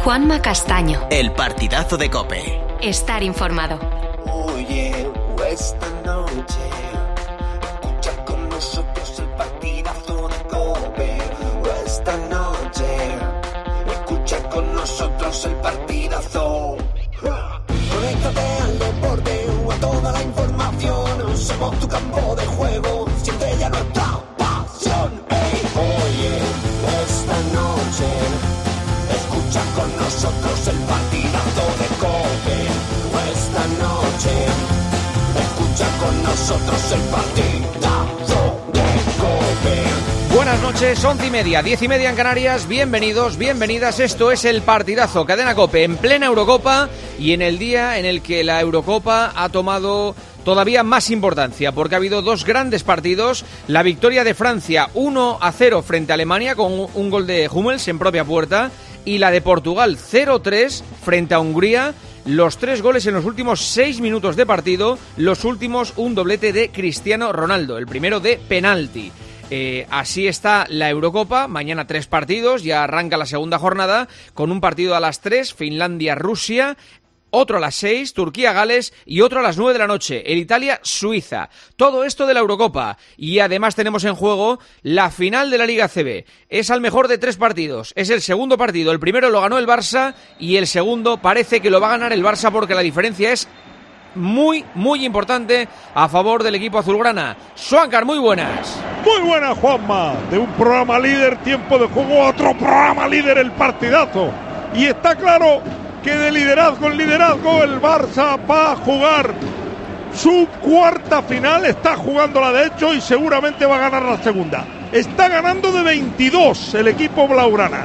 Juanma Castaño. El partidazo de COPE. Estar informado. Oye, esta noche escucha con nosotros el partidazo de COPE. Esta noche escucha con nosotros el partidazo. Conéctate al deporte o a toda la información. Somos tu campo de juego. Siente ya nuestra pasión. Hey, oye, esta noche escucha con nosotros el partidazo de COPE. Esta noche escucha con nosotros el partidazo de COPE. Buenas noches, 11:30, 10:30 en Canarias. Bienvenidos, bienvenidas. Esto es el partidazo Cadena COPE en plena Eurocopa y en el día en el que la Eurocopa ha tomado todavía más importancia, porque ha habido dos grandes partidos. La victoria de Francia 1-0 frente a Alemania con un gol de Hummels en propia puerta, y la de Portugal 0-3 frente a Hungría. Los 3 goles en los últimos 6 minutos de partido, los últimos un doblete de Cristiano Ronaldo, el primero de penalti. Así está la Eurocopa. Mañana 3 partidos, ya arranca la segunda jornada con un partido a las 3, Finlandia-Rusia, otro a las 6, Turquía-Gales, y otro a las 9 de la noche, el Italia-Suiza. Todo esto de la Eurocopa. Y además tenemos en juego la final de la Liga ACB. Es al mejor de 3 partidos. Es el segundo partido. El primero lo ganó el Barça y el segundo parece que lo va a ganar el Barça, porque la diferencia es muy, muy importante a favor del equipo azulgrana. Schwankar, muy buenas. Muy buenas, Juanma. De un programa líder, tiempo de juego, a otro programa líder, el partidazo. Y está claro que de liderazgo en liderazgo el Barça va a jugar su cuarta final, está jugándola de hecho y seguramente va a ganar la segunda. Está ganando de 22 el equipo blaugrana,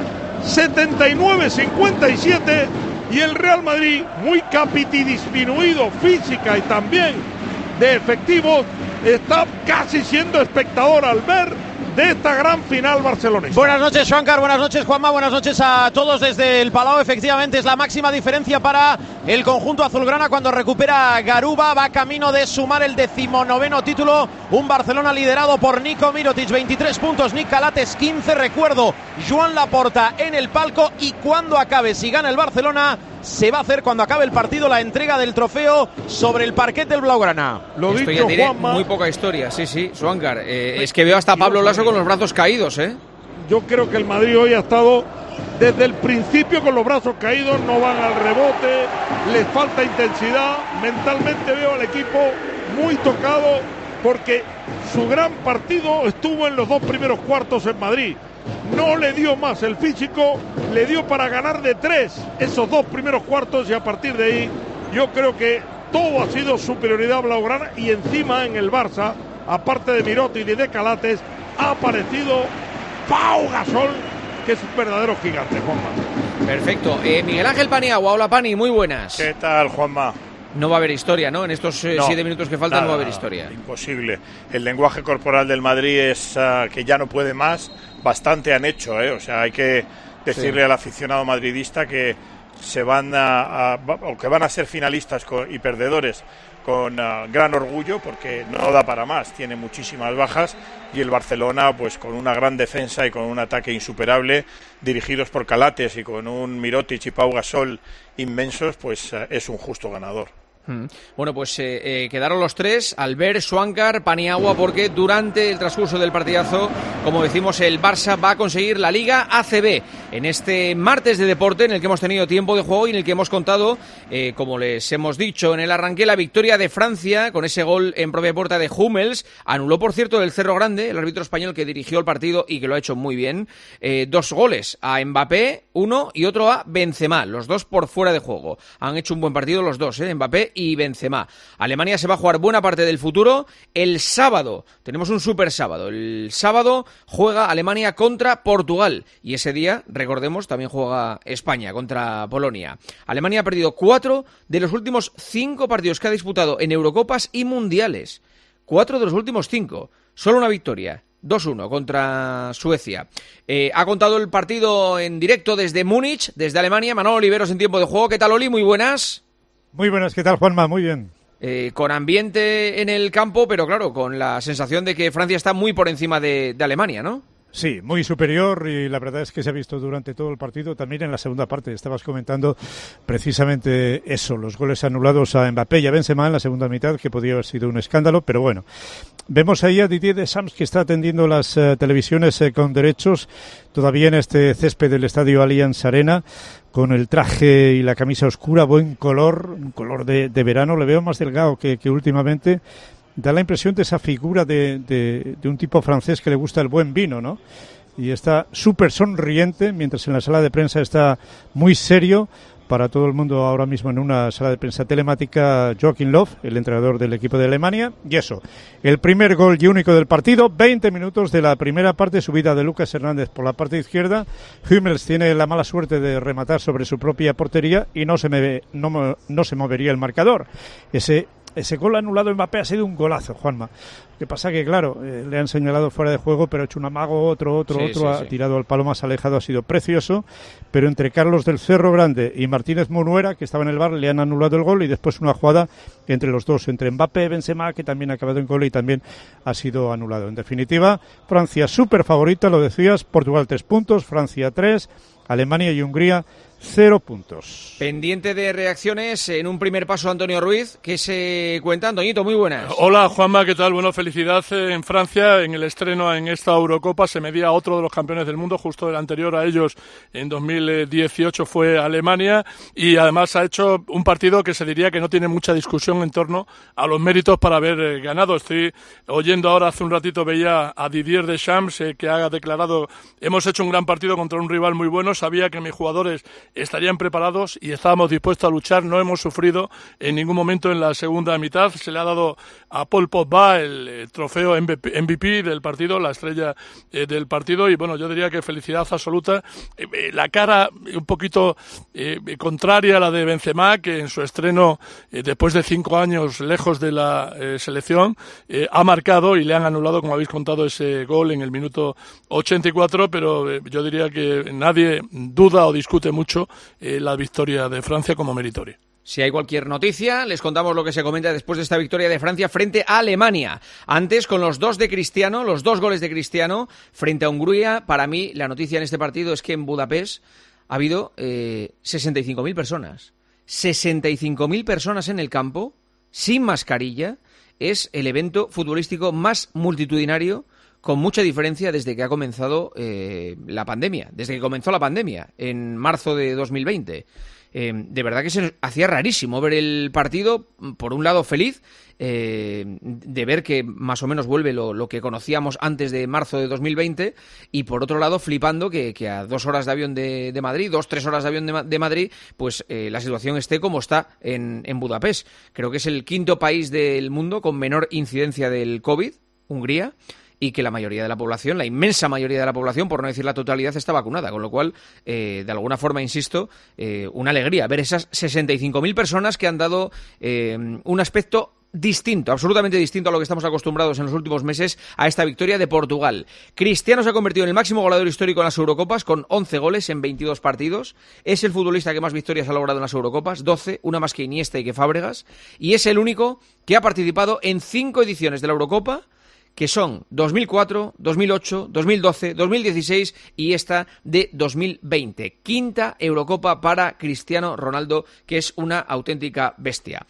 79-57, y el Real Madrid, muy disminuido física y también de efectivos, está casi siendo espectador al ver de esta gran final barcelonesa. Buenas noches, Schwankar, buenas noches, Juanma, buenas noches a todos desde el Palau. Efectivamente es la máxima diferencia para el conjunto azulgrana cuando recupera Garuba, va camino de sumar el 19º título, un Barcelona liderado por Nico Mirotic, 23 puntos, Nick Calates 15, recuerdo, Joan Laporta en el palco, y cuando acabe, si gana el Barcelona, se va a hacer cuando acabe el partido la entrega del trofeo sobre el parquet del blaugrana. Lo Esto dicho, ya tiene Juanma, muy poca historia, sí, Schwankar. Es que veo hasta Pablo Laso con los brazos caídos, Yo creo que el Madrid hoy ha estado desde el principio con los brazos caídos, no van al rebote, les falta intensidad. Mentalmente veo al equipo muy tocado, porque su gran partido estuvo en los 2 primeros cuartos en Madrid. No le dio más el físico, le dio para ganar de 3 esos 2 primeros cuartos, y a partir de ahí yo creo que todo ha sido superioridad blaugrana. Y encima en el Barça, aparte de Mirotic y de Calates, ha aparecido Pau Gasol, que es un verdadero gigante, Juanma. Perfecto. Miguel Ángel Paniagua, hola Pani, muy buenas. ¿Qué tal, Juanma? No va a haber historia, ¿no? En estos 7 minutos que faltan no va a haber historia. Imposible. El lenguaje corporal del Madrid es que ya no puede más. Bastante han hecho, O sea, hay que decirle al aficionado madridista que se van o que van a ser finalistas y perdedores con gran orgullo, porque no da para más, tiene muchísimas bajas, y el Barcelona, pues con una gran defensa y con un ataque insuperable, dirigidos por Calates y con un Mirotic y Pau Gasol inmensos, pues es un justo ganador. Bueno, pues quedaron los 3, Albert, Schwankar, Paniagua, porque durante el transcurso del partidazo, como decimos, el Barça va a conseguir la Liga ACB en este martes de deporte, en el que hemos tenido tiempo de juego y en el que hemos contado, como les hemos dicho en el arranque, la victoria de Francia con ese gol en propia puerta de Hummels. Anuló, por cierto, el Cerro Grande, el árbitro español que dirigió el partido y que lo ha hecho muy bien. 2 goles a Mbappé, uno, y otro a Benzema, los 2 por fuera de juego. Han hecho un buen partido los 2, Mbappé y Benzema. Alemania se va a jugar buena parte del futuro. El sábado, tenemos un super sábado. El sábado juega Alemania contra Portugal. Y ese día, recordemos, también juega España contra Polonia. Alemania ha perdido 4 de los últimos 5 partidos que ha disputado en Eurocopas y Mundiales. 4 de los últimos 5. Solo una victoria. 2-1 contra Suecia. Ha contado el partido en directo desde Múnich, desde Alemania, Manolo Oliveros en tiempo de juego. ¿Qué tal, Oli? Muy buenas. Muy buenas, ¿qué tal, Juanma? Muy bien. Con ambiente en el campo, pero claro, con la sensación de que Francia está muy por encima de Alemania, ¿no? Sí, muy superior y la verdad es que se ha visto durante todo el partido, también en la segunda parte. Estabas comentando precisamente eso, los goles anulados a Mbappé y a Benzema en la segunda mitad, que podía haber sido un escándalo, pero bueno. Vemos ahí a Didier Deschamps que está atendiendo las televisiones con derechos, todavía en este césped del estadio Allianz Arena, con el traje y la camisa oscura, buen color, un color de verano, le veo más delgado que últimamente. Da la impresión de esa figura de un tipo francés que le gusta el buen vino, ¿no? Y está súper sonriente, mientras en la sala de prensa está muy serio. Para todo el mundo ahora mismo en una sala de prensa telemática, Joachim Löw, el entrenador del equipo de Alemania. Y eso, el primer gol y único del partido, 20 minutos de la primera parte, subida de Lucas Hernández por la parte izquierda. Hummels tiene la mala suerte de rematar sobre su propia portería y no se movería el marcador. Ese gol anulado de Mbappé ha sido un golazo, Juanma. Lo que pasa que, claro, le han señalado fuera de juego, pero ha hecho un amago, otro, ha tirado al palo más alejado, ha sido precioso. Pero entre Carlos del Cerro Grande y Martínez Munuera, que estaba en el VAR, le han anulado el gol y después una jugada entre los dos, entre Mbappé y Benzema, que también ha acabado en gol y también ha sido anulado. En definitiva, Francia súper favorita, lo decías, Portugal 3 puntos, Francia 3, Alemania y Hungría 0 puntos. Pendiente de reacciones en un primer paso Antonio Ruiz, que se cuenta. Antoñito, muy buenas. Hola Juanma, ¿qué tal? Bueno, felicidad en Francia, en el estreno en esta Eurocopa se medía otro de los campeones del mundo, justo el anterior a ellos en 2018 fue Alemania, y además ha hecho un partido que se diría que no tiene mucha discusión en torno a los méritos para haber ganado. Estoy oyendo ahora, hace un ratito veía a Didier Deschamps que ha declarado: hemos hecho un gran partido contra un rival muy bueno, sabía que mis jugadores estarían preparados y estábamos dispuestos a luchar, no hemos sufrido en ningún momento en la segunda mitad. Se le ha dado a Paul Pogba el trofeo MVP del partido, la estrella del partido, y bueno, yo diría que felicidad absoluta. La cara un poquito contraria a la de Benzema, que en su estreno, después de 5 años lejos de la selección, ha marcado y le han anulado, como habéis contado, ese gol en el minuto 84, pero yo diría que nadie duda o discute mucho la victoria de Francia como meritoria. Si hay cualquier noticia, les contamos lo que se comenta después de esta victoria de Francia frente a Alemania. Antes, con los 2 de Cristiano, los 2 goles de Cristiano frente a Hungría, para mí la noticia en este partido es que en Budapest ha habido 65.000 personas. 65.000 personas en el campo, sin mascarilla. Es el evento futbolístico más multitudinario, con mucha diferencia desde que ha comenzado la pandemia, desde que comenzó la pandemia en marzo de 2020. De verdad que se hacía rarísimo ver el partido, por un lado feliz, de ver que más o menos vuelve lo que conocíamos antes de marzo de 2020, y por otro lado flipando que a 2 horas de avión de Madrid, 2-3 horas de avión de Madrid, pues la situación esté como está en Budapest. Creo que es el 5º país del mundo con menor incidencia del COVID, Hungría, y que la mayoría de la población, la inmensa mayoría de la población, por no decir la totalidad, está vacunada, con lo cual, de alguna forma, insisto, una alegría ver esas 65.000 personas que han dado un aspecto distinto, absolutamente distinto a lo que estamos acostumbrados en los últimos meses a esta victoria de Portugal. Cristiano se ha convertido en el máximo goleador histórico en las Eurocopas, con 11 goles en 22 partidos. Es el futbolista que más victorias ha logrado en las Eurocopas, 12, una más que Iniesta y que Fábregas, y es el único que ha participado en 5 ediciones de la Eurocopa, que son 2004, 2008, 2012, 2016 y esta de 2020. 5ª Eurocopa para Cristiano Ronaldo, que es una auténtica bestia.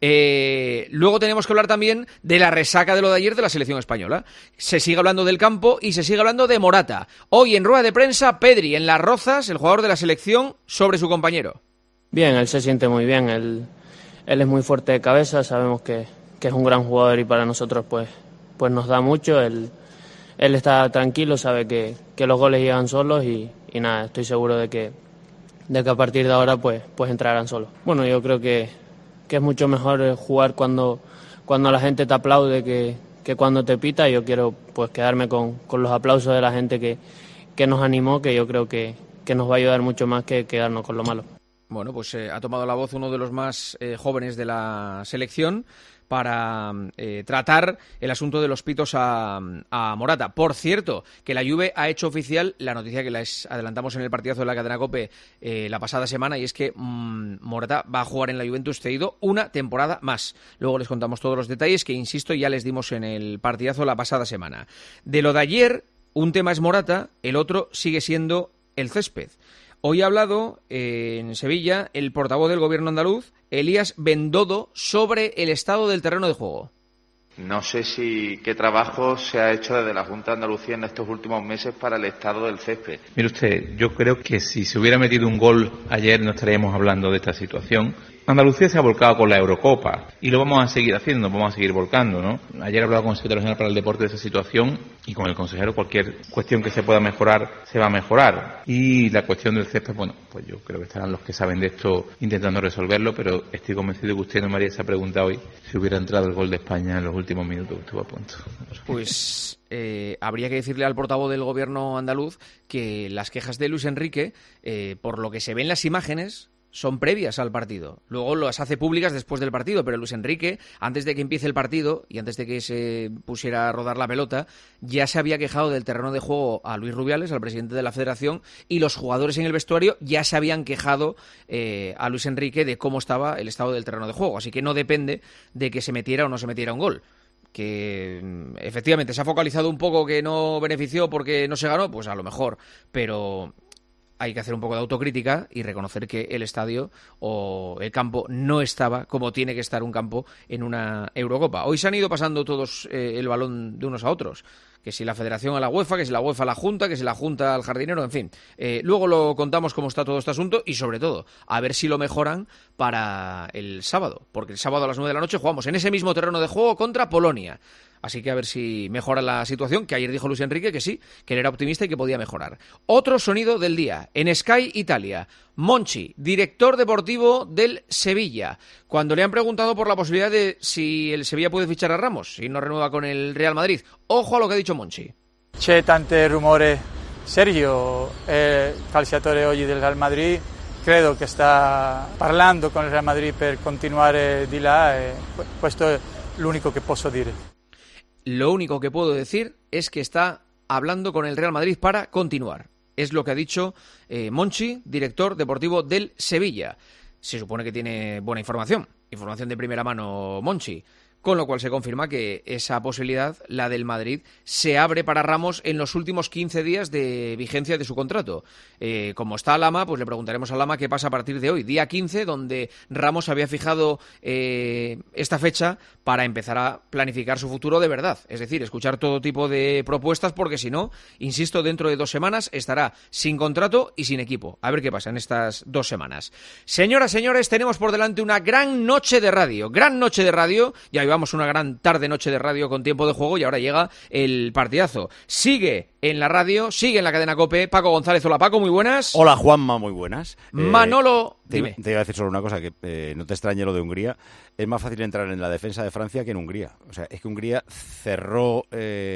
Luego tenemos que hablar también de la resaca de lo de ayer de la selección española. Se sigue hablando del campo y se sigue hablando de Morata. Hoy en rueda de prensa, Pedri en Las Rozas, el jugador de la selección, sobre su compañero. Bien, él se siente muy bien, él es muy fuerte de cabeza, sabemos que es un gran jugador y para nosotros pues nos da mucho. Él está tranquilo, sabe que los goles llegan solos y nada, estoy seguro de que a partir de ahora pues entrarán solos. Bueno, yo creo que es mucho mejor jugar cuando la gente te aplaude que cuando te pita. Yo quiero pues quedarme con los aplausos de la gente que nos animó, que yo creo que nos va a ayudar mucho más que quedarnos con lo malo. Bueno, pues ha tomado la voz uno de los más jóvenes de la selección para tratar el asunto de los pitos a Morata. Por cierto, que la Juve ha hecho oficial la noticia que les adelantamos en el partidazo de la cadena COPE la pasada semana, y es que Morata va a jugar en la Juventus cedido una temporada más. Luego les contamos todos los detalles que, insisto, ya les dimos en el partidazo la pasada semana. De lo de ayer, un tema es Morata, el otro sigue siendo el césped. Hoy ha hablado en Sevilla el portavoz del gobierno andaluz, Elías Bendodo, sobre el estado del terreno de juego. No sé qué trabajo se ha hecho desde la Junta de Andalucía en estos últimos meses para el estado del césped. Mire usted, yo creo que si se hubiera metido un gol ayer no estaríamos hablando de esta situación. Andalucía se ha volcado con la Eurocopa y lo vamos a seguir haciendo, vamos a seguir volcando, ¿no? Ayer he hablado con el secretario general para el deporte de esa situación y con el consejero cualquier cuestión que se pueda mejorar, se va a mejorar. Y la cuestión del césped, bueno, pues yo creo que estarán los que saben de esto intentando resolverlo, pero estoy convencido que usted no me haría esa pregunta hoy si hubiera entrado el gol de España en los últimos minutos que estuvo a punto. Pues habría que decirle al portavoz del gobierno andaluz que las quejas de Luis Enrique, por lo que se ven las imágenes, son previas al partido. Luego las hace públicas después del partido, pero Luis Enrique, antes de que empiece el partido y antes de que se pusiera a rodar la pelota, ya se había quejado del terreno de juego a Luis Rubiales, al presidente de la Federación, y los jugadores en el vestuario ya se habían quejado a Luis Enrique de cómo estaba el estado del terreno de juego. Así que no depende de que se metiera o no se metiera un gol. Que efectivamente se ha focalizado un poco que no benefició porque no se ganó, pues a lo mejor, pero hay que hacer un poco de autocrítica y reconocer que el estadio o el campo no estaba como tiene que estar un campo en una Eurocopa. Hoy se han ido pasando todos el balón de unos a otros. Que si la Federación a la UEFA, que si la UEFA a la Junta, que si la Junta al jardinero, en fin. Luego lo contamos cómo está todo este asunto y, sobre todo, a ver si lo mejoran para el sábado. Porque el sábado a las 9 de la noche jugamos en ese mismo terreno de juego contra Polonia. Así que a ver si mejora la situación, que ayer dijo Luis Enrique que sí, que él era optimista y que podía mejorar. Otro sonido del día, en Sky Italia. Monchi, director deportivo del Sevilla. Cuando le han preguntado por la posibilidad de si el Sevilla puede fichar a Ramos, si no renueva con el Real Madrid. Ojo a lo que ha dicho Monchi. C'è tante rumore. Sergio, calciatore oggi del Real Madrid, credo che sta parlando con il Real Madrid per continuare di là e questo è l'unico che posso dire. Lo único que puedo decir es que está hablando con el Real Madrid para continuar. Es lo que ha dicho Monchi, director deportivo del Sevilla. Se supone que tiene buena información de primera mano Monchi, con lo cual se confirma que esa posibilidad, la del Madrid, se abre para Ramos en los últimos 15 días de vigencia de su contrato. Como está Lama, pues le preguntaremos a Lama qué pasa a partir de hoy, día 15, donde Ramos había fijado esta fecha para empezar a planificar su futuro de verdad. Es decir, escuchar todo tipo de propuestas, porque si no, insisto, dentro de 2 semanas estará sin contrato y sin equipo. A ver qué pasa en estas 2 semanas. Señoras, señores, tenemos por delante una gran noche de radio. Ya llevamos una gran tarde-noche de radio con tiempo de juego y ahora llega el partidazo. Sigue en la radio, sigue en la cadena COPE, Paco González. Hola, Paco, muy buenas. Hola, Juanma, muy buenas. Manolo, dime. Te iba a decir solo una cosa, que no te extrañe lo de Hungría. Es más fácil entrar en la defensa de Francia que en Hungría. O sea, es que Hungría cerró...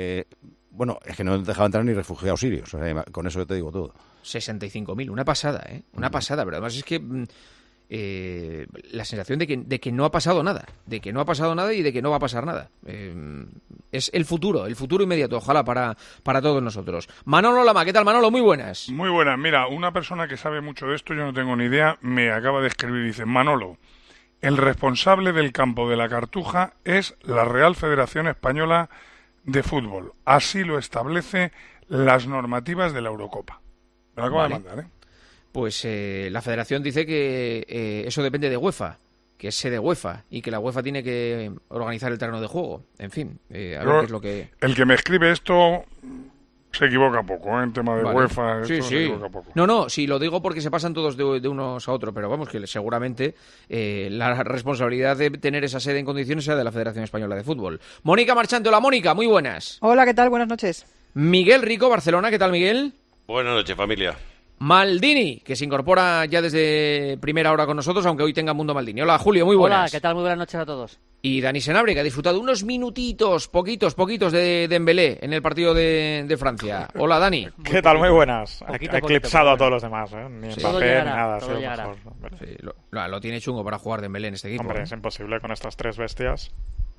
bueno, es que no dejaba entrar ni refugiados sirios. O sea, con eso te digo todo. 65.000, una pasada, ¿eh? Una pasada, pero además es que... la sensación de que no ha pasado nada, y de que no va a pasar nada. Es el futuro inmediato, ojalá para todos nosotros. Manolo Lama, ¿qué tal, Manolo? Muy buenas. Muy buenas. Mira, una persona que sabe mucho de esto, yo no tengo ni idea, me acaba de escribir y dice: Manolo, el responsable del campo de la Cartuja es la Real Federación Española de Fútbol. Así lo establece las normativas de la Eurocopa. Me lo acabo de mandar, ¿eh? Pues la Federación dice que eso depende de UEFA, que es sede UEFA, y que la UEFA tiene que organizar el terreno de juego. En fin, a ver qué es lo que... El que me escribe esto se equivoca poco, ¿eh? En tema de UEFA, sí. Se equivoca poco. No, sí, lo digo porque se pasan todos de unos a otros, pero vamos, que seguramente la responsabilidad de tener esa sede en condiciones sea de la Federación Española de Fútbol. Mónica Marchante, hola Mónica, muy buenas. Hola, ¿qué tal? Buenas noches. Miguel Rico, Barcelona, ¿qué tal, Miguel? Buenas noches, familia. Maldini, que se incorpora ya desde primera hora con nosotros, aunque hoy tenga Mundo Maldini. Hola, Julio, muy buenas. Hola, ¿qué tal? Muy buenas noches a todos. Y Dani Senabre, que ha disfrutado unos minutitos, poquitos de Dembélé en el partido de Francia. Hola, Dani. ¿Qué tal? Muy buenas. Ha eclipsado a todos los demás, ¿eh? Ni sí. Mbappé, ni nada. Todo llegará. Sí, lo tiene chungo para jugar Dembélé en este equipo. Hombre, es imposible con estas 3 bestias.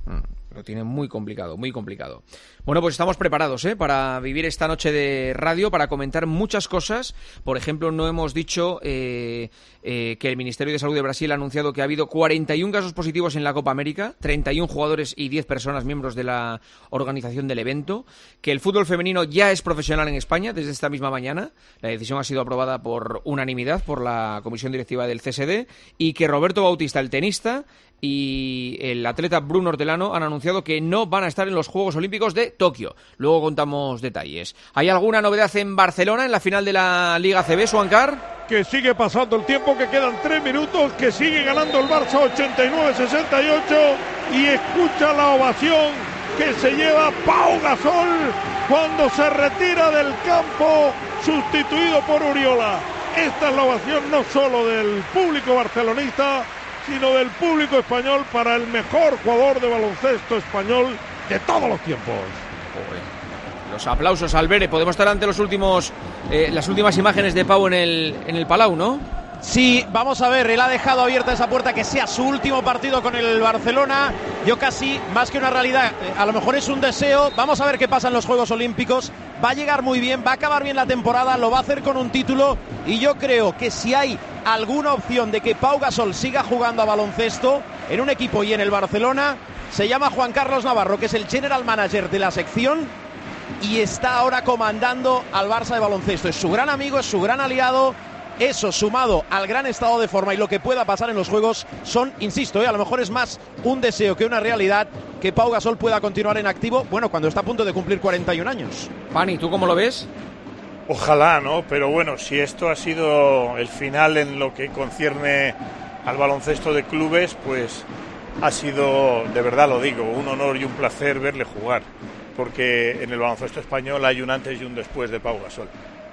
Lo tiene muy complicado, muy complicado. Bueno, pues estamos preparados para vivir esta noche de radio, para comentar muchas cosas. Por ejemplo, no hemos dicho que el Ministerio de Salud de Brasil ha anunciado que ha habido 41 casos positivos en la Copa América, 31 jugadores y 10 personas miembros de la organización del evento, que el fútbol femenino ya es profesional en España desde esta misma mañana. La decisión ha sido aprobada por unanimidad por la comisión directiva del CSD, y que Roberto Bautista, el tenista, y el atleta Bruno Hortelano han anunciado que no van a estar en los Juegos Olímpicos de Tokio. Luego contamos detalles. ¿Hay alguna novedad en Barcelona en la final de la Liga ACB, Suancar? Que sigue pasando el tiempo, que quedan 3 minutos, que sigue ganando el Barça 89-68, y escucha la ovación que se lleva Pau Gasol cuando se retira del campo, sustituido por Uriola. Esta es la ovación no solo del público barcelonista, sino del público español para el mejor jugador de baloncesto español de todos los tiempos. Los aplausos al Bere. Podemos estar ante las últimas imágenes de Pau en el Palau, ¿no? Sí, vamos a ver, él ha dejado abierta esa puerta, que sea su último partido con el Barcelona. Yo casi, más que una realidad, a lo mejor es un deseo. Vamos a ver qué pasa en los Juegos Olímpicos. Va a llegar muy bien, va a acabar bien la temporada, lo va a hacer con un título, y yo creo que si hay alguna opción de que Pau Gasol siga jugando a baloncesto en un equipo y en el Barcelona, se llama Juan Carlos Navarro, que es el general manager de la sección y está ahora comandando al Barça de baloncesto. Es su gran amigo, es su gran aliado. Eso, sumado al gran estado de forma y lo que pueda pasar en los Juegos, son, insisto, a lo mejor es más un deseo que una realidad que Pau Gasol pueda continuar en activo, bueno, cuando está a punto de cumplir 41 años. Pani, ¿tú cómo lo ves? Ojalá, ¿no? Pero bueno, si esto ha sido el final en lo que concierne al baloncesto de clubes, pues ha sido, de verdad lo digo, un honor y un placer verle jugar, porque en el baloncesto español hay un antes y un después de Pau Gasol.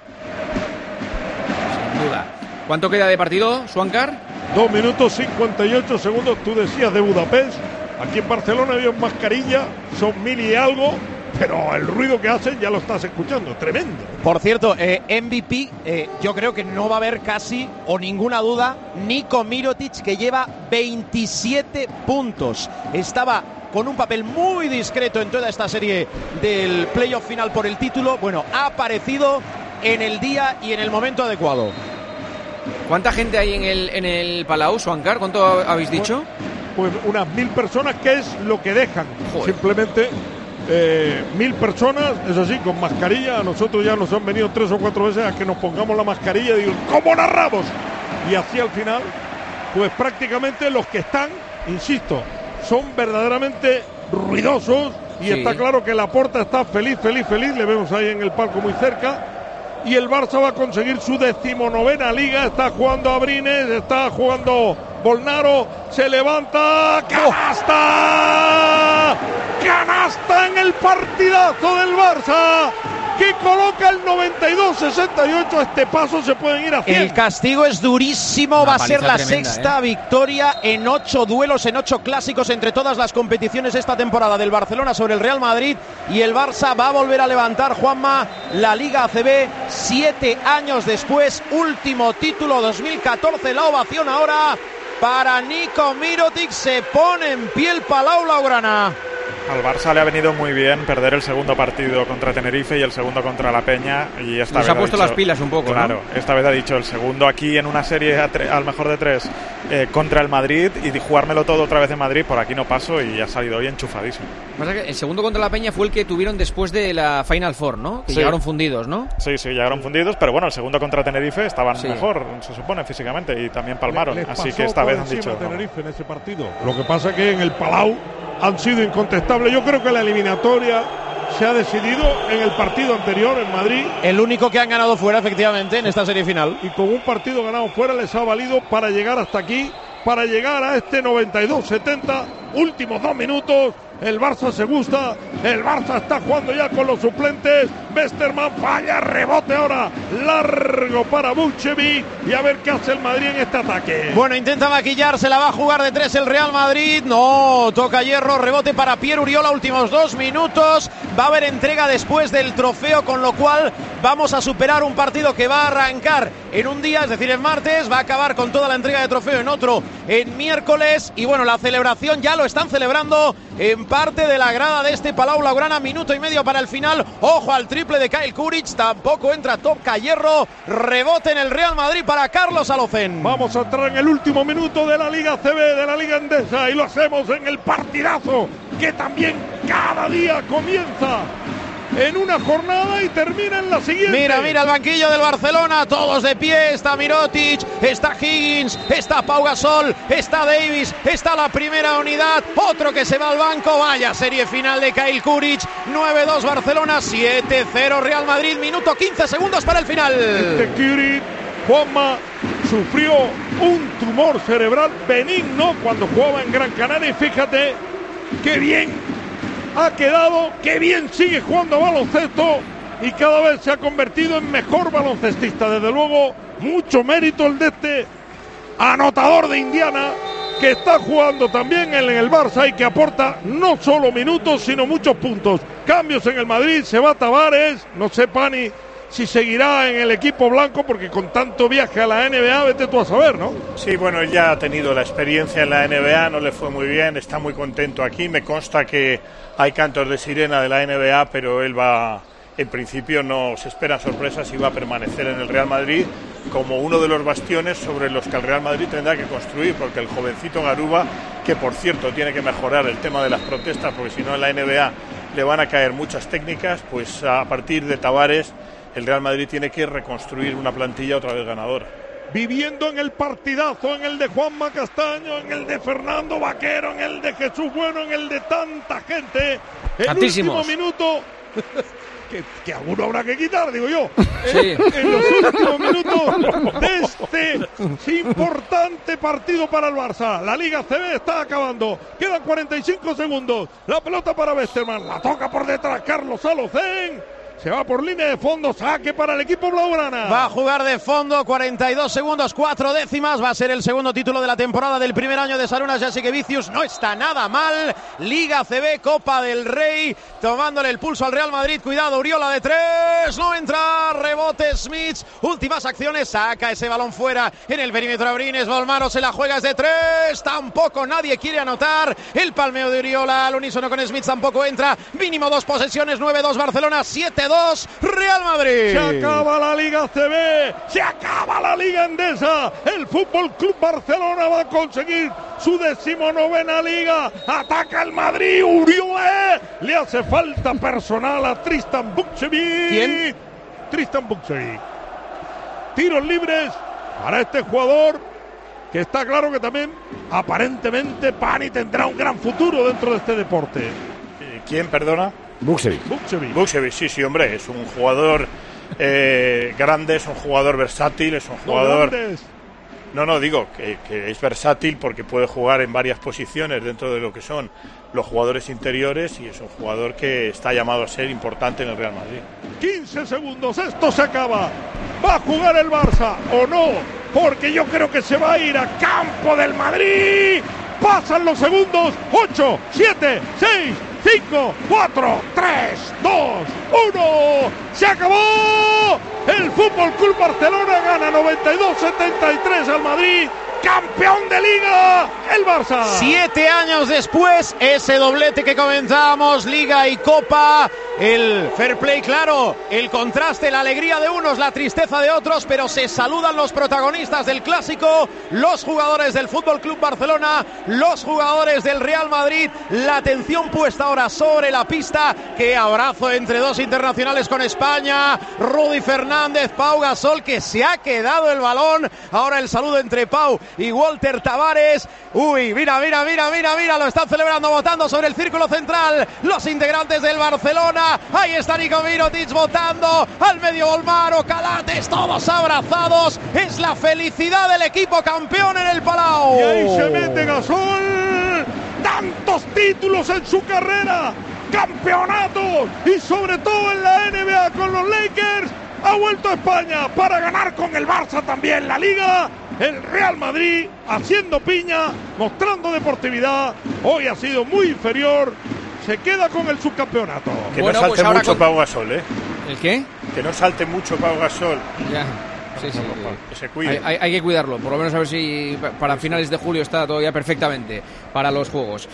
Duda. ¿Cuánto queda de partido, Suancar? 2 minutos 58 segundos. Tú decías de Budapest. Aquí en Barcelona había mascarilla, son 1000 y algo, pero el ruido que hacen ya lo estás escuchando, tremendo. Por cierto, MVP, yo creo que no va a haber casi o ninguna duda, Niko Mirotic, que lleva 27 puntos. Estaba con un papel muy discreto en toda esta serie del playoff final por el título. Bueno, ha aparecido en el día y en el momento adecuado. ¿Cuánta gente hay en el Palau, Suancar? ¿Cuánto habéis dicho? Pues unas 1000 personas, que es lo que dejan. Joder. Simplemente 1000 personas, eso sí, con mascarilla. A nosotros ya nos han venido 3 o 4 veces a que nos pongamos la mascarilla y digo, ¿cómo narramos? Y así al final, pues prácticamente los que están, insisto, son verdaderamente ruidosos. Y sí, está claro que Laporta está feliz, le vemos ahí en el palco muy cerca. Y el Barça va a conseguir su 19ª liga. Está jugando Abrines, está jugando Bolnaro, se levanta, ¡canasta! ¡Canasta en el partidazo del Barça! Que coloca el 92-68. Este paso se pueden ir a 100. El castigo es durísimo. Va a ser la sexta victoria en 8 duelos, en 8 clásicos entre todas las competiciones esta temporada del Barcelona sobre el Real Madrid. Y el Barça va a volver a levantar, Juanma, la Liga ACB 7 años después. Último título 2014. La ovación ahora para Niko Mirotic. Se pone en pie el Palau Blaugrana. Al Barça le ha venido muy bien perder el segundo partido contra Tenerife y el segundo contra La Peña, y esta vez ha puesto las pilas un poco, claro, ¿no? Esta vez ha dicho el segundo aquí en una serie al mejor de 3 contra el Madrid, y jugármelo todo otra vez en Madrid, por aquí no paso, y ha salido hoy enchufadísimo. El segundo contra La Peña fue el que tuvieron después de la Final Four, ¿no? Que sí, llegaron fundidos, ¿no? Sí, llegaron fundidos, pero bueno, el segundo contra Tenerife estaban mejor, se supone, físicamente, y también palmaron, así que esta vez han dicho Tenerife en ese partido. Lo que pasa que en el Palau han sido incontestables. Yo creo que la eliminatoria se ha decidido en el partido anterior en Madrid. El único que han ganado fuera, efectivamente, en esta serie final. Y con un partido ganado fuera les ha valido para llegar hasta aquí, para llegar a este 92-70. Últimos 2 minutos. El Barça se gusta. El Barça está jugando ya con los suplentes. Westermann falla, rebote ahora largo para Vukcevic y a ver qué hace el Madrid en este ataque. Bueno, intenta maquillarse, la va a jugar de 3 el Real Madrid. No, toca hierro, rebote para Pierre Uriola, últimos 2 minutos. Va a haber entrega después del trofeo, con lo cual vamos a superar un partido que va a arrancar en un día, es decir, en martes, va a acabar con toda la entrega de trofeo en otro en miércoles. Y bueno, la celebración ya lo están celebrando en parte de la grada de este Palau Blaugrana. Minuto y medio para el final. Ojo al triple de Kyle Kuric, tampoco entra, toca hierro, rebote en el Real Madrid para Carlos Alocen. Vamos a entrar en el último minuto de la Liga CB, de la Liga Endesa, y lo hacemos en el partidazo que también cada día comienza en una jornada y termina en la siguiente. Mira el banquillo del Barcelona, todos de pie. Está Mirotic, está Higgins, está Pau Gasol, está Davis, está la primera unidad, otro que se va al banco. Vaya serie final de Kyle Kuric. 9-2 Barcelona, 7-0 Real Madrid, minuto 15 segundos para el final. Kuric, Juanma, sufrió un tumor cerebral benigno cuando jugaba en Gran Canaria, y fíjate qué bien ha quedado, qué bien sigue jugando baloncesto y cada vez se ha convertido en mejor baloncestista. Desde luego, mucho mérito el de este anotador de Indiana, que está jugando también en el Barça y que aporta no solo minutos, sino muchos puntos. Cambios en el Madrid, se va Tavares, no sé, Pani, si seguirá en el equipo blanco, porque con tanto viaje a la NBA, vete tú a saber, ¿no? Sí, bueno, él ya ha tenido la experiencia en la NBA, no le fue muy bien, está muy contento aquí. Me consta que hay cantos de sirena de la NBA, pero él va, en principio no se esperan sorpresas y va a permanecer en el Real Madrid como uno de los bastiones sobre los que el Real Madrid tendrá que construir, porque el jovencito Garuba, que por cierto tiene que mejorar el tema de las protestas, porque si no en la NBA le van a caer muchas técnicas, pues a partir de Tavares el Real Madrid tiene que reconstruir una plantilla otra vez ganadora. Viviendo en el partidazo, en el de Juanma Castaño, en el de Fernando Vaquero, en el de Jesús Bueno, en el de tanta gente. El último minuto, que alguno habrá que quitar, digo yo. Sí. En los últimos minutos de este importante partido para el Barça. La Liga CB está acabando. Quedan 45 segundos. La pelota para Westermann. La toca por detrás Carlos Alocen. Se va por línea de fondo, saque para el equipo blaugrana. Va a jugar de fondo, 42 segundos, 4 décimas. Va a ser el segundo título de la temporada del primer año de Sarunas Jasikevičius. No está nada mal. Liga CB, Copa del Rey, tomándole el pulso al Real Madrid. Cuidado, Uriola de 3, no entra. Rebote Smith, últimas acciones, saca ese balón fuera en el perímetro. Abrines, Volmaro se la juega, es de 3. Tampoco nadie quiere anotar. El palmeo de Uriola al unísono con Smith tampoco entra. Mínimo 2 posesiones, 9-2 Barcelona, 7-2 Real Madrid. Se acaba la Liga CB, se acaba la Liga Endesa. El Fútbol Club Barcelona va a conseguir su 19ª Liga. Ataca el Madrid, Uriola. Le hace falta personal a Tristan Vukcevic. ¿Quién? Tristan Vukcevic. Tiros libres para este jugador, que está claro que también aparentemente Pani tendrá un gran futuro dentro de este deporte. ¿Quién, perdona? Vukcevic, sí, hombre, es un jugador grande, es un jugador versátil, es un jugador... No, digo que es versátil porque puede jugar en varias posiciones dentro de lo que son los jugadores interiores, y es un jugador que está llamado a ser importante en el Real Madrid. 15 segundos, esto se acaba. ¿Va a jugar el Barça o no? Porque yo creo que se va a ir a campo del Madrid. Pasan los segundos, 8, 7, 6, 5, 4, 3, 2, 1. ¡Se acabó! El Fútbol Club Barcelona gana 92-73 al Madrid. ¡Campeón de Liga! El Barça. 7 años después, ese doblete que comentábamos, Liga y Copa. El fair play, claro, el contraste, la alegría de unos, la tristeza de otros, pero se saludan los protagonistas del clásico, los jugadores del Fútbol Club Barcelona, los jugadores del Real Madrid. La atención puesta ahora sobre la pista. Qué abrazo entre dos internacionales con España. Rudy Fernández, Pau Gasol, que se ha quedado el balón. Ahora el saludo entre Pau y Walter Tavares. Uy, mira, lo están celebrando, votando sobre el círculo central los integrantes del Barcelona. Ahí está Nico Mirotic votando, al medio Volmaro, Calates, todos abrazados. Es la felicidad del equipo campeón en el Palau. Y ahí se mete Gasol. Tantos títulos en su carrera. campeonatos y sobre todo en la NBA con los Lakers. Ha vuelto a España para ganar con el Barça también la Liga. El Real Madrid haciendo piña, mostrando deportividad. Hoy ha sido muy inferior. Se queda con el subcampeonato. Que no salte pues mucho Pau Gasol, ¿eh? ¿El qué? Que no salte mucho Pau Gasol. Ya. Sí. Que se cuide. Hay que cuidarlo, por lo menos a ver si para finales de julio está todavía perfectamente para los Juegos.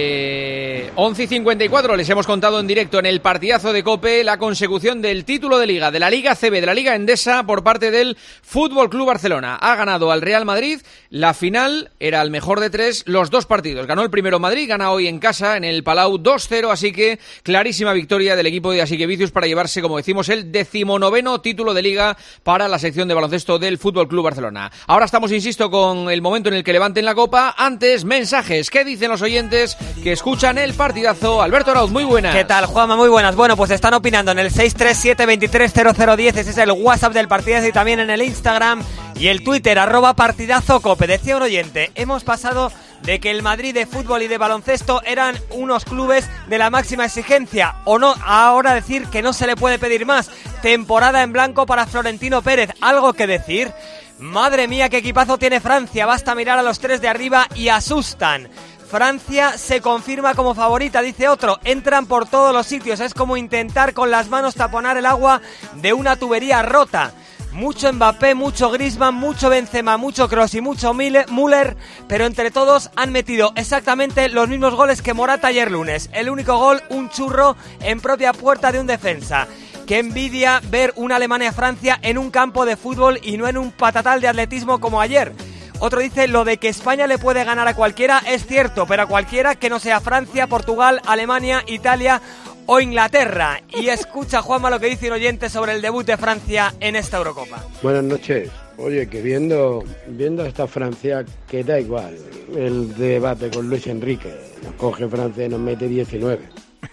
11:54, les hemos contado en directo en el partidazo de COPE la consecución del título de Liga, de la Liga CB, de la Liga Endesa por parte del Fútbol Club Barcelona. Ha ganado al Real Madrid, la final era el mejor de tres, los dos partidos. Ganó el primero Madrid, gana hoy en casa en el Palau 2-0, así que clarísima victoria del equipo de Asiquevicius para llevarse, como decimos, el 19º título de Liga para la sección de baloncesto del Fútbol Club Barcelona. Ahora estamos, insisto, con el momento en el que levanten la copa. Antes, mensajes. ¿Qué dicen los oyentes que escuchan el partidazo? Alberto Arauz, muy buenas. ¿Qué tal, Juanma? Muy buenas. Bueno, pues están opinando en el 637-230010. Ese es el WhatsApp del partidazo, y también en el Instagram y el Twitter, @partidazocope. Decía un oyente, hemos pasado de que el Madrid de fútbol y de baloncesto eran unos clubes de la máxima exigencia, o no, ahora decir que no se le puede pedir más. Temporada en blanco para Florentino Pérez. ¿Algo que decir? Madre mía, qué equipazo tiene Francia. Basta mirar a los tres de arriba y asustan. Francia se confirma como favorita, dice otro. Entran por todos los sitios. Es como intentar con las manos taponar el agua de una tubería rota. Mucho Mbappé, mucho Griezmann, mucho Benzema, mucho Kroos y mucho Müller, pero entre todos han metido exactamente los mismos goles que Morata ayer lunes. El único gol, un churro en propia puerta de un defensa. Qué envidia ver una Alemania-Francia en un campo de fútbol y no en un patatal de atletismo como ayer. Otro dice, lo de que España le puede ganar a cualquiera es cierto, pero a cualquiera que no sea Francia, Portugal, Alemania, Italia o Inglaterra. Y escucha, Juanma, lo que dice un oyente sobre el debut de Francia en esta Eurocopa. Buenas noches. Oye, que viendo a esta Francia, que da igual el debate con Luis Enrique. Nos coge Francia y nos mete 19.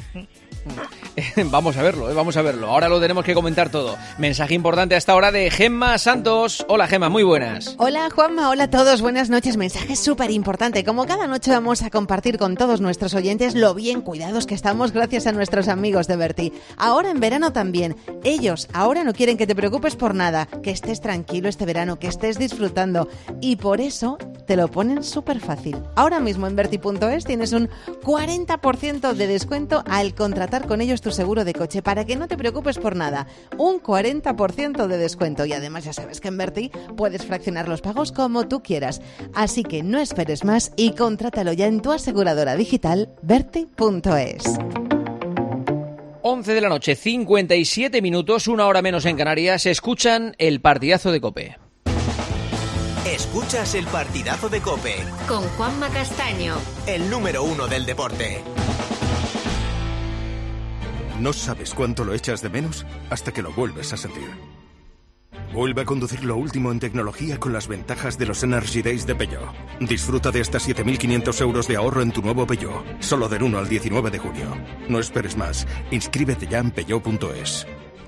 Vamos a verlo, vamos a verlo. Ahora lo tenemos que comentar todo. Mensaje importante a esta hora de Gemma Santos. Hola, Gemma, muy buenas. Hola, Juanma, hola a todos, buenas noches. Mensaje súper importante. Como cada noche vamos a compartir con todos nuestros oyentes lo bien cuidados que estamos gracias a nuestros amigos de Berti. Ahora en verano también. Ellos ahora no quieren que te preocupes por nada, que estés tranquilo este verano, que estés disfrutando. Y por eso te lo ponen súper fácil. Ahora mismo en Berti.es tienes un 40% de descuento al contratar con ellos tu seguro de coche, para que no te preocupes por nada. Un 40% de descuento, y además ya sabes que en Berti puedes fraccionar los pagos como tú quieras. Así que no esperes más y contrátalo ya en tu aseguradora digital Berti.es. 11 de la noche, 57 minutos, una hora menos en Canarias. Escuchan el partidazo de COPE. Escuchas el partidazo de COPE. Con Juanma Castaño. El número 1 del deporte. No sabes cuánto lo echas de menos hasta que lo vuelves a sentir. Vuelve a conducir lo último en tecnología con las ventajas de los Energy Days de Peugeot. Disfruta de hasta 7.500 euros de ahorro en tu nuevo Peugeot, solo del 1 al 19 de junio. No esperes más. Inscríbete ya en Peugeot.es.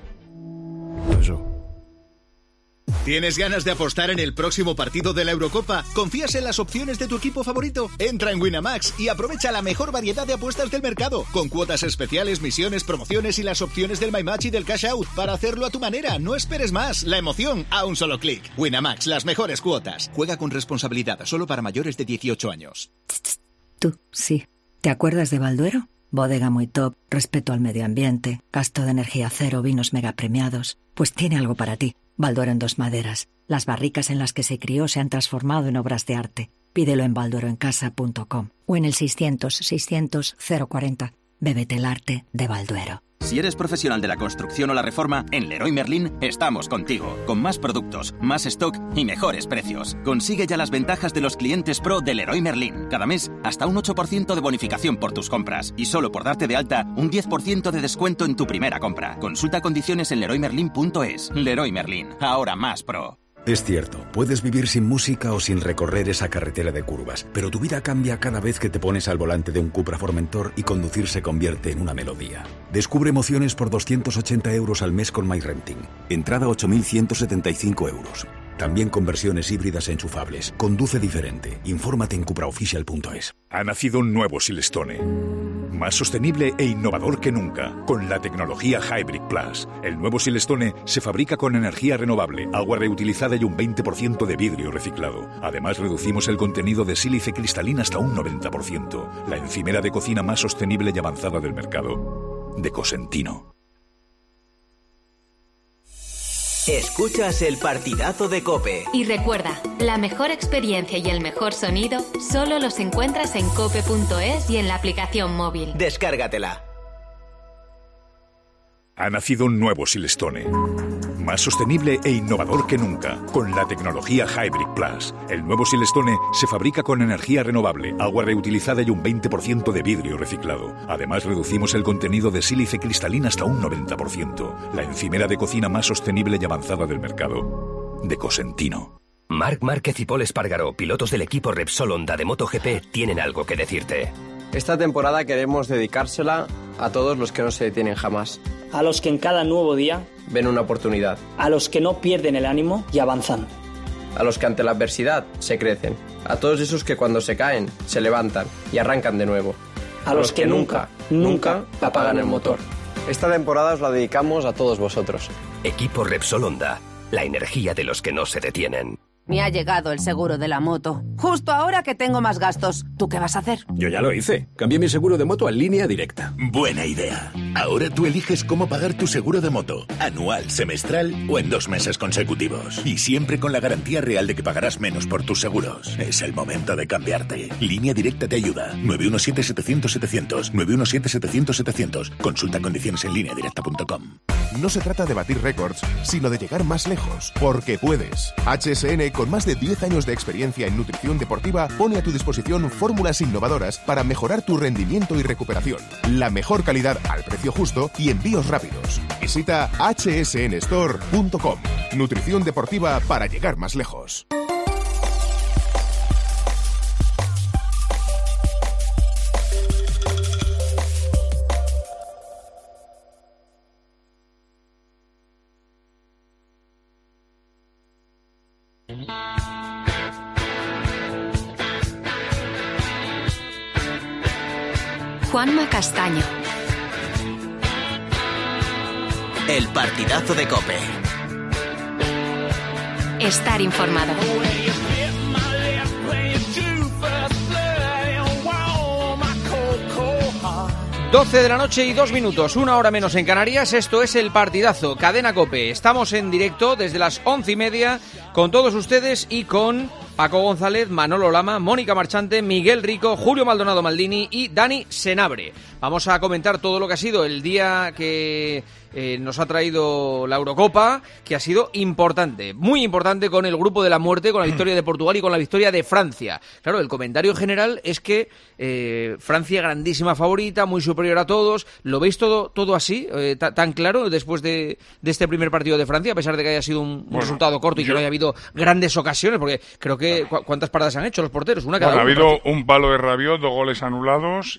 ¿Tienes ganas de apostar en el próximo partido de la Eurocopa? ¿Confías en las opciones de tu equipo favorito? Entra en Winamax y aprovecha la mejor variedad de apuestas del mercado, con cuotas especiales, misiones, promociones y las opciones del My Match y del Cash Out, para hacerlo a tu manera. No esperes más. La emoción a un solo clic. Winamax, las mejores cuotas. Juega con responsabilidad, solo para mayores de 18 años. Tú, sí. ¿Te acuerdas de Balduero? Bodega muy top, respeto al medio ambiente, gasto de energía cero, vinos mega premiados. Pues tiene algo para ti. Balduero en Dos Maderas. Las barricas en las que se crió se han transformado en obras de arte. Pídelo en baldueroencasa.com o en el 600-600-040. Bébete el arte de Balduero. Si eres profesional de la construcción o la reforma, en Leroy Merlin estamos contigo, con más productos, más stock y mejores precios. Consigue ya las ventajas de los clientes pro de Leroy Merlin. Cada mes, hasta un 8% de bonificación por tus compras. Y solo por darte de alta, un 10% de descuento en tu primera compra. Consulta condiciones en leroymerlin.es. Leroy Merlin, ahora más pro. Es cierto, puedes vivir sin música o sin recorrer esa carretera de curvas, pero tu vida cambia cada vez que te pones al volante de un Cupra Formentor y conducir se convierte en una melodía. Descubre emociones por 280 euros al mes con MyRenting. Entrada 8.175 euros. También con versiones híbridas enchufables. Conduce diferente. Infórmate en cupraofficial.es. Ha nacido un nuevo Silestone. Más sostenible e innovador que nunca, con la tecnología Hybrid Plus. El nuevo Silestone se fabrica con energía renovable, agua reutilizada y un 20% de vidrio reciclado. Además, reducimos el contenido de sílice cristalina hasta un 90%. La encimera de cocina más sostenible y avanzada del mercado. De Cosentino. Escuchas el partidazo de COPE. Y recuerda, la mejor experiencia y el mejor sonido solo los encuentras en cope.es y en la aplicación móvil. Descárgatela. Ha nacido un nuevo Silestone. Más sostenible e innovador que nunca, con la tecnología Hybrid Plus. El nuevo Silestone se fabrica con energía renovable, agua reutilizada y un 20% de vidrio reciclado. Además, reducimos el contenido de sílice cristalina hasta un 90%. La encimera de cocina más sostenible y avanzada del mercado. De Cosentino. Marc Márquez y Pol Espargaró, pilotos del equipo Repsol Honda de MotoGP, tienen algo que decirte. Esta temporada queremos dedicársela a todos los que no se detienen jamás. A los que en cada nuevo día ven una oportunidad. A los que no pierden el ánimo y avanzan. A los que ante la adversidad se crecen. A todos esos que cuando se caen se levantan y arrancan de nuevo. A los que nunca apagan el motor. Esta temporada os la dedicamos a todos vosotros. Equipo Repsol Honda, la energía de los que no se detienen. Me ha llegado el seguro de la moto. Justo ahora que tengo más gastos. ¿Tú qué vas a hacer? Yo ya lo hice. Cambié mi seguro de moto a Línea Directa. Buena idea. Ahora tú eliges cómo pagar tu seguro de moto. Anual, semestral o en 2 meses consecutivos. Y siempre con la garantía real de que pagarás menos por tus seguros. Es el momento de cambiarte. Línea Directa te ayuda. 917-700-700. 917-700-700. Consulta condiciones en lineadirecta.com. No se trata de batir récords, sino de llegar más lejos. Porque puedes. HSN, con más de 10 años de experiencia en nutrición deportiva, pone a tu disposición fórmulas innovadoras para mejorar tu rendimiento y recuperación. La mejor calidad al precio justo y envíos rápidos. Visita hsnstore.com. Nutrición deportiva para llegar más lejos. Juanma Castaño. El partidazo de COPE. Estar informado. 12 de la noche y 2 minutos, 1 hora menos en Canarias. Esto es el partidazo, Cadena COPE. Estamos en directo desde las 11:30 con todos ustedes y con Paco González, Manolo Lama, Mónica Marchante, Miguel Rico, Julio Maldonado Maldini y Dani Senabre. Vamos a comentar todo lo que ha sido el día que nos ha traído la Eurocopa, que ha sido importante, muy importante, con el grupo de la muerte, con la victoria de Portugal y con la victoria de Francia. Claro, el comentario general es que Francia grandísima favorita, muy superior a todos. ¿Lo veis todo así, tan claro, después de este primer partido de Francia, a pesar de que haya sido un resultado corto y que no haya habido grandes ocasiones? Porque creo que ¿cuántas paradas han hecho los porteros? Una cada uno. Ha habido un palo de Rabiot, 2 goles anulados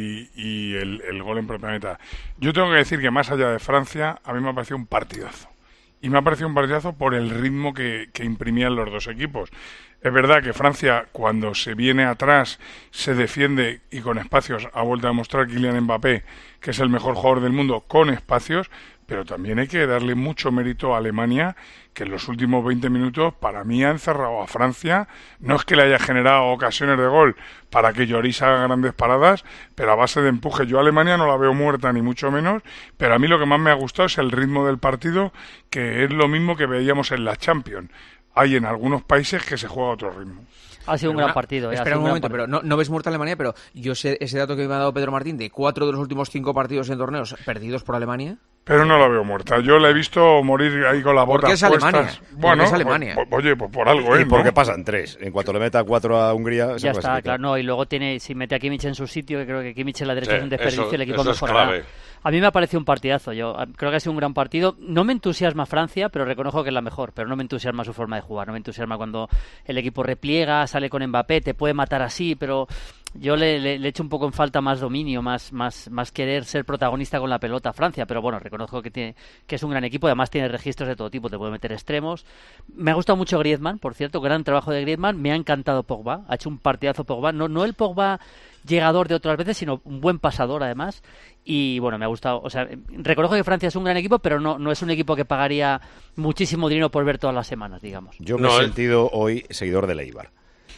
y el gol en propia meta. Yo tengo que decir que más allá de Francia, a mí me ha parecido un partidazo. Y me ha parecido un partidazo por el ritmo que imprimían los dos equipos. Es verdad que Francia, cuando se viene atrás, se defiende y con espacios ha vuelto a demostrar Kylian Mbappé que es el mejor jugador del mundo con espacios, pero también hay que darle mucho mérito a Alemania, que en los últimos 20 minutos para mí ha encerrado a Francia. No es que le haya generado ocasiones de gol para que Lloris haga grandes paradas, pero a base de empuje. Yo a Alemania no la veo muerta ni mucho menos, pero a mí lo que más me ha gustado es el ritmo del partido, que es lo mismo que veíamos en la Champions. Hay en algunos países que se juega a otro ritmo. Ha sido un gran partido. Espera un momento, pero no ves muerta Alemania, pero yo sé ese dato que me ha dado Pedro Martín de 4 de los últimos 5 partidos en torneos perdidos por Alemania. Pero no la veo muerta. Yo la he visto morir ahí con las botas puestas. ¿Por qué es Alemania? Bueno, es Alemania. Oye, pues por algo, Y porque pasan 3. En cuanto le meta 4 a Hungría... Ya está, claro. No, y luego si mete a Kimmich en su sitio, que creo que Kimmich en la derecha es un desperdicio, el equipo mejorará. A mí me ha parecido un partidazo. Yo creo que ha sido un gran partido. No me entusiasma Francia, pero reconozco que es la mejor. Pero no me entusiasma su forma de jugar. No me entusiasma cuando el equipo repliega, sale con Mbappé, te puede matar así, pero yo le echo un poco en falta más dominio, más querer ser protagonista con la pelota a Francia. Pero bueno, reconozco que es un gran equipo. Además tiene registros de todo tipo, te puede meter extremos. Me ha gustado mucho Griezmann, por cierto, gran trabajo de Griezmann. Me ha encantado Pogba, ha hecho un partidazo Pogba. No el Pogba llegador de otras veces, sino un buen pasador además. Y bueno, me ha gustado. O sea, reconozco que Francia es un gran equipo, pero no es un equipo que pagaría muchísimo dinero por ver todas las semanas, digamos. Yo me he sentido hoy seguidor del Eibar.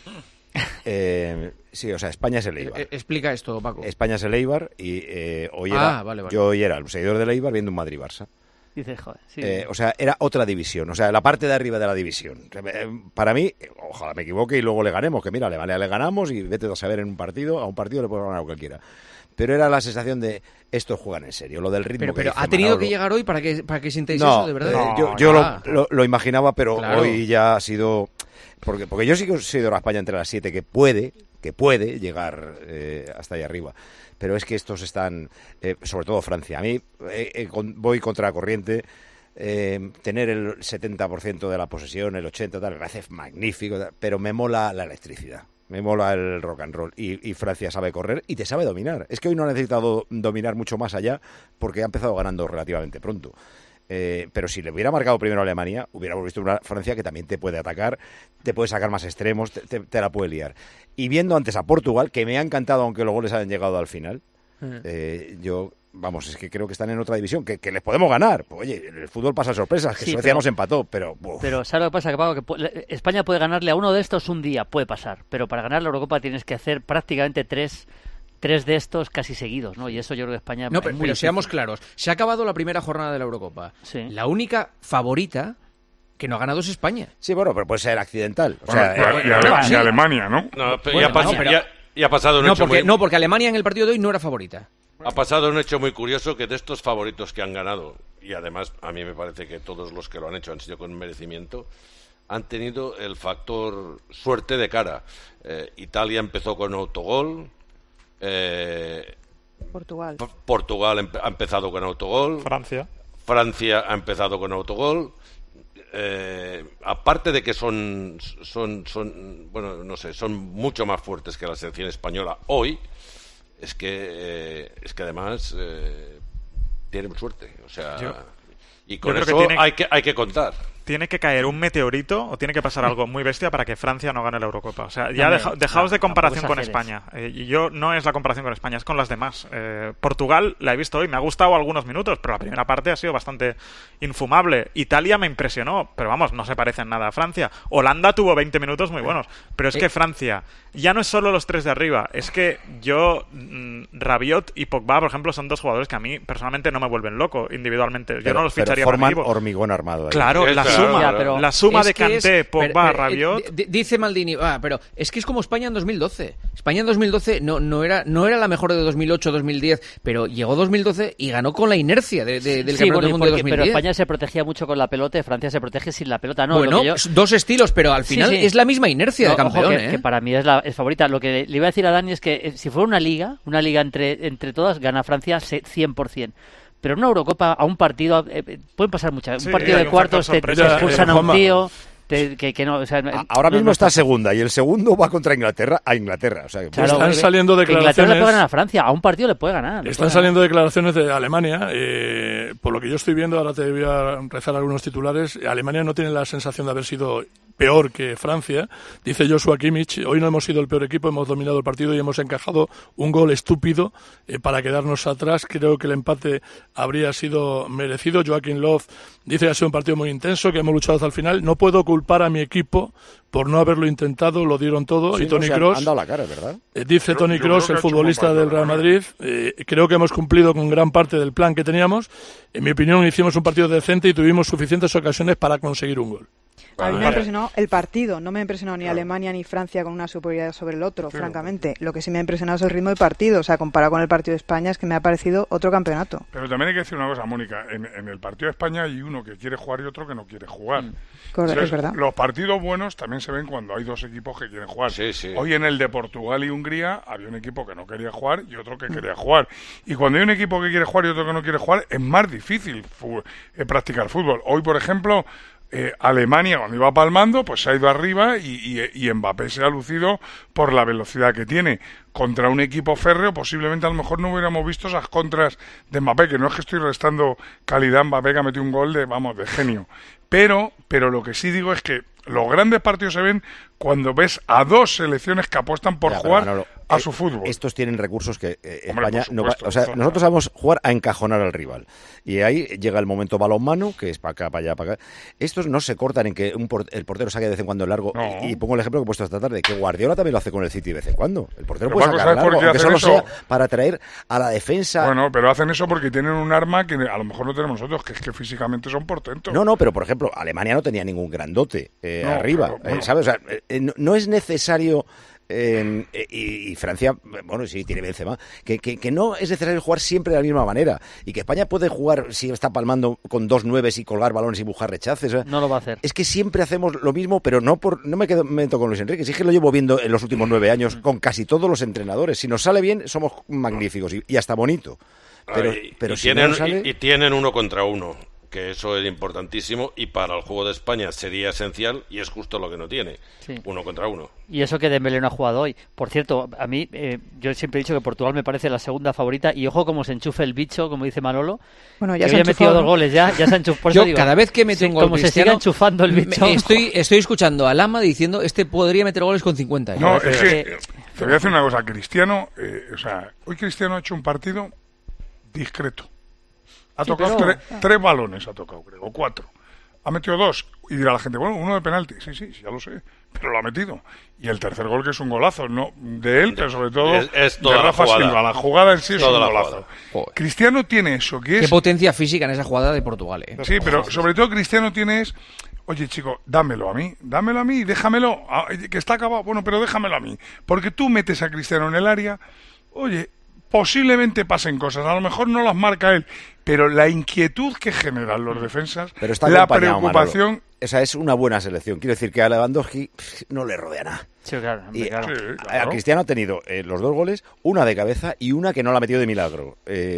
Sí, o sea, España es el Eibar. Explica esto, Paco. España es el Eibar y hoy vale. Yo hoy era el seguidor del Eibar viendo un Madrid-Barça. Dices, joder, sí. O sea, era otra división, o sea, la parte de arriba de la división. Para mí, ojalá me equivoque y luego le ganemos, que mira, le ganamos y vete a saber a un partido le puedo ganar a cualquiera. Pero era la sensación de estos juegan en serio, lo del ritmo. Pero ha tenido Manolo. Que llegar hoy para que sintáis eso, de verdad. Yo lo imaginaba, pero claro. Hoy ya ha sido... Porque yo sí que he sido a España entre las 7, que puede llegar hasta allá arriba. Pero es que estos están, sobre todo Francia. A mí voy contra la corriente. Tener el 70% de la posesión, el 80%, me parece magnífico, pero me mola la electricidad. Me mola el rock and roll y Francia sabe correr y te sabe dominar. Es que hoy no ha necesitado dominar mucho más allá porque ha empezado ganando relativamente pronto. Pero si le hubiera marcado primero a Alemania, hubiéramos visto una Francia que también te puede atacar, te puede sacar más extremos, te la puede liar. Y viendo antes a Portugal, que me ha encantado aunque los goles hayan llegado al final, es que creo que están en otra división, que les podemos ganar. Pues, oye, el fútbol pasa sorpresas, que Suecia nos empató, pero... Pero ¿sabes lo que pasa? Que, Paco, que España puede ganarle a uno de estos un día, puede pasar, pero para ganar la Eurocopa tienes que hacer prácticamente tres de estos casi seguidos, ¿no? Y eso yo creo que España... No, pero seamos claros, se ha acabado la primera jornada de la Eurocopa. Sí. La única favorita que no ha ganado es España. Sí, bueno, pero puede ser accidental. O sea, y Alemania, ¿no? Y ha pasado un hecho porque Alemania en el partido de hoy no era favorita. Ha pasado un hecho muy curioso, que de estos favoritos que han ganado, y además a mí me parece que todos los que lo han hecho han sido con merecimiento, han tenido el factor suerte de cara. Italia empezó con autogol. Portugal ha empezado con autogol. Francia ha empezado con autogol. Aparte de que son mucho más fuertes que la selección española hoy, es que además tienen suerte, o sea, y con eso hay que contar. Tiene que caer un meteorito o tiene que pasar algo muy bestia para que Francia no gane la Eurocopa. O sea, ya dejaos de comparación con España. Y yo no es la comparación con España, es con las demás. Portugal la he visto hoy, me ha gustado algunos minutos, pero la primera parte ha sido bastante infumable. Italia me impresionó, pero vamos, no se parece en nada a Francia. Holanda tuvo 20 minutos muy buenos, pero es que Francia ya no es solo los tres de arriba, es que Rabiot y Pogba, por ejemplo, son dos jugadores que a mí personalmente no me vuelven loco individualmente. Yo no los ficharía para mi equipo. Hormigón armado. Ahí. Claro, la suma de Kanté, Pogba, Rabiot... Dice Maldini, pero es que es como España en 2012. España en 2012 no era la mejor de 2008-2010, pero llegó 2012 y ganó con la inercia del Campeonato del Mundo de 2010. Pero España se protegía mucho con la pelota y Francia se protege sin la pelota. No, bueno, dos estilos, pero al final es la misma inercia de campeón. Que para mí es favorita. Lo que le iba a decir a Dani es que si fuera una liga entre todas, gana Francia 100%. Pero en una Eurocopa, a un partido, pueden pasar muchas. Un partido de cuartos, te expulsan a un tío... Ahora mismo está segunda y el segundo va contra Inglaterra a Inglaterra. O sea, están saliendo declaraciones. Inglaterra le puede ganar a Francia, a un partido le puede ganar. Están saliendo declaraciones de Alemania. Por lo que yo estoy viendo, ahora te voy a rezar algunos titulares. Alemania no tiene la sensación de haber sido peor que Francia. Dice Joshua Kimmich, hoy no hemos sido el peor equipo, hemos dominado el partido y hemos encajado un gol estúpido para quedarnos atrás. Creo que el empate habría sido merecido. Joachim Löw dice que ha sido un partido muy intenso, que hemos luchado hasta el final. No puedo culpar a mi equipo por no haberlo intentado, lo dieron todo. Sí, y Toni Kroos han dado la cara, ¿verdad? Dice Toni Kroos, el futbolista del Real Madrid, creo que hemos cumplido con gran parte del plan que teníamos. En mi opinión, hicimos un partido decente y tuvimos suficientes ocasiones para conseguir un gol. A mí me ha impresionado el partido, no me ha impresionado ni Alemania ni Francia con una superioridad sobre el otro, francamente. Lo que sí me ha impresionado es el ritmo del partido, o sea, comparado con el partido de España es que me ha parecido otro campeonato. Pero también hay que decir una cosa, Mónica, en el partido de España hay uno que quiere jugar y otro que no quiere jugar. Correcto, es verdad. Los partidos buenos también se ven cuando hay dos equipos que quieren jugar. Sí, sí. Hoy en el de Portugal y Hungría había un equipo que no quería jugar y otro que quería jugar. Y cuando hay un equipo que quiere jugar y otro que no quiere jugar, es más difícil practicar fútbol. Hoy, por ejemplo... Alemania, cuando iba palmando, pues se ha ido arriba y Mbappé se ha lucido por la velocidad que tiene. Contra un equipo férreo, posiblemente a lo mejor no hubiéramos visto esas contras de Mbappé, que no es que estoy restando calidad a Mbappé, que ha metido un gol de genio. Pero lo que sí digo es que los grandes partidos se ven cuando ves a dos selecciones que apuestan por jugar a su fútbol. Estos tienen recursos que Hombre, España no va, o sea, nosotros sabemos jugar a encajonar al rival. Y ahí llega el momento balonmano, que es para acá, para allá, para acá. Estos no se cortan en que el portero saque de vez en cuando el largo. Y pongo el ejemplo que he puesto esta tarde, que Guardiola también lo hace con el City de vez en cuando. El portero puede sacar largo, aunque solo sea para atraer a la defensa. Bueno, pero hacen eso porque tienen un arma que a lo mejor no tenemos nosotros, que es que físicamente son portentos. No, pero por ejemplo, Alemania no tenía ningún grandote arriba, pero, bueno. ¿Sabes? O sea, no es necesario... y Francia, bueno, sí, tiene Benzema, que no es necesario jugar siempre de la misma manera, y que España puede jugar, si está palmando con 2 9s y colgar balones y buscar rechaces, ¿eh? No lo va a hacer. Es que siempre hacemos lo mismo, pero no me meto con Luis Enrique, sí que lo llevo viendo en los últimos 9 años con casi todos los entrenadores. Si nos sale bien, somos magníficos y hasta bonito, pero si no sale... y tienen 1 contra 1, que eso es importantísimo, y para el juego de España sería esencial, y es justo lo que no tiene, 1 contra 1. Y eso que Dembélé no ha jugado hoy. Por cierto, a mí, yo siempre he dicho que Portugal me parece la segunda favorita, y ojo como se enchufe el bicho, como dice Manolo, bueno, ya que se hoy ha metido 2 goles, ya se ha enchufado. Yo cada vez que mete un gol como Cristiano, se siga enchufando el bicho... Estoy escuchando a Lama diciendo, podría meter goles con 50. No, es que te voy a decir una cosa, Cristiano, hoy Cristiano ha hecho un partido discreto. Ha tocado 3 balones, ha tocado, creo, o 4. Ha metido 2. Y dirá la gente, bueno, 1 de penalti. Sí, ya lo sé, pero lo ha metido. Y el tercer gol, que es un golazo, no de él, pero sobre todo es de Rafa Silva. La jugada en sí es un golazo. Cristiano tiene eso, que es... Qué potencia física en esa jugada de Portugal, ¿eh? Sí, pero sobre todo Cristiano tiene oye, chico, dámelo a mí, déjamelo, que está acabado, bueno, pero déjamelo a mí. Porque tú metes a Cristiano en el área, oye... Posiblemente pasen cosas, a lo mejor no las marca él, pero la inquietud que generan los defensas, pero está la preocupación... Manolo. Esa es una buena selección. Quiero decir que a Lewandowski no le rodea nada. Sí, claro. A Cristiano ha tenido los 2 goles, una de cabeza y una que no la ha metido de milagro.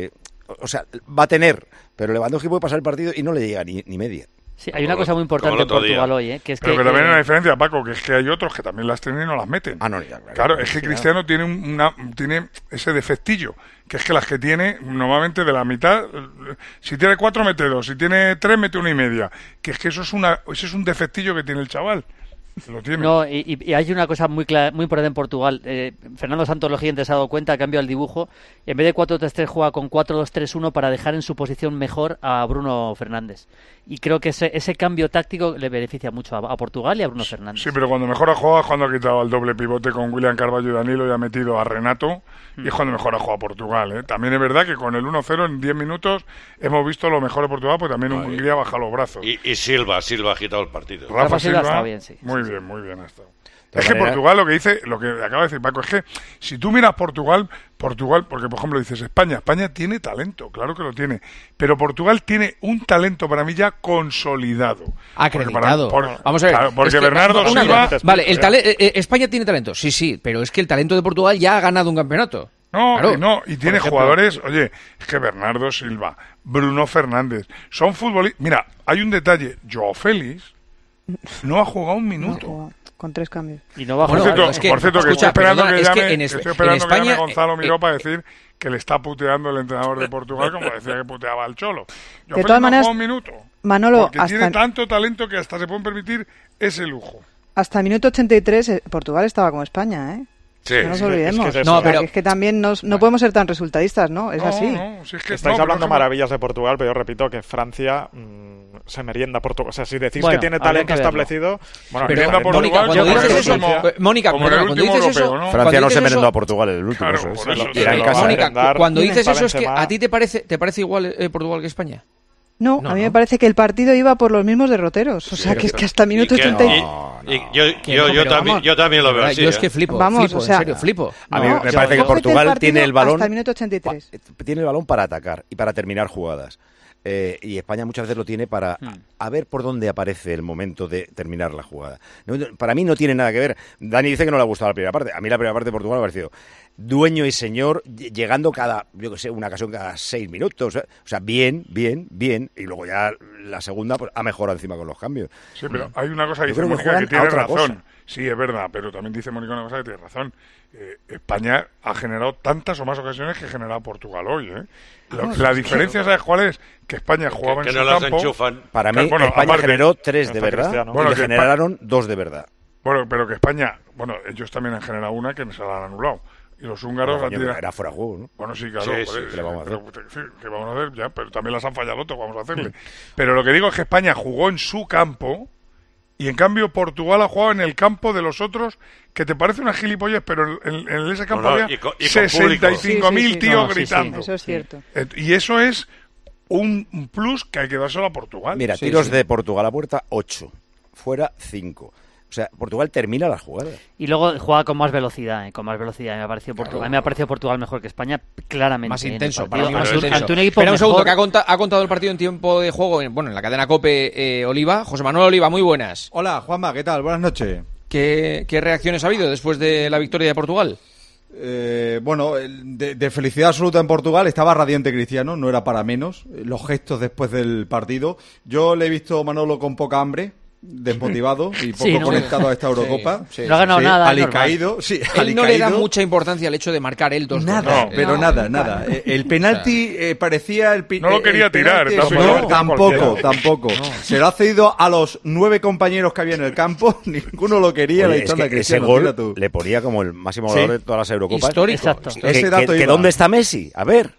O sea, va a tener, pero Lewandowski puede pasar el partido y no le llega ni media. Sí, hay una cosa muy importante en Portugal hoy, que es pero que también hay una diferencia, Paco, que es que hay otros que también las tienen y no las meten. Claro, es que Cristiano tiene ese defectillo, que es que las que tiene, normalmente de la mitad, si tiene 4 mete 2, si tiene 3 mete 1,5, que es que eso es un defectillo que tiene el chaval. Lo tiene. No, y hay una cosa muy importante en Portugal. Fernando Santos, los siguientes, se ha dado cuenta, ha cambiado el dibujo. En vez de 4-3-3 juega con 4-2-3-1 para dejar en su posición mejor a Bruno Fernández. Y creo que ese cambio táctico le beneficia mucho a Portugal y a Bruno Fernández. Sí, pero cuando mejor ha jugado es cuando ha quitado al doble pivote con William Carvalho y Danilo y ha metido a Renato, y es cuando mejor ha jugado Portugal, ¿eh? También es verdad que con el 1-0 en 10 minutos hemos visto lo mejor de Portugal, pues también Hungría baja los brazos. Y Silva ha agitado el partido. Rafa Silva está bien, sí. Muy bien ha estado. Es que Portugal, lo que acaba de decir Paco, es que si tú miras Portugal, porque por ejemplo dices España tiene talento, claro que lo tiene, pero Portugal tiene un talento para mí ya consolidado. Acreditado. Vamos a ver. Claro, porque Bernardo Silva... Vale, España tiene talento, sí, pero es que el talento de Portugal ya ha ganado un campeonato. Y tiene jugadores, oye, es que Bernardo Silva, Bruno Fernández, son futbolistas... Mira, hay un detalle, Joao Félix no ha jugado un minuto. Con 3 cambios. Y no va a jugar. Por cierto, que estoy esperando que llame Gonzalo Miró para decir que le está puteando el entrenador de Portugal, como decía que puteaba al Cholo. De todas maneras, no un minuto, Manolo, porque tiene tanto talento que hasta se pueden permitir ese lujo. Hasta el minuto 83 Portugal estaba como España, ¿eh? Sí, no nos olvidemos. Es que también no podemos ser tan resultadistas, ¿no? Es así. Estáis hablando maravillas de Portugal, pero yo repito que Francia se merienda Portugal. O sea, si decís que tiene talento establecido... Bueno, merienda Portugal... Mónica, cuando dices eso... Francia no se merendó a Portugal en el último. Mónica, cuando dices eso es que ¿a ti te parece igual Portugal que España? No, a mí me parece que el partido iba por los mismos derroteros. O sea, que es que hasta minuto 80... Yo también lo veo así. Yo es que flipo. Vamos, en serio, flipo. A mí me parece que Portugal tiene el balón... Hasta el minuto 83. Tiene el balón para atacar y para terminar jugadas. Y España muchas veces lo tiene para a ver por dónde aparece el momento de terminar la jugada. Para mí no tiene nada que ver. Dani dice que no le ha gustado la primera parte. A mí la primera parte de Portugal me ha parecido dueño y señor, llegando una ocasión cada 6 minutos. O sea, bien. Y luego ya la segunda pues, ha mejorado encima con los cambios. Sí, pero hay una cosa que dice Mónica que tiene razón. Cosa. Sí, es verdad, pero también dice Mónica una cosa que tiene razón. España ha generado tantas o más ocasiones que generaba Portugal hoy, ¿eh? La diferencia, ¿sabes cuál es? Que España jugaba en su campo. Enchufan. Para mí, España generó 3 de verdad y le generaron 2 de verdad. Bueno, pero que España, ellos también han generado una que se la han anulado. Y los húngaros... era fuera de juego, ¿no? Bueno, sí, claro. ¿Qué vamos a hacer? ¿Qué vamos a hacer? Ya, pero también las han fallado otros, vamos a hacerle. Pero lo que digo es que España jugó en su campo y en cambio Portugal ha jugado en el campo de los otros, que te parece una gilipollez, pero en ese campo había 65.000 tíos gritando. Sí, eso es cierto. Y eso es un plus que hay que dárselo a Portugal. Mira, tiros de Portugal a puerta, 8. Fuera, 5. O sea, Portugal termina las jugadas. Y luego juega con más velocidad, Me ha parecido Portugal mejor que España, claramente. Más intenso, para mí más intenso. Ante un equipo Espera un segundo, que ha contado el partido en tiempo de juego, en la cadena COPE Oliva. José Manuel Oliva, muy buenas. Hola, Juanma, ¿qué tal? Buenas noches. ¿Qué reacciones ha habido después de la victoria de Portugal? De felicidad absoluta en Portugal. Estaba radiante Cristiano, no era para menos. Los gestos después del partido. Yo le he visto a Manolo con poca hambre, desmotivado y poco conectado a esta Eurocopa. No ha ganado nada. Alicaído. Él no le da mucha importancia al hecho de marcar él 2-2. Nada. El penalti parecía el no lo quería tirar. Tampoco. Se lo ha cedido a los 9 compañeros que había en el campo. Ninguno lo quería. Ese gol le ponía como el máximo goleador de todas las Eurocopas. Histórico. Exacto. Ese dato ¿Dónde está Messi? A ver.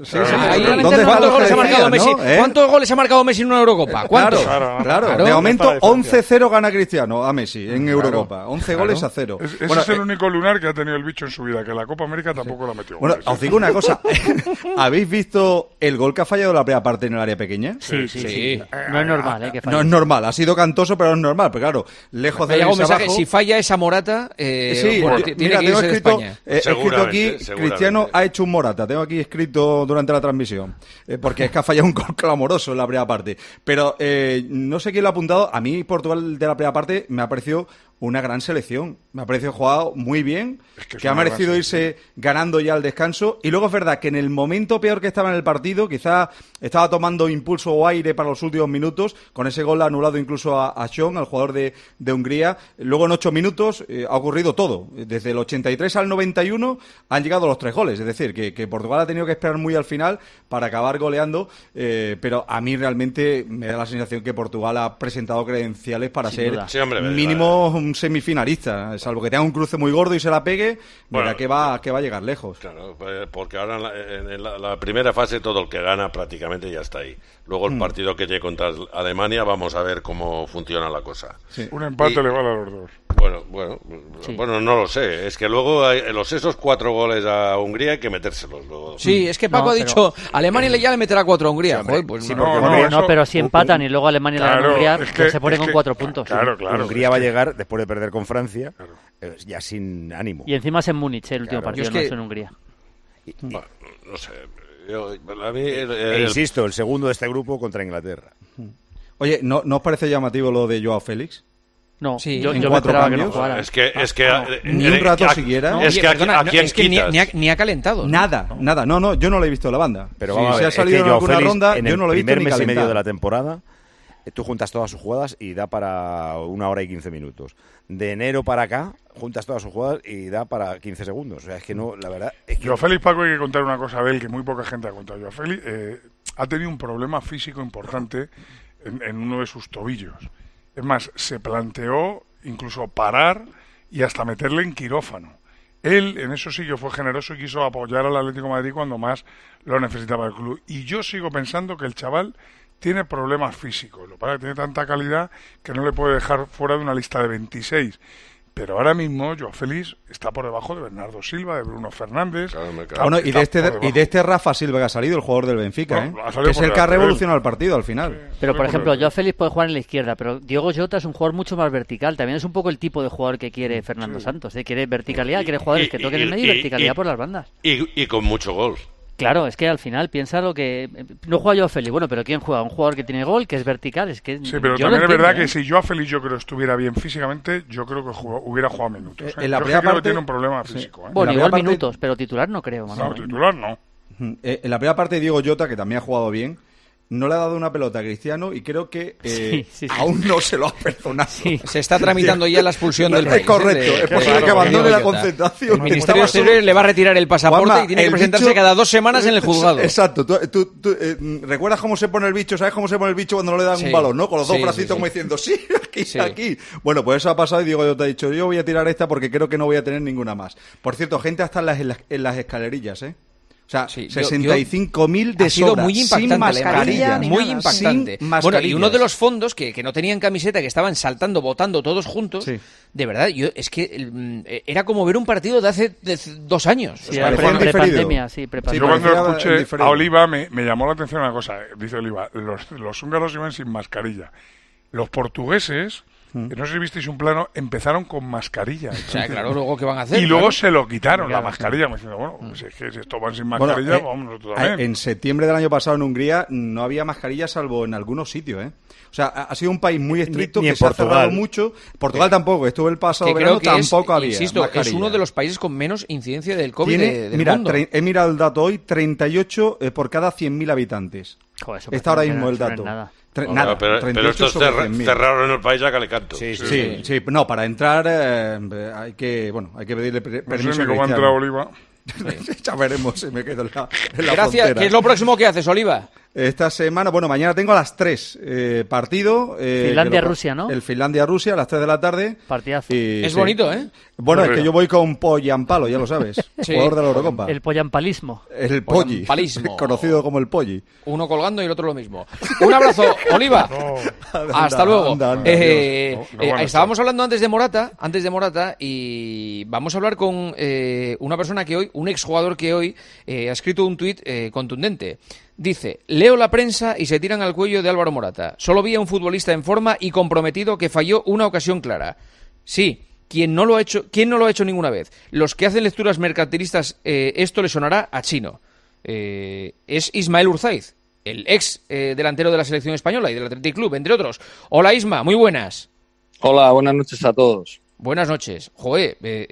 ¿Cuántos goles ha marcado Messi? ¿Cuántos goles ha marcado Messi en una Eurocopa? ¿Cuántos? Claro. De momento 11-0 gana Cristiano a Messi en Eurocopa. 11 goles a 0. Ese es el único lunar que ha tenido el bicho en su vida, que la Copa América tampoco la metió. Bueno, os digo una cosa. ¿Habéis visto el gol que ha fallado la primera parte en el área pequeña? Sí. No es normal, que falle. No es normal. Ha sido cantoso, pero no es normal. Pero claro, lejos de irse abajo... Si falla esa Morata, tiene que irse de España. He escrito aquí, Cristiano ha hecho un Morata. Tengo aquí escrito durante la transmisión. Porque es que ha fallado un gol clamoroso en la primera parte. Pero no sé quién lo ha apuntado. A mí Portugal de la primera parte me ha parecido una gran selección. Me ha parecido jugado muy bien, que ha merecido irse ganando ya al descanso. Y luego es verdad que en el momento peor que estaba en el partido, quizá estaba tomando impulso o aire para los últimos minutos, con ese gol anulado incluso a Sean, al jugador de Hungría. Luego en 8 minutos ha ocurrido todo. Desde el 83 al 91 han llegado los 3 goles. Es decir, que Portugal ha tenido que esperar muy al final para acabar goleando. Pero a mí realmente me da la sensación que Portugal ha presentado credenciales para ser mínimo un semifinalista, salvo que tenga un cruce muy gordo y se la pegue, mira que va a llegar lejos. Claro, porque ahora en la primera fase todo el que gana prácticamente ya está ahí. Luego el partido que llegue contra Alemania, vamos a ver cómo funciona la cosa. Sí. Un empate le vale a los dos. Bueno, no lo sé. Es que luego esos 4 goles a Hungría hay que metérselos luego. Sí, es que Paco ha dicho, Alemania ya le meterá 4 a Hungría. Pero si empatan y luego Alemania le gana a Hungría, se pone con 4 puntos. Claro. Hungría va a llegar después de perder con Francia, ya sin ánimo. Y encima es en Múnich el último partido, no es en Hungría. No sé. Insisto, el segundo de este grupo contra Inglaterra. Oye, ¿no os parece llamativo lo de Joao Félix? No, yo me esperaba que no jugara. Es que ni un rato siquiera. Ni ha calentado. Nada. No, yo no lo he visto en la banda. Pero vamos a ver, si ha salido en alguna ronda, yo no lo he visto ni primer mes y medio calentar. de la temporada, tú juntas todas sus jugadas y da para 1 hora y 15 minutos. De enero para acá, juntas todas sus jugadas y da para 15 segundos. O sea, es que no, la verdad... Es que... Joao Félix, Paco, hay que contar una cosa de él que muy poca gente ha contado. Joao Félix ha tenido un problema físico importante en uno de sus tobillos. Es más, se planteó incluso parar y hasta meterle en quirófano. Él, en eso sí que fue generoso y quiso apoyar al Atlético de Madrid cuando más lo necesitaba el club. Y yo sigo pensando que el chaval tiene problemas físicos. Lo que pasa es que tiene tanta calidad que no le puede dejar fuera de una lista de 26. Pero ahora mismo Joao Félix está por debajo de Bernardo Silva, de Bruno Fernández. Y de este Rafa Silva que ha salido, el jugador del Benfica, que es el que ha revolucionado el partido al final. Sí, pero por ejemplo, Joao Félix puede jugar en la izquierda, pero Diogo Jota es un jugador mucho más vertical. También es un poco el tipo de jugador que quiere Fernando Santos. Quiere verticalidad, quiere jugadores que toquen el medio y verticalidad por las bandas. Y con mucho gol. Claro, es que al final piensa lo que... No juega Joao Félix, bueno, pero ¿quién juega? Un jugador que tiene gol, que es vertical, es que... Sí, pero también es verdad que si Joao Félix yo creo estuviera bien físicamente, yo creo que hubiera jugado minutos. En la primera parte creo que tiene un problema físico. Bueno, igual minutos, pero titular no creo. No, titular no. En la primera parte, Diego Jota, que también ha jugado bien, no le ha dado una pelota a Cristiano y creo que aún no se lo ha perdonado. Sí. Se está tramitando ya la expulsión del país. Es correcto, es posible que abandone la concentración. El Ministerio Exterior le va a retirar el pasaporte, Juanma, y tiene que presentarse cada 2 semanas en el juzgado. Exacto. ¿Tú recuerdas cómo se pone el bicho? ¿Sabes cómo se pone el bicho cuando no le dan un balón, no? Con los dos bracitos como diciendo, aquí. Bueno, pues eso ha pasado y Diego Jota ha dicho, yo voy a tirar esta porque creo que no voy a tener ninguna más. Por cierto, gente hasta en las escalerillas, O sea, 65.000 de sobra, muy impactante, sin mascarilla, muy impactante. Bueno, y uno de los fondos que no tenían camiseta, que estaban saltando, votando todos juntos, de verdad, es que era como ver un partido de hace 2 años. Sí, pre-pandemia, Yo cuando escuché a Oliva me llamó la atención una cosa. Dice Oliva, los húngaros iban sin mascarilla. Los portugueses... No sé si visteis un plano, empezaron con mascarilla. O sea, claro, luego ¿qué van a hacer? Y luego se lo quitaron, la mascarilla. Me diciendo, bueno, pues es que si estos van sin mascarilla, vamos nosotros también. En septiembre del año pasado en Hungría no había mascarilla salvo en algunos sitios, O sea, ha sido un país muy estricto que se ha cerrado mucho. Portugal tampoco, estuvo el pasado verano, tampoco había mascarilla. Es uno de los países con menos incidencia del COVID del mundo. He mirado el dato hoy, 38 por cada 100.000 habitantes. Joder, está ahora mismo el dato. Nada. Pero estos cerraron el país a calecanto. Sí. No, para entrar hay que pedirle permiso. No sé ni cómo ha entrado Oliva. Ya veremos si me quedo en la Gracias. frontera. ¿Qué es lo próximo que haces, Oliva? Esta semana, mañana tengo a las 3 partido. Finlandia-Rusia, ¿no? El Finlandia-Rusia a las 3 de la tarde. Partidazo. Es bonito, Bueno, es que yo voy con Poyampalo, ya lo sabes. Jugador de la Eurocopa. El Poyampalismo. El Polli. Conocido como el Polli. Uno colgando y el otro lo mismo. Un abrazo, Oliva. Hasta luego. Estábamos hablando antes de Morata, y vamos a hablar con una persona que hoy, un exjugador que hoy ha escrito un tuit contundente. Dice, leo la prensa y se tiran al cuello de Álvaro Morata. Solo vi a un futbolista en forma y comprometido que falló una ocasión clara. Sí, ¿quién no lo ha hecho ninguna vez? Los que hacen lecturas mercantilistas, esto le sonará a chino. Es Ismael Urzaiz, el ex delantero de la selección española y del Athletic Club, entre otros. Hola Isma, muy buenas. Hola, buenas noches a todos. Buenas noches. Joder,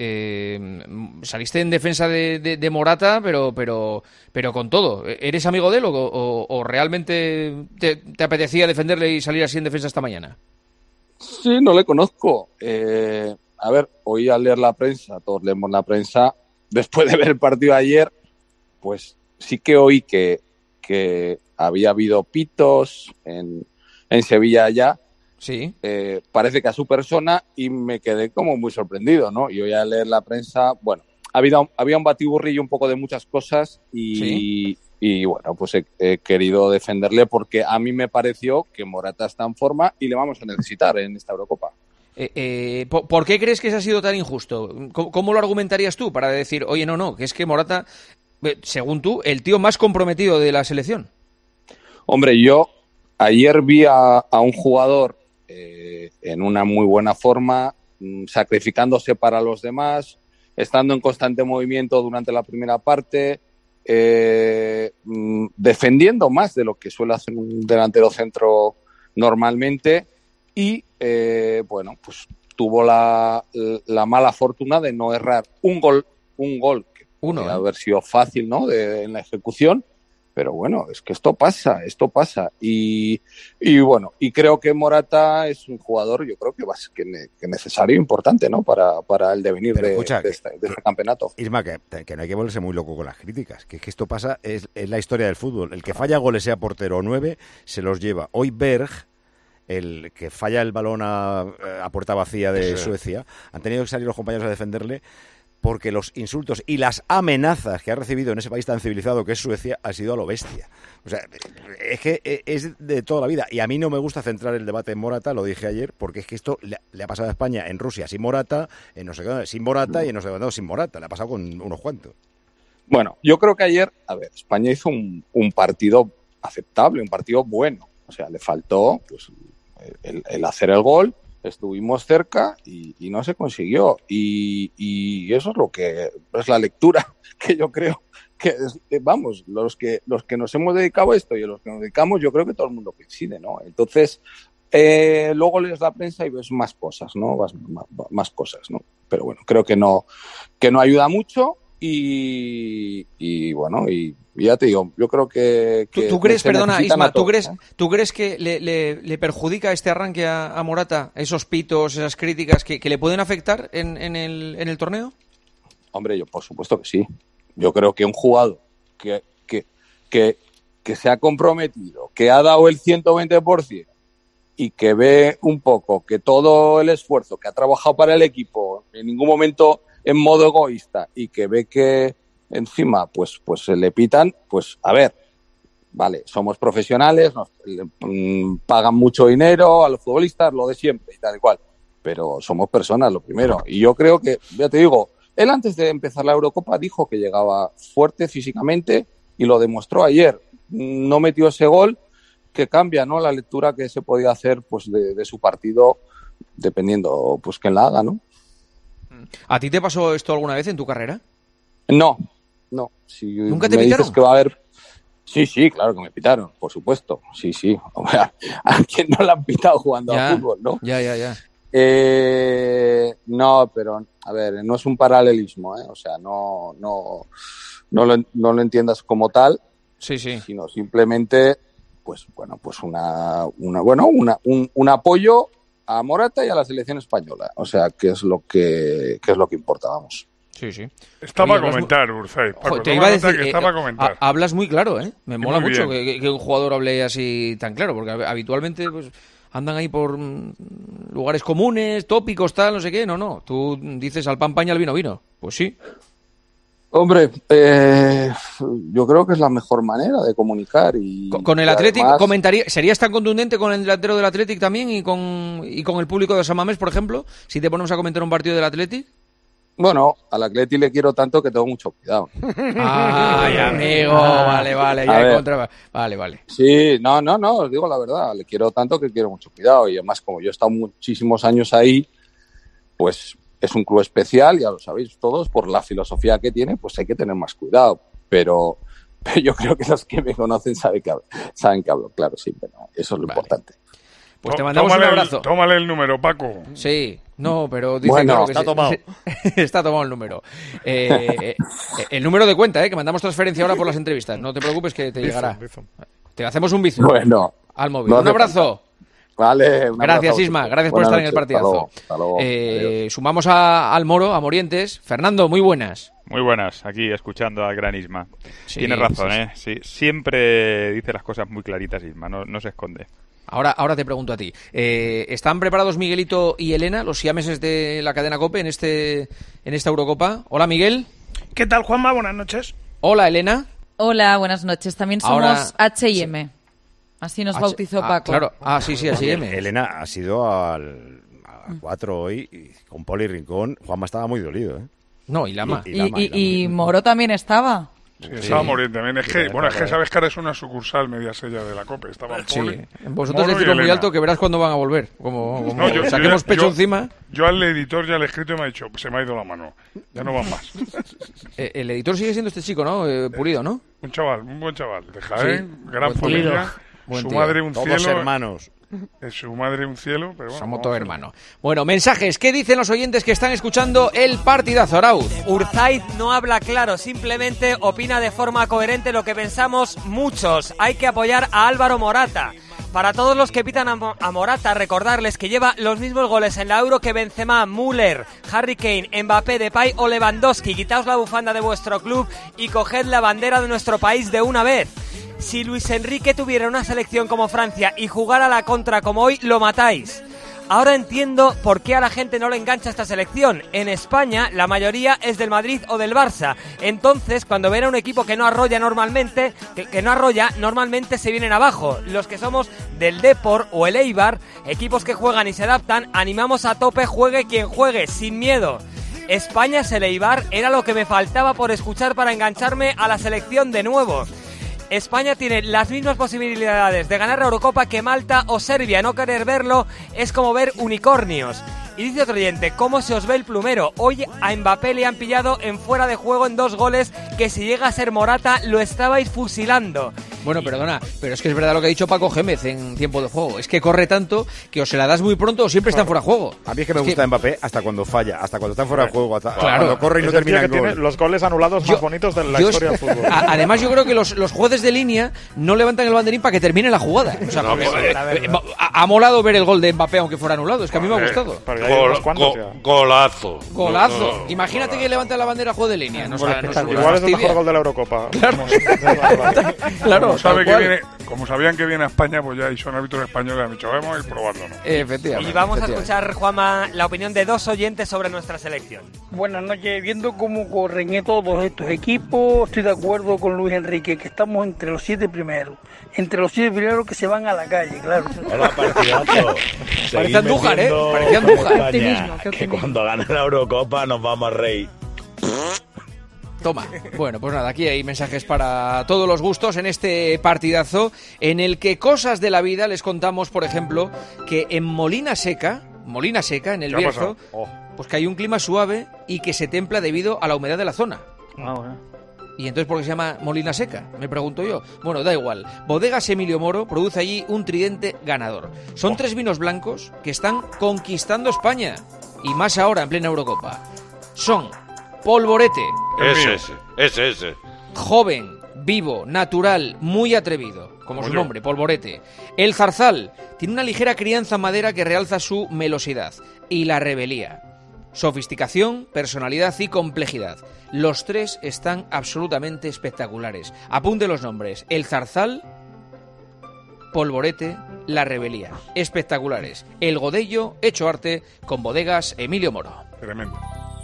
saliste en defensa de Morata, pero con todo. ¿Eres amigo de él o realmente te apetecía defenderle y salir así en defensa esta mañana? Sí, no le conozco. A ver, oí al leer la prensa, todos leemos la prensa. Después de ver el partido de ayer, pues sí que oí que había habido pitos en Sevilla ya. Sí. Parece que a su persona, y me quedé como muy sorprendido, ¿no? Y hoy al leer la prensa, bueno, había un batiburrillo un poco de muchas cosas y bueno, pues he querido defenderle porque a mí me pareció que Morata está en forma y le vamos a necesitar en esta Eurocopa. ¿Por qué crees que se ha sido tan injusto? ¿Cómo lo argumentarías tú para decir, oye, no, que es que Morata, según tú, el tío más comprometido de la selección? Hombre, yo ayer vi a un jugador en una muy buena forma, sacrificándose para los demás, estando en constante movimiento durante la primera parte, defendiendo más de lo que suele hacer un delantero centro normalmente y, bueno, pues tuvo la mala fortuna de no errar un gol que podría haber sido fácil, ¿no? En la ejecución. Pero bueno, es que esto pasa. Y bueno, y creo que Morata es un jugador, yo creo que necesario, importante, ¿no? Para el devenir de este campeonato. Isma, que no hay que volverse muy loco con las críticas, que esto pasa, es la historia del fútbol. El que falla goles, sea portero o 9, se los lleva. Hoy Berg, el que falla el balón a puerta vacía de Suecia, han tenido que salir los compañeros a defenderle, porque los insultos y las amenazas que ha recibido en ese país tan civilizado que es Suecia ha sido a lo bestia. O sea, es que es de toda la vida. Y a mí no me gusta centrar el debate en Morata, lo dije ayer, porque es que esto le ha pasado a España en Rusia sin Morata, en no sé qué sin Morata y en no sé qué sin Morata. Le ha pasado con unos cuantos. Bueno, yo creo que ayer, España hizo un partido aceptable, un partido bueno. O sea, le faltó pues el hacer el gol. Estuvimos cerca y no se consiguió. Y eso es lo que es la lectura que yo creo vamos, los que nos hemos dedicado a esto y los que nos dedicamos, yo creo que todo el mundo coincide, ¿no? Entonces, luego lees la prensa y ves más cosas, ¿no? Más cosas, ¿no? Pero bueno, creo que no ayuda mucho y bueno, y ya te digo, yo creo que ¿Tú crees, perdona, Isma, ¿tú crees que le perjudica este arranque a Morata, esos pitos, esas críticas que le pueden afectar en el torneo? Hombre, yo por supuesto que sí. Yo creo que un jugador que se ha comprometido, que ha dado el 120% y que ve un poco que todo el esfuerzo que ha trabajado para el equipo en ningún momento en modo egoísta y que ve que encima pues se le pitan, pues a ver, vale, somos profesionales, nos pagan mucho dinero a los futbolistas, lo de siempre y tal y cual, pero somos personas lo primero. Y yo creo que, ya te digo, él antes de empezar la Eurocopa dijo que llegaba fuerte físicamente y lo demostró ayer. No metió ese gol que cambia, ¿no?, la lectura que se podía hacer pues de su partido dependiendo pues quién la haga, ¿no? ¿A ti te pasó esto alguna vez en tu carrera? No. Si ¿Nunca te me pitaron? Dices que va a haber... Sí, claro que me pitaron, por supuesto. Sí. O sea, ¿a quién no le han pitado jugando a fútbol, no? Ya. No, pero a ver, no es un paralelismo, ¿eh? O sea, no lo entiendas como tal, sí, sino simplemente, pues bueno, pues un apoyo a Morata y a la selección española. O sea, que es lo que importa, vamos. Sí. Estaba a comentar, Urzay. Te iba a decir que estaba a comentar. Hablas muy claro, ¿eh? Me mola muy mucho que un jugador hable así tan claro, porque habitualmente pues andan ahí por lugares comunes, tópicos, tal, no sé qué. No. Tú dices al pan y al vino. Pues sí. Hombre, yo creo que es la mejor manera de comunicar. Y con el Athletic, ¿serías tan contundente con el delantero del Athletic también y con el público de San Mamés, por ejemplo? Si te ponemos a comentar un partido del Athletic. Bueno, al Athletic le quiero tanto que tengo mucho cuidado. Ay, amigo, vale, ya encontraba. Vale. Sí, no, os digo la verdad, le quiero tanto que quiero mucho cuidado. Y además, como yo he estado muchísimos años ahí, pues es un club especial, ya lo sabéis todos, por la filosofía que tiene, pues hay que tener más cuidado. Pero yo creo que los que me conocen saben que hablo claro siempre, ¿no? Eso es lo importante. Pues te mandamos un abrazo. Tómale el número, Paco. Sí, no, pero dice bueno, claro que está tomado. Está tomado el número. El número de cuenta, que mandamos transferencia ahora por las entrevistas. No te preocupes que te llegará. Te hacemos un bizum al móvil. Un abrazo. Vale, gracias, Isma. Gracias por estar en el partidazo. Hasta luego. Sumamos al Moro, a Morientes. Fernando, muy buenas. Muy buenas, aquí escuchando al gran Isma. Tienes razón, sí. Siempre dice las cosas muy claritas, Isma, no se esconde. Ahora te pregunto a ti. ¿Están preparados Miguelito y Elena, los siameses de la cadena COPE, en esta Eurocopa? Hola, Miguel. ¿Qué tal, Juanma? Buenas noches. Hola, Elena. Hola, buenas noches. También somos H&M. Así nos bautizó Paco. Claro. Sí, H&M. Elena ha sido al 4 hoy con Poli Rincón. Juanma estaba muy dolido, ¿eh? No, y Lama. Y Moro también estaba. Sí, estaba Moret también. Es que sabes que ahora es una sucursal media sella de la COPE. Estaba Poli. Vosotros decirlo muy alto que verás cuándo van a volver. Como saquemos pecho encima. Yo al editor ya le he escrito y me ha dicho, se me ha ido la mano. Ya no van más. El editor sigue siendo este chico, ¿no? Pulido, ¿no? Un buen chaval. De Jaén, gran familia. Su madre un cielo. Todos hermanos. Es su madre un cielo, pero bueno. Somos todos hermanos. Bueno, mensajes. ¿Qué dicen los oyentes que están escuchando el partidazo, Arauz? Urzaiz no habla claro, simplemente opina de forma coherente lo que pensamos muchos. Hay que apoyar a Álvaro Morata. Para todos los que pitan a Morata, recordarles que lleva los mismos goles en la Euro que Benzema, Müller, Harry Kane, Mbappé, Depay o Lewandowski. Quitaos la bufanda de vuestro club y coged la bandera de nuestro país de una vez. Si Luis Enrique tuviera una selección como Francia y jugara a la contra como hoy, lo matáis. Ahora entiendo por qué a la gente no le engancha esta selección. En España, la mayoría es del Madrid o del Barça. Entonces, cuando ven a un equipo que no arrolla normalmente, normalmente se vienen abajo. Los que somos del Depor o el Eibar, equipos que juegan y se adaptan, animamos a tope, juegue quien juegue, sin miedo. España es el Eibar, era lo que me faltaba por escuchar para engancharme a la selección de nuevo. España tiene las mismas posibilidades de ganar la Eurocopa que Malta o Serbia. No querer verlo es como ver unicornios. Y dice otro oyente, ¿cómo se os ve el plumero? Hoy a Mbappé le han pillado en fuera de juego en 2 goles que si llega a ser Morata lo estabais fusilando. Bueno, perdona, pero es que es verdad lo que ha dicho Paco Gémez en tiempo de juego. Es que corre tanto que o se la das muy pronto o siempre está fuera de juego. A mí es que me gusta Mbappé hasta cuando falla, hasta cuando está fuera de juego, hasta cuando corre y no termina el gol. Tiene los goles anulados más bonitos de la historia del fútbol. Además, yo creo que los jueces de línea no levantan el banderín para que termine la jugada. O sea, ha molado ver el gol de Mbappé aunque fuera anulado. Es que a mí me ha gustado. Golazo. Golazo. Imagínate que levanta la bandera juego de línea. Igual es el mejor gol de la Eurocopa. Claro. Como sabían que viene a España, pues ya y son árbitros españoles, han dicho, vamos a ir probándonos. Efectivamente. Y vamos a escuchar, Juanma, la opinión de 2 oyentes sobre nuestra selección. Buenas noches. Viendo cómo corren todos estos equipos, estoy de acuerdo con Luis Enrique, que estamos entre los 7 primeros. Entre los 7 primeros que se van a la calle, claro. Hola, partidazo. Parece Andújar, Parecía Andújar. Que cuando gane la Eurocopa nos vamos a reír. Toma. Bueno, pues nada, aquí hay mensajes para todos los gustos en este partidazo en el que cosas de la vida les contamos, por ejemplo, que en Molina Seca, en el Bierzo, pues que hay un clima suave y que se templa debido a la humedad de la zona. ¿Y entonces por qué se llama Molina Seca? Me pregunto yo. Bueno, da igual. Bodegas Emilio Moro produce allí un tridente ganador. Son 3 vinos blancos que están conquistando España. Y más ahora, en plena Eurocopa. Son Polvorete. Ese. Joven, vivo, natural, muy atrevido. Como su nombre, Polvorete. El Zarzal. Tiene una ligera crianza madera que realza su melosidad. Y la Rebelía. Sofisticación, personalidad y complejidad. Los 3 están absolutamente espectaculares. Apunte los nombres. El Zarzal, Polvorete, La Rebelía. Espectaculares. El Godello, hecho arte, con Bodegas Emilio Moro. Tremendo.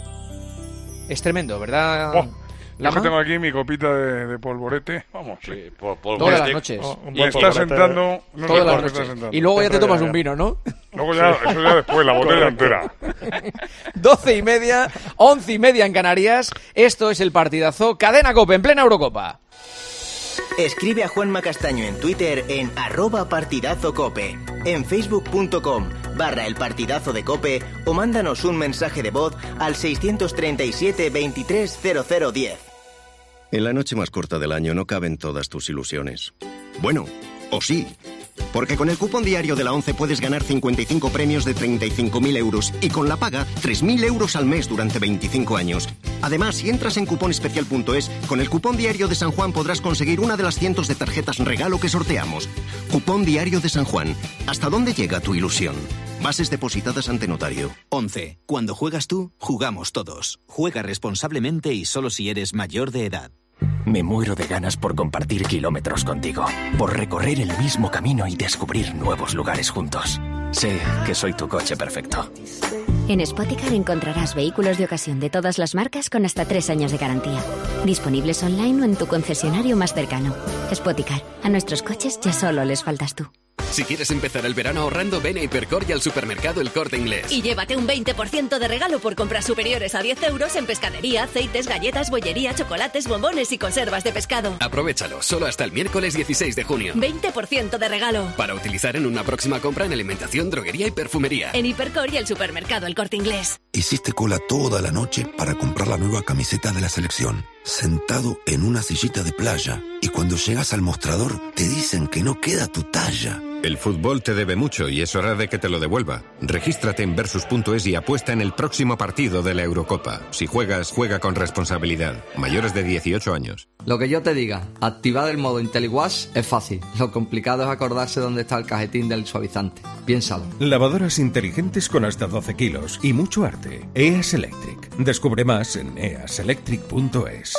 Es tremendo, ¿verdad? Yo que tengo aquí mi copita de polvorete, vamos. Sí, todas las noches. Me está sentando. Todas las noches. Y luego ya te tomas un vino, ¿no? Luego ya, eso ya después, la botella entera. 12:30, 11:30 en Canarias. Esto es el partidazo. Cadena COPE en plena Eurocopa. Escribe a Juanma Castaño en Twitter en @partidazocope, en facebook.com/El Partidazo de Cope o mándanos un mensaje de voz al 637 23 0010. En la noche más corta del año no caben todas tus ilusiones. Bueno, o sí. Porque con el cupón diario de la 11 puedes ganar 55 premios de 35.000 euros y con la paga 3.000 euros al mes durante 25 años. Además, si entras en cuponespecial.es, con el cupón diario de San Juan podrás conseguir una de las cientos de tarjetas regalo que sorteamos. Cupón diario de San Juan. ¿Hasta dónde llega tu ilusión? Bases depositadas ante notario. 11. Cuando juegas tú, jugamos todos. Juega responsablemente y solo si eres mayor de edad. Me muero de ganas por compartir kilómetros contigo, por recorrer el mismo camino y descubrir nuevos lugares juntos. Sé que soy tu coche perfecto. En Spoticar encontrarás vehículos de ocasión de todas las marcas con hasta 3 años de garantía. Disponibles online o en tu concesionario más cercano. Spoticar, a nuestros coches ya solo les faltas tú. Si quieres empezar el verano ahorrando, ven a Hipercor y al supermercado El Corte Inglés. Y llévate un 20% de regalo por compras superiores a 10 euros en pescadería, aceites, galletas, bollería, chocolates, bombones y conservas de pescado. Aprovéchalo, solo hasta el miércoles 16 de junio. 20% de regalo. Para utilizar en una próxima compra en alimentación, droguería y perfumería. En Hipercor y el supermercado El Corte Inglés. Hiciste cola toda la noche para comprar la nueva camiseta de la selección, sentado en una sillita de playa, y cuando llegas al mostrador te dicen que no queda tu talla. El fútbol te debe mucho y es hora de que te lo devuelva. Regístrate en Versus.es y apuesta en el próximo partido de la Eurocopa. Si juegas, juega con responsabilidad. Mayores de 18 años. Lo que yo te diga, activar el modo IntelliWash es fácil. Lo complicado es acordarse dónde está el cajetín del suavizante. Piénsalo. Lavadoras inteligentes con hasta 12 kilos y mucho arte. EAS Electric. Descubre más en easelectric.es.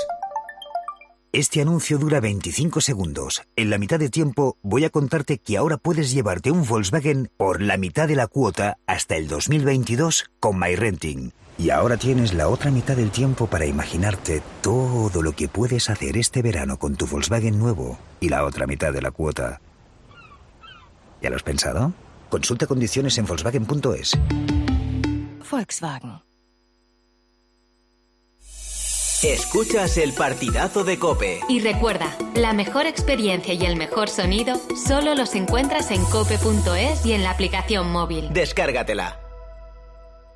Este anuncio dura 25 segundos. En la mitad de tiempo voy a contarte que ahora puedes llevarte un Volkswagen por la mitad de la cuota hasta el 2022 con MyRenting. Y ahora tienes la otra mitad del tiempo para imaginarte todo lo que puedes hacer este verano con tu Volkswagen nuevo y la otra mitad de la cuota. ¿Ya lo has pensado? Consulta condiciones en Volkswagen.es. Volkswagen. Escuchas el partidazo de COPE. Y recuerda, la mejor experiencia y el mejor sonido solo los encuentras en cope.es y en la aplicación móvil. Descárgatela.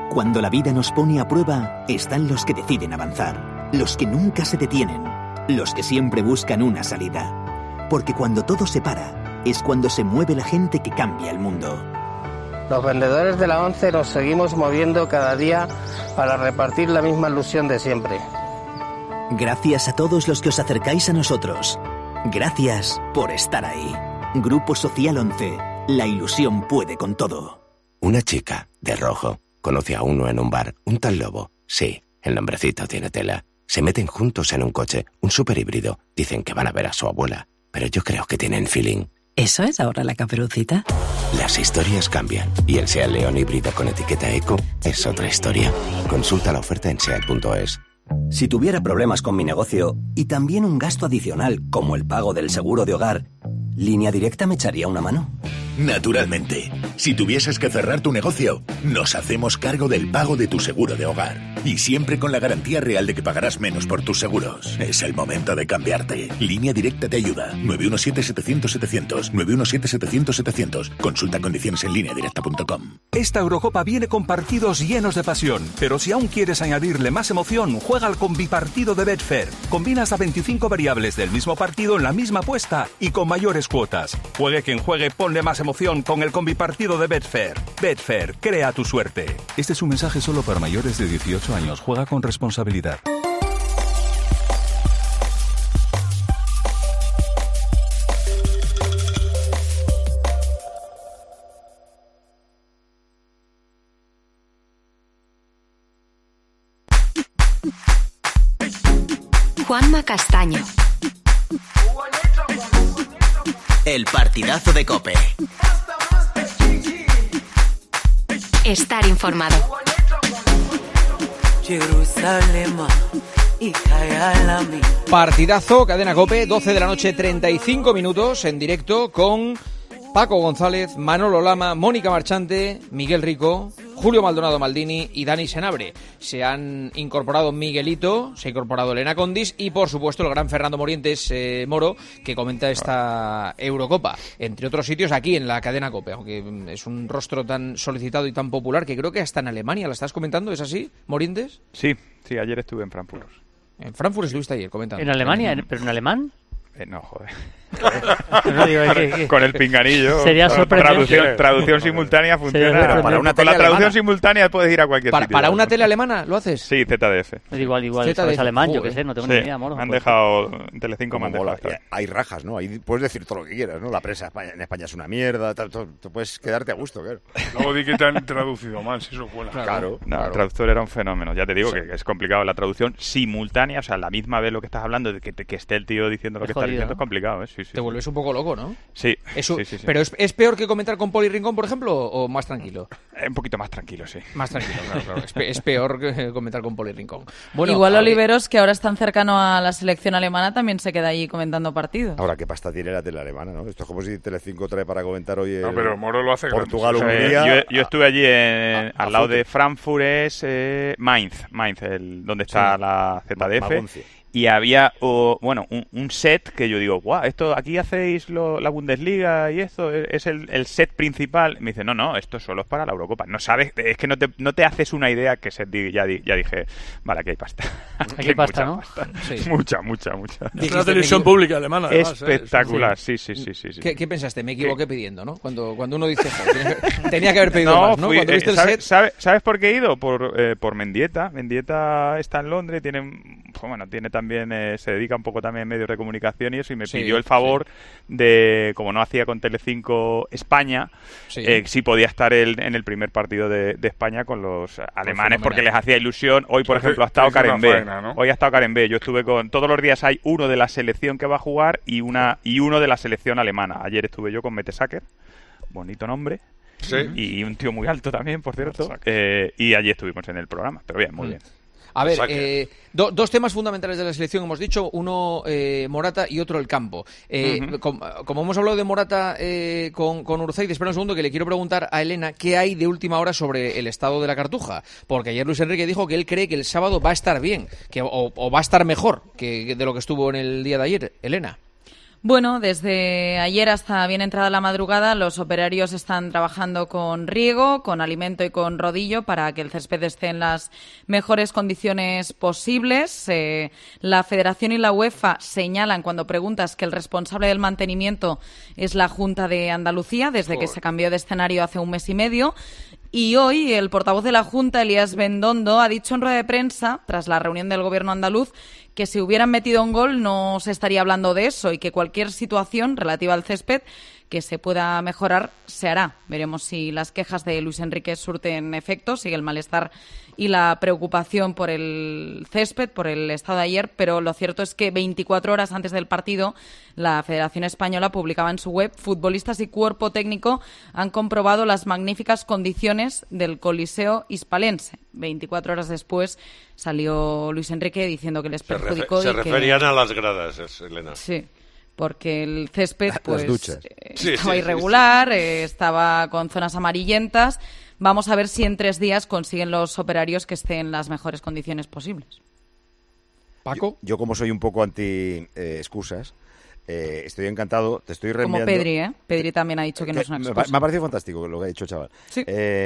Cuando la vida nos pone a prueba, están los que deciden avanzar, los que nunca se detienen, los que siempre buscan una salida. Porque cuando todo se para, es cuando se mueve la gente que cambia el mundo. Los vendedores de la ONCE nos seguimos moviendo cada día para repartir la misma ilusión de siempre. Gracias a todos los que os acercáis a nosotros. Gracias por estar ahí. Grupo Social 11. La ilusión puede con todo. Una chica, de rojo, conoce a uno en un bar, un tal Lobo. Sí, el nombrecito tiene tela. Se meten juntos en un coche, un superhíbrido. Dicen que van a ver a su abuela, pero yo creo que tienen feeling. ¿Eso es ahora la Caperucita? Las historias cambian y el SEAT León híbrido con etiqueta Eco es otra historia. Consulta la oferta en SEAT.es. Si tuviera problemas con mi negocio y también un gasto adicional como el pago del seguro de hogar, ¿Línea Directa me echaría una mano? Naturalmente. Si tuvieses que cerrar tu negocio, nos hacemos cargo del pago de tu seguro de hogar. Y siempre con la garantía real de que pagarás menos por tus seguros. Es el momento de cambiarte. Línea Directa te ayuda. 917-700-700. 917-700-700. Consulta condiciones en lineadirecta.com. Esta Eurocopa viene con partidos llenos de pasión. Pero si aún quieres añadirle más emoción, juega al combipartido de Betfair. Combina hasta 25 variables del mismo partido en la misma apuesta y con mayores cuotas. Juegue quien juegue, ponle más emoción con el combipartido de Betfair. Betfair, crea tu suerte. Este es un mensaje solo para mayores de 18 años. Juega con responsabilidad. Juanma Castaño. El partidazo de COPE. Estar informado. Partidazo, cadena COPE, 12 de la noche, 35 minutos en directo con Paco González, Manolo Lama, Mónica Marchante, Miguel Rico, Julio Maldonado Maldini y Dani Senabre. Se han incorporado Miguelito, se ha incorporado Elena Condis y, por supuesto, el gran Fernando Morientes Moro, que comenta esta Eurocopa, entre otros sitios aquí en la cadena COPE, aunque es un rostro tan solicitado y tan popular que creo que hasta en Alemania la estás comentando, ¿es así, Morientes? Sí, ayer estuve en Frankfurt. En Frankfurt estuviste ayer comentando. ¿En Alemania? ¿Pero en alemán? No, joder. No, digo, con el pinganillo. Sería sorprendente. Traducción simultánea funciona. Pero para una con la tele traducción alemana. Simultánea puedes ir a cualquier sitio. ¿Para una tele alemana lo haces? Sí, ZDF. Igual, ¿sabes alemán? Yo qué sé, no tengo ni idea, moro. Me han dejado, Telecinco me han dejado. Hay rajas, ¿no? Ahí puedes decir todo lo que quieras, ¿no? La prensa en España es una mierda, tú puedes quedarte a gusto, claro. Luego di que te han traducido mal, si eso cuela. Claro. El traductor era un fenómeno. Ya te digo que es complicado. La traducción simultánea, o sea, la misma vez lo que estás hablando, de que esté el tío diciendo lo que está diciendo, es complicado, ¿eh? Sí. Te vuelves un poco loco, ¿no? Sí. Sí. ¿Pero es peor que comentar con Poli Rincón, por ejemplo, o más tranquilo? Un poquito más tranquilo, sí. Más tranquilo, claro. Es peor que comentar con Poli Rincón. Bueno, igual Oliveros, que ahora es tan cercano a la selección alemana, también se queda allí comentando partidos. Ahora, qué pasta tiene la tele alemana, ¿no? Esto es como si Telecinco trae para comentar hoy No, pero Moro lo hace Portugal, gratis. Hungría. Yo estuve allí al lado de Frankfurt, es Mainz, donde está la ZDF. Y había, un set que yo digo, guau, esto aquí hacéis la Bundesliga y esto es el set principal. Me dice, no, esto solo es para la Eurocopa. No sabes, es que no te haces una idea que set. Ya dije, vale, aquí hay pasta. Aquí hay pasta, ¿no? Pasta. Sí. Mucha. Es la televisión pública alemana. Además, espectacular, sí. ¿Qué pensaste? Me equivoqué pidiendo, ¿no? Cuando uno dice, tenía que haber pedido más, ¿no? Cuando viste el set... ¿Sabes por qué he ido? Por Mendieta. Mendieta está en Londres, tiene también, se dedica un poco también a medios de comunicación y eso, y me pidió el favor de, como no hacía con Telecinco España, si podía estar en el primer partido de España con los alemanes, porque les hacía ilusión. Hoy, por ejemplo, ha estado Karen B. ¿no? Hoy ha estado Karen B. Yo estuve todos los días hay uno de la selección que va a jugar y uno de la selección alemana. Ayer estuve yo con Mertesacker, bonito nombre. Sí. Y un tío muy alto también, por cierto. Y allí estuvimos en el programa, pero bien, muy bien. A ver, dos temas fundamentales de la selección hemos dicho, uno Morata y otro el campo. Como hemos hablado de Morata con Urzáiz, espera un segundo que le quiero preguntar a Elena qué hay de última hora sobre el estado de la Cartuja, porque ayer Luis Enrique dijo que él cree que el sábado va a estar bien, o va a estar mejor que de lo que estuvo en el día de ayer. Elena. Bueno, desde ayer hasta bien entrada la madrugada, los operarios están trabajando con riego, con alimento y con rodillo para que el césped esté en las mejores condiciones posibles. La Federación y la UEFA señalan cuando preguntas que el responsable del mantenimiento es la Junta de Andalucía, desde que se cambió de escenario hace un mes y medio. Y hoy el portavoz de la Junta, Elías Bendondo, ha dicho en rueda de prensa, tras la reunión del Gobierno andaluz, que si hubieran metido un gol no se estaría hablando de eso y que cualquier situación relativa al césped que se pueda mejorar se hará. Veremos si las quejas de Luis Enrique surten efecto, sigue el malestar y la preocupación por el césped, por el estado de ayer, pero lo cierto es que 24 horas antes del partido la Federación Española publicaba en su web: futbolistas y cuerpo técnico han comprobado las magníficas condiciones del Coliseo hispalense. 24 horas después salió Luis Enrique diciendo que les perjudicó. Se referían a las gradas, Elena. Sí. Porque el césped pues estaba sí, irregular, estaba con zonas amarillentas. Vamos a ver si en 3 días consiguen los operarios que estén en las mejores condiciones posibles. Paco. Yo como soy un poco anti excusas, estoy encantado, te estoy reenviando... Como Pedri, ¿eh? Pedri también ha dicho que no es una excusa. Me ha parecido fantástico lo que ha dicho el chaval. Sí.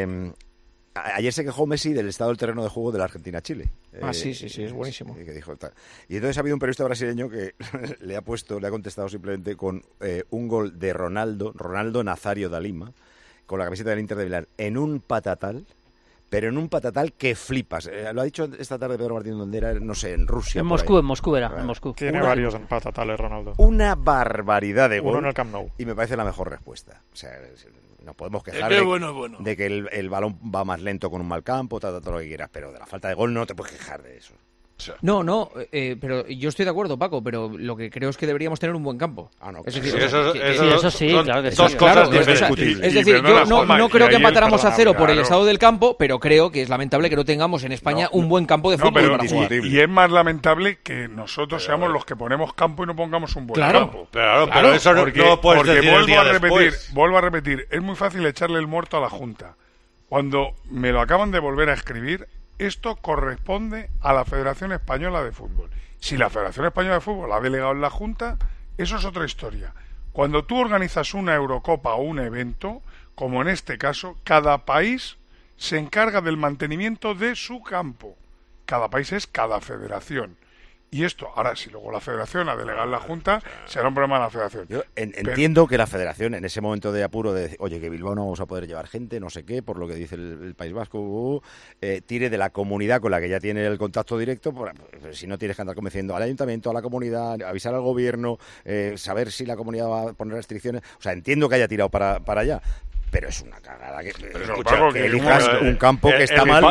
Ayer se quejó Messi del estado del terreno de juego de la Argentina-Chile. Sí, es buenísimo. Que dijo, y entonces ha habido un periodista brasileño que le ha contestado simplemente con un gol de Ronaldo Nazario da Lima, con la camiseta del Inter de Milán, en un patatal, pero en un patatal que flipas. Lo ha dicho esta tarde Pedro Martín, donde era, no sé, en Rusia. En Moscú era. Tiene varios en patatales, Ronaldo. Una barbaridad de gol. Uno en el Camp Nou. Y me parece la mejor respuesta. O sea, nos podemos quejar de que el balón va más lento con un mal campo, todo lo que quieras, pero de la falta de gol no te puedes quejar de eso. No, pero yo estoy de acuerdo, Paco, pero lo que creo es que deberíamos tener un buen campo. No, es decir, sí, eso sí, claro que sí. Dos cosas discutibles. Es decir, yo no creo que empatáramos a 0 por el estado del campo, pero creo que es lamentable que no tengamos en España un buen campo de fútbol para jugar. Y es más lamentable que nosotros seamos los que ponemos campo y no pongamos un buen campo. Pero eso no puedes decir el día después. Vuelvo a repetir, es muy fácil echarle el muerto a la Junta. Cuando me lo acaban de volver a escribir, esto corresponde a la Federación Española de Fútbol. Si la Federación Española de Fútbol ha delegado en la Junta, eso es otra historia. Cuando tú organizas una Eurocopa o un evento, como en este caso, cada país se encarga del mantenimiento de su campo. Cada país es cada federación. Y esto, ahora, si luego la Federación ha delegado en la Junta, será un problema de la Federación. Yo entiendo que la Federación, en ese momento de apuro de decir, oye, que Bilbao no vamos a poder llevar gente, no sé qué, por lo que dice el País Vasco, tire de la comunidad con la que ya tiene el contacto directo, si no tienes que andar convenciendo al ayuntamiento, a la comunidad, avisar al gobierno, saber si la comunidad va a poner restricciones. O sea, entiendo que haya tirado para allá. Pero es una cagada que elijas un campo que está mal.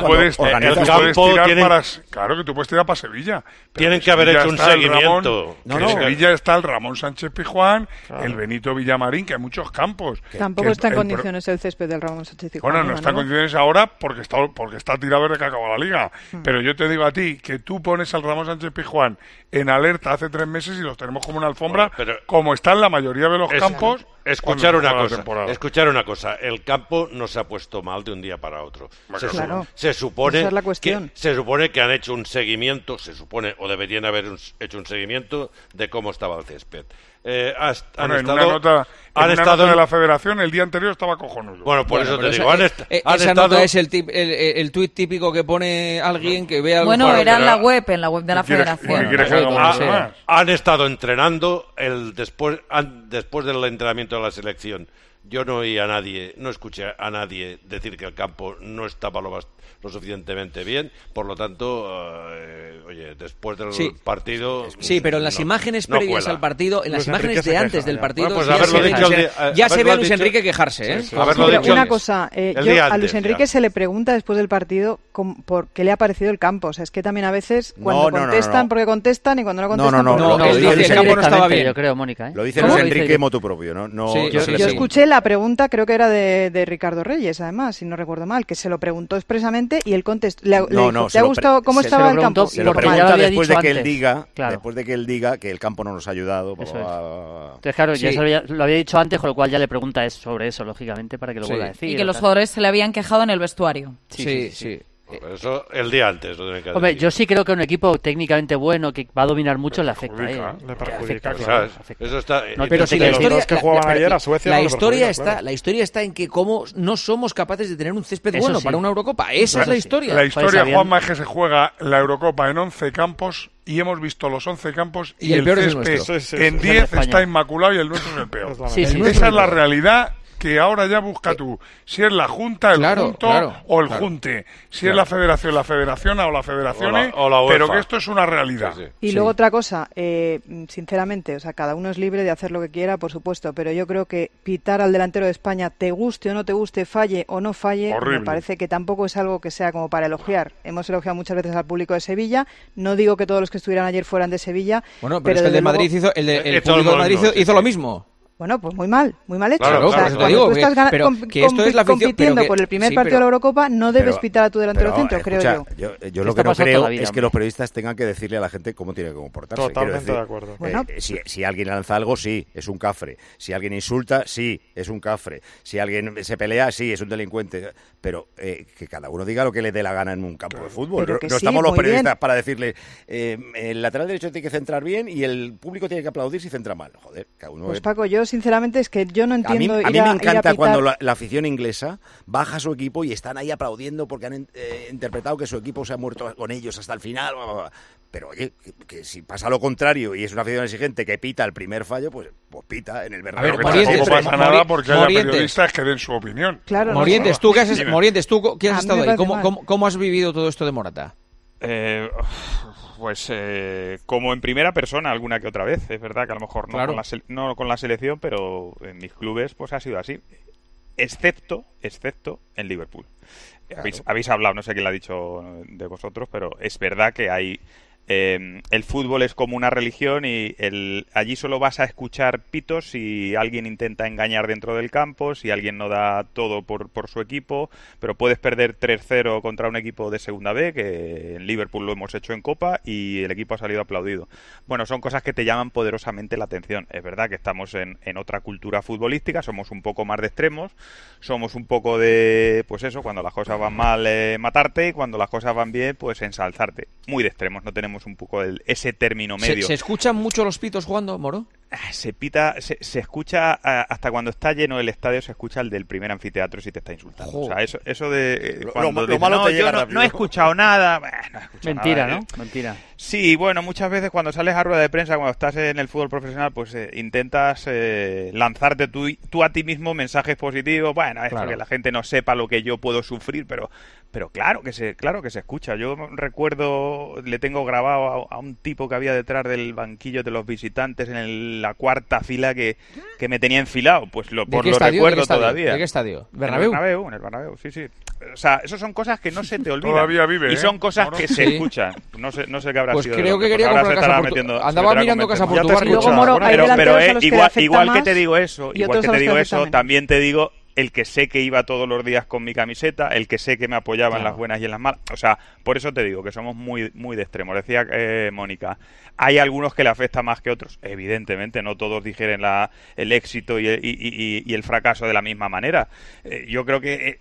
Claro que tú puedes tirar para Sevilla. Tienen que haber hecho un seguimiento. En Sevilla está el Ramón Sánchez Pizjuán, el Benito Villamarín, que hay muchos campos. Tampoco está en condiciones el césped del Ramón Sánchez Pizjuán. Bueno, no está en condiciones ahora porque está tirado desde que acabó la liga. Pero yo te digo a ti que tú pones al Ramón Sánchez Pizjuán en alerta hace 3 meses y los tenemos como una alfombra, como está en la mayoría de los campos. Escuchar una cosa, el campo no se ha puesto mal de un día para otro. Se supone esa es la cuestión. Se supone que han hecho un seguimiento, o deberían haber hecho un seguimiento de cómo estaba el césped. En una nota de la Federación el día anterior estaba cojonudo. Bueno, por eso te digo, esa nota es el tuit típico que pone alguien que vea... Bueno, era en la web de la Federación. Han estado entrenando después del entrenamiento de la selección. Yo no escuché a nadie decir que el campo no estaba lo suficientemente bien, por lo tanto, después del partido... Sí, pero en las imágenes previas al partido, en las imágenes de antes del partido, ya se ve a Luis Enrique quejarse. Una cosa, a Luis Enrique se le pregunta después del partido por qué le ha parecido el campo. O sea, es que también a veces cuando contestan porque contestan y cuando no contestan porque no. El campo no estaba bien. Yo creo, Mónica. Lo dice Luis Enrique motu propio, ¿no? Yo escuché la pregunta, creo que era de Ricardo Reyes, además, si no recuerdo mal, que se lo preguntó expresamente y él contestó. ¿Le dijo, ¿te ha gustado cómo estaba el campo? Se lo pregunta después de que él diga que el campo no nos ha ayudado. Entonces, claro, ya lo había dicho antes, con lo cual ya le pregunta sobre eso, lógicamente, para que lo vuelva a decir. Y que los jugadores se le habían quejado en el vestuario. Sí. Eso el día antes lo tienen que Hombre, decir. yo sí creo que un equipo técnicamente bueno que va a dominar mucho le afecta. Le perjudica, ¿sabes? Eso está. No, pero si la historia, que jugaban ayer a Suecia la historia está en que cómo no somos capaces de tener un césped bueno para una Eurocopa. Esa es la historia. La historia, Juanma, es que se juega la Eurocopa en 11 campos y hemos visto los 11 campos y el césped en 10 está inmaculado y el nuestro es el peor. Esa es la realidad. Que ahora ya busca tú si es la Junta, el junto o el junte, si es la federación o la federación, pero que esto es una realidad. Y luego otra cosa, sinceramente, o sea, cada uno es libre de hacer lo que quiera, por supuesto, pero yo creo que pitar al delantero de España, te guste o no te guste, falle o no falle, me parece que tampoco es algo que sea como para elogiar. Hemos elogiado muchas veces al público de Sevilla, no digo que todos los que estuvieran ayer fueran de Sevilla, bueno, pero es que el de Madrid el público de Madrid hizo lo mismo. Bueno, pues muy mal hecho. Claro, o sea, cuando digo, tú estás compitiendo por el primer partido de la Eurocopa, no debes pitar a tu delantero centro, creo yo. Yo lo que no creo es que los periodistas tengan que decirle a la gente cómo tiene que comportarse. Totalmente de acuerdo. Si alguien lanza algo, sí, es un cafre. Si alguien insulta, sí, es un cafre. Si alguien se pelea, sí, es un delincuente. Pero que cada uno diga lo que le dé la gana en un campo de fútbol. No estamos los periodistas para decirle el lateral derecho tiene que centrar bien y el público tiene que aplaudir si centra mal. Joder, cada uno... Pues Paco, yo sinceramente es que yo no entiendo a mí me encanta cuando la afición inglesa baja a su equipo y están ahí aplaudiendo porque han interpretado que su equipo se ha muerto con ellos hasta el final. Pero oye, que si pasa lo contrario y es una afición exigente que pita el primer fallo, pues pita en el Bernabéu. Tampoco pasa nada porque haya periodistas que den su opinión. Claro, Morientes, tú que has estado ahí, ¿cómo has vivido todo esto de Morata? Pues como en primera persona alguna que otra vez. Es verdad que a lo mejor no con la selección, pero en mis clubes pues ha sido así. Excepto en Liverpool. Claro. Habéis hablado, no sé quién lo ha dicho de vosotros, pero es verdad que hay... el fútbol es como una religión y allí solo vas a escuchar pitos si alguien intenta engañar dentro del campo, si alguien no da todo por su equipo, pero puedes perder 3-0 contra un equipo de segunda B, que en Liverpool lo hemos hecho en Copa y el equipo ha salido aplaudido. Bueno, son cosas que te llaman poderosamente la atención. Es verdad que estamos en otra cultura futbolística, somos un poco más de extremos, somos un poco de, pues eso, cuando las cosas van mal matarte y cuando las cosas van bien pues ensalzarte. Muy de extremos, no tenemos un poco ese término medio. ¿Se escuchan mucho los pitos jugando, Moro? Se escucha hasta cuando está lleno el estadio, se escucha el del primer anfiteatro si te está insultando. Joder. O sea, eso de cuando lo malo te llega rápido. No he escuchado nada. Mentira, nada, ¿no? Mentira. Sí, bueno, muchas veces cuando sales a rueda de prensa, cuando estás en el fútbol profesional, pues intentas lanzarte tú a ti mismo mensajes positivos. Bueno, esto que la gente no sepa lo que yo puedo sufrir, pero claro que se escucha. Yo recuerdo, le tengo grabado a un tipo que había detrás del banquillo de los visitantes en la cuarta fila que me tenía enfilado. Pues lo recuerdo todavía. ¿De qué estadio? ¿Bernabéu? En el Bernabéu, sí. O sea, eso son cosas que no se te olvidan. Todavía vive, y son cosas que se escuchan. No sé qué habrá pues sido. Creo que quería comprar casa por tu... Andaba mirando casa por tu barrio. Pero igual que te digo eso, también te digo el que sé que iba todos los días con mi camiseta, el que sé que me apoyaba en las buenas y en las malas. O sea, por eso te digo que somos muy, muy de extremos. Decía Mónica, hay algunos que le afecta más que otros. Evidentemente, no todos digieren el éxito y el fracaso de la misma manera. Yo creo que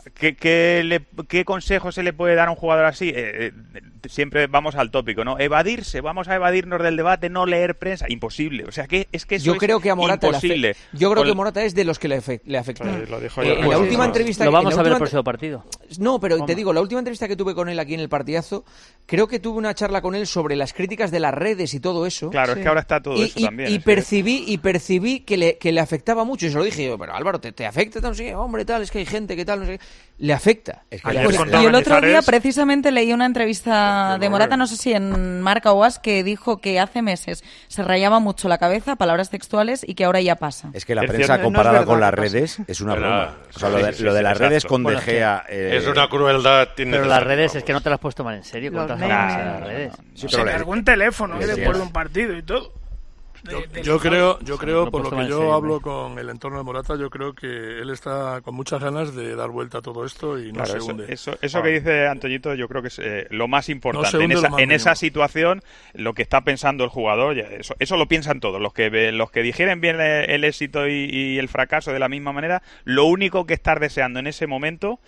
¿qué consejo se le puede dar a un jugador así? Siempre vamos al tópico, ¿no? Vamos a evadirnos del debate, no leer prensa. Imposible. O sea, es que eso yo creo que a Morata imposible. Yo creo que Morata es de los que le afecta. Lo dijo en la última entrevista... Lo vamos a ver el próximo partido. No, pero te digo, la última entrevista que tuve con él aquí en el partidazo, creo que tuve una charla con él sobre las críticas de las redes y todo eso. Claro, es que ahora está todo eso también. Y percibí que le afectaba mucho. Y se lo dije, pero Álvaro, ¿te afecta? No sé, hombre, tal, es que hay gente que tal, no sé qué. Le afecta. Es que y el otro día precisamente leí una entrevista de Morata, no sé si en Marca o As, que dijo que hace meses se rayaba mucho la cabeza, palabras textuales, y que ahora ya pasa. Es que la prensa comparada con las redes es una broma. O sea, lo de las redes con De Gea... es una crueldad. Pero las redes es que no te las has puesto mal en serio. Las redes. Se cargó un teléfono después de un partido y todo. Yo creo, por lo que yo hablo con el entorno de Morata, yo creo que él está con muchas ganas de dar vuelta a todo esto y no se hunde. Eso que dice Antoñito, yo creo que es lo más importante. En esa situación, lo que está pensando el jugador, eso lo piensan todos. Los que digieren bien el éxito y el fracaso de la misma manera, lo único que estar deseando en ese momento, y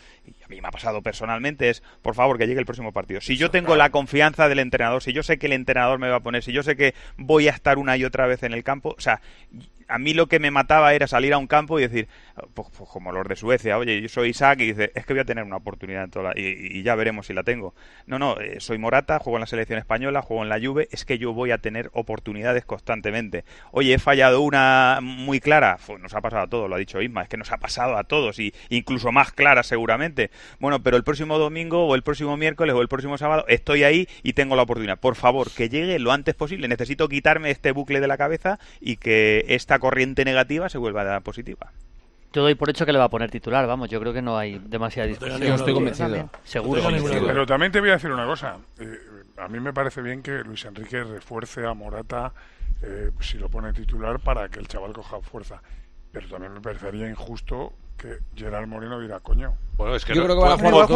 mí me ha pasado personalmente, es, por favor, que llegue el próximo partido. Si yo tengo la confianza del entrenador, si yo sé que el entrenador me va a poner, si yo sé que voy a estar una y otra vez en el campo, o sea, a mí lo que me mataba era salir a un campo y decir, pues como los de Suecia, oye, yo soy Isaac, y dice, es que voy a tener una oportunidad en toda y ya veremos si la tengo. No, soy Morata, juego en la selección española, juego en la Juve, es que yo voy a tener oportunidades constantemente. Oye, he fallado una muy clara, pues nos ha pasado a todos, lo ha dicho Isma, es que nos ha pasado a todos, y incluso más clara seguramente. Bueno, pero el próximo domingo o el próximo miércoles o el próximo sábado estoy ahí y tengo la oportunidad. Por favor, que llegue lo antes posible. Necesito quitarme este bucle de la cabeza y que esta corriente negativa se vuelva a dar positiva. Yo doy por hecho que le va a poner titular, vamos, yo creo que no hay demasiada discusión. Yo estoy convencido. Seguro. Pero también te voy a decir una cosa. A mí me parece bien que Luis Enrique refuerce a Morata si lo pone titular para que el chaval coja fuerza. Pero también me parecería injusto que Gerard Moreno dirá, coño. Bueno, es que yo creo que van a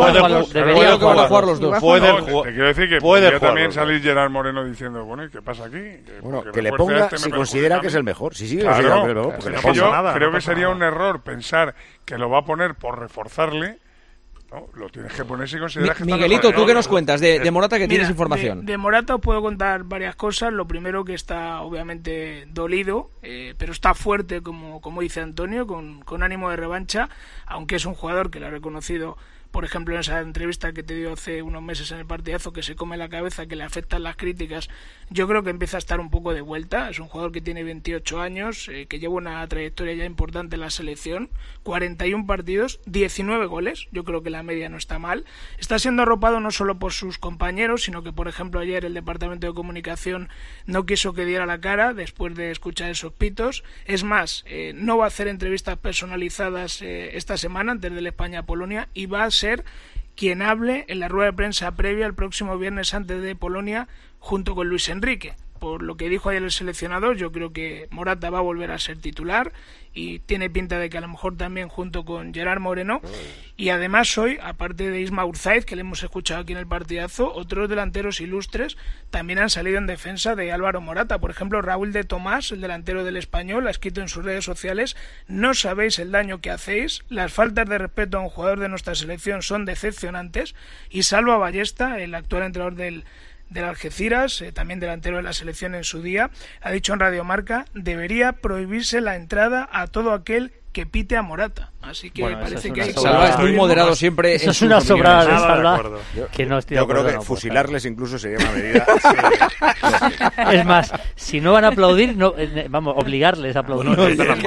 jugar los dos. Te quiero decir que podría también salir Gerard Moreno diciendo, bueno, ¿y qué pasa aquí? Bueno, que le ponga si considera que es el mejor. Si sigue, claro, yo creo que sería un error pensar que lo va a poner por reforzarle. No, lo tienes que poner si consideras que Miguelito, ¿tú qué nos cuentas de Morata, que tienes información? De Morata os puedo contar varias cosas. Lo primero, que está obviamente dolido, pero está fuerte, como dice Antonio, con ánimo de revancha, aunque es un jugador que lo ha reconocido, por ejemplo, en esa entrevista que te dio hace unos meses en el partidazo, que se come la cabeza, que le afectan las críticas. Yo creo que empieza a estar un poco de vuelta. Es un jugador que tiene 28 años, que lleva una trayectoria ya importante en la selección, 41 partidos, 19 goles. Yo creo que la media no está mal. Está siendo arropado no solo por sus compañeros, sino que, por ejemplo, ayer el Departamento de Comunicación no quiso que diera la cara después de escuchar esos pitos. Es más, no va a hacer entrevistas personalizadas esta semana antes del España-Polonia, y va a ser quien hable en la rueda de prensa previa el próximo viernes antes de Polonia junto con Luis Enrique. Por lo que dijo ayer el seleccionador, yo creo que Morata va a volver a ser titular y tiene pinta de que a lo mejor también junto con Gerard Moreno. Y además hoy, aparte de Isma Urzaiz, que le hemos escuchado aquí en el partidazo, otros delanteros ilustres también han salido en defensa de Álvaro Morata. Por ejemplo, Raúl de Tomás, el delantero del Español, ha escrito en sus redes sociales: no sabéis el daño que hacéis, las faltas de respeto a un jugador de nuestra selección son decepcionantes. Y Salva Ballesta, el actual entrenador del Algeciras, también delantero de la selección en su día, ha dicho en Radio Marca: debería prohibirse la entrada a todo aquel que pite a Morata. Así que parece que Salva es muy moderado siempre. Eso es una sobrada de Salva. Yo creo que fusilarles incluso sería una medida. Es más, si no van a aplaudir, vamos, obligarles a aplaudir.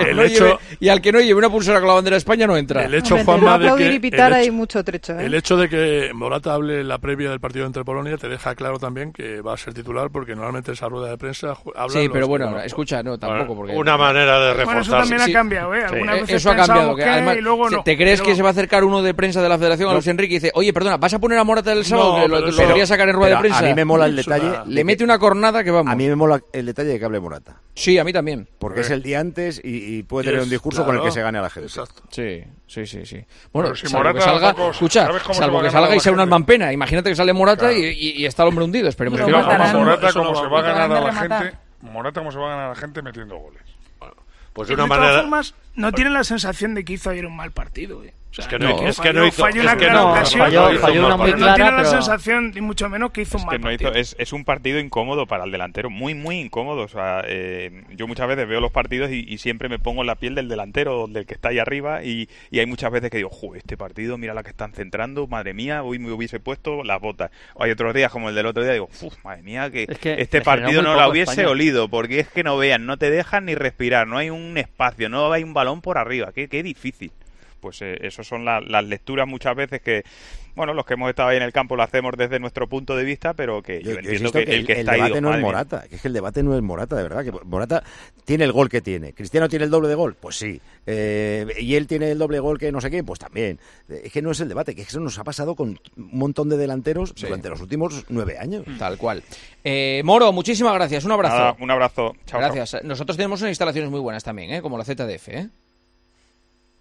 Y al que no lleve una pulsera con la bandera de España no entra. El hecho, Juanma, de aplaudir y pitar hay mucho trecho. El hecho de que Morata hable en la previa del partido entre Polonia te deja claro también que va a ser titular, porque normalmente esa rueda de prensa habla. Sí, pero bueno, escucha, no, tampoco. Porque una manera de reforzar. Eso también ha cambiado, eso ha cambiado. Que además, ¿te crees que se va a acercar uno de prensa de la Federación a Luis Enrique y dice: oye, perdona, ¿vas a poner a Morata el sábado? Que lo debería sacar en rueda de prensa. A mí me mola el detalle. Le mete una cornada que vamos. A mí me mola el detalle de que hable Morata. Sí, a mí también. Porque es el día antes y puede tener un discurso con el que se gane a la gente. Exacto. Sí. Bueno, si salvo que salga, salvo que salga y sea un alma en pena. Imagínate que sale Morata y está el hombre hundido. Esperemos que Morata como se va a ganar a la gente. Morata como se va a ganar a la gente metiendo goles. Pues de una manera. De todas formas, no tienen la sensación de que hizo ayer un mal partido. O sea, es que no hizo. Falló una clara ocasión. Falló una muy clara. No tiene la sensación, ni mucho menos, que hizo un mal partido. Es un partido incómodo para el delantero, muy, muy incómodo. O sea, yo muchas veces veo los partidos y siempre me pongo en la piel del delantero, del que está ahí arriba, y hay muchas veces que digo: joder, este partido, mira la que están centrando, madre mía, hoy me hubiese puesto las botas. O hay otros días, como el del otro día, digo: madre mía, que este partido no la hubiese olido, porque es que no no te dejan ni respirar, no hay un espacio, no hay un balón por arriba, qué difícil. Pues eso son las lecturas muchas veces que, bueno, los que hemos estado ahí en el campo lo hacemos desde nuestro punto de vista, pero que yo entiendo que el que está ahí... El debate no es Morata, que es que el debate no es Morata, de verdad, que Morata tiene el gol que tiene. ¿Cristiano tiene el doble de gol? Pues sí. ¿Y él tiene el doble gol que no sé qué? Pues también. Es que no es el debate, que eso nos ha pasado con un montón de delanteros durante los últimos 9 años. Tal cual. Moro, muchísimas gracias, un abrazo. Nada, un abrazo. Chao. Gracias. Nosotros tenemos unas instalaciones muy buenas también, como la ZDF,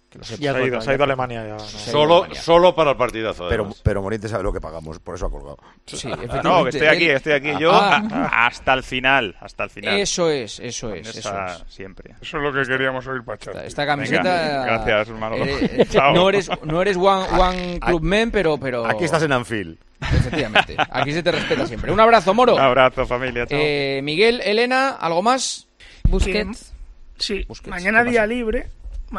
Se ha ido a Alemania ya. Solo para el partidazo. Pero Moriente sabe lo que pagamos, por eso ha colgado. Sí, no, que estoy aquí yo hasta el final. Eso es. Siempre. Eso es lo que queríamos oír, Pachar. Esta camiseta... Venga, gracias, hermano. No eres one club man, pero... Aquí estás en Anfield. Efectivamente. Aquí se te respeta siempre. Un abrazo, Moro. Un abrazo, familia. Chao. Miguel, Elena, ¿algo más? Busquets. Sí, mañana día libre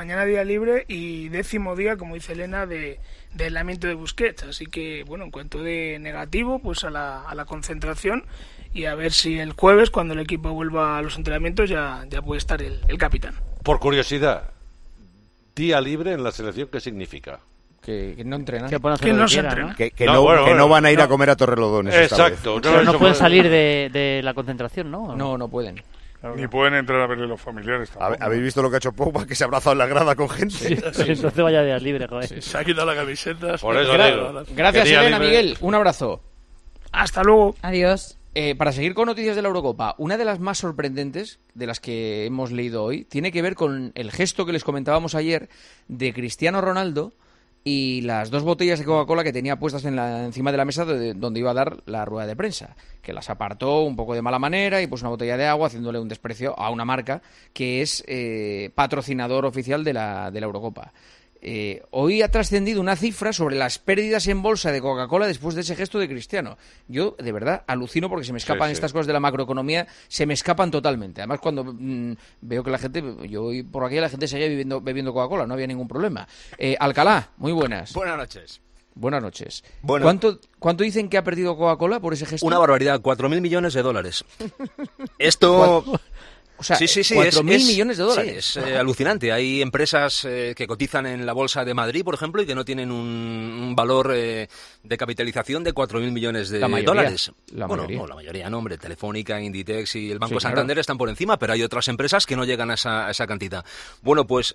y 10º día, como dice Elena, de aislamiento de Busquets. Así que, bueno, en cuanto de negativo, pues a la concentración y a ver si el jueves, cuando el equipo vuelva a los entrenamientos, ya puede estar el capitán. Por curiosidad, día libre en la selección, ¿qué significa? Que no entrenan. Que no se entrenan. Que no van a ir a comer a Torrelodones. Exacto. Pero no pueden salir de la concentración, ¿no? No pueden. Ni pueden entrar a verle los familiares tampoco. ¿Habéis visto lo que ha hecho Pogba? Que se ha abrazado en la grada con gente. Sí, entonces vaya días libre, joder. Sí, se ha quitado la camiseta. Por eso digo. Gracias, Elena, Miguel. Un abrazo. Hasta luego. Adiós. Para seguir con noticias de la Eurocopa, una de las más sorprendentes de las que hemos leído hoy tiene que ver con el gesto que les comentábamos ayer de Cristiano Ronaldo y las 2 botellas de Coca-Cola que tenía puestas encima de la mesa donde iba a dar la rueda de prensa, que las apartó un poco de mala manera y puso una botella de agua haciéndole un desprecio a una marca que es patrocinador oficial de la Eurocopa. Hoy ha trascendido una cifra sobre las pérdidas en bolsa de Coca-Cola después de ese gesto de Cristiano. Yo, de verdad, alucino porque se me escapan estas cosas de la macroeconomía, se me escapan totalmente. Además, cuando veo que la gente, yo por aquí la gente seguía bebiendo Coca-Cola, no había ningún problema. Alcalá, muy buenas. Buenas noches. Bueno. ¿Cuánto dicen que ha perdido Coca-Cola por ese gesto? Una barbaridad, 4.000 millones de dólares. Esto... O sea, sí, 4.000 millones de dólares. Sí, es alucinante. Hay empresas que cotizan en la Bolsa de Madrid, por ejemplo, y que no tienen un valor de capitalización de 4.000 millones de dólares. La mayoría no, hombre. Telefónica, Inditex y el Banco Santander están por encima, pero hay otras empresas que no llegan a esa cantidad. Bueno, pues...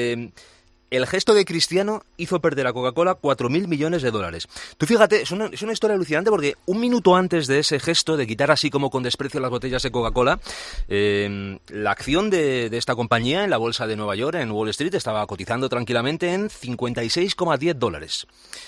el gesto de Cristiano hizo perder a Coca-Cola 4.000 millones de dólares. Tú fíjate, es una historia alucinante porque un minuto antes de ese gesto de quitar así como con desprecio las botellas de Coca-Cola, la acción de esta compañía en la bolsa de Nueva York, en Wall Street, estaba cotizando tranquilamente en 56,10 dólares.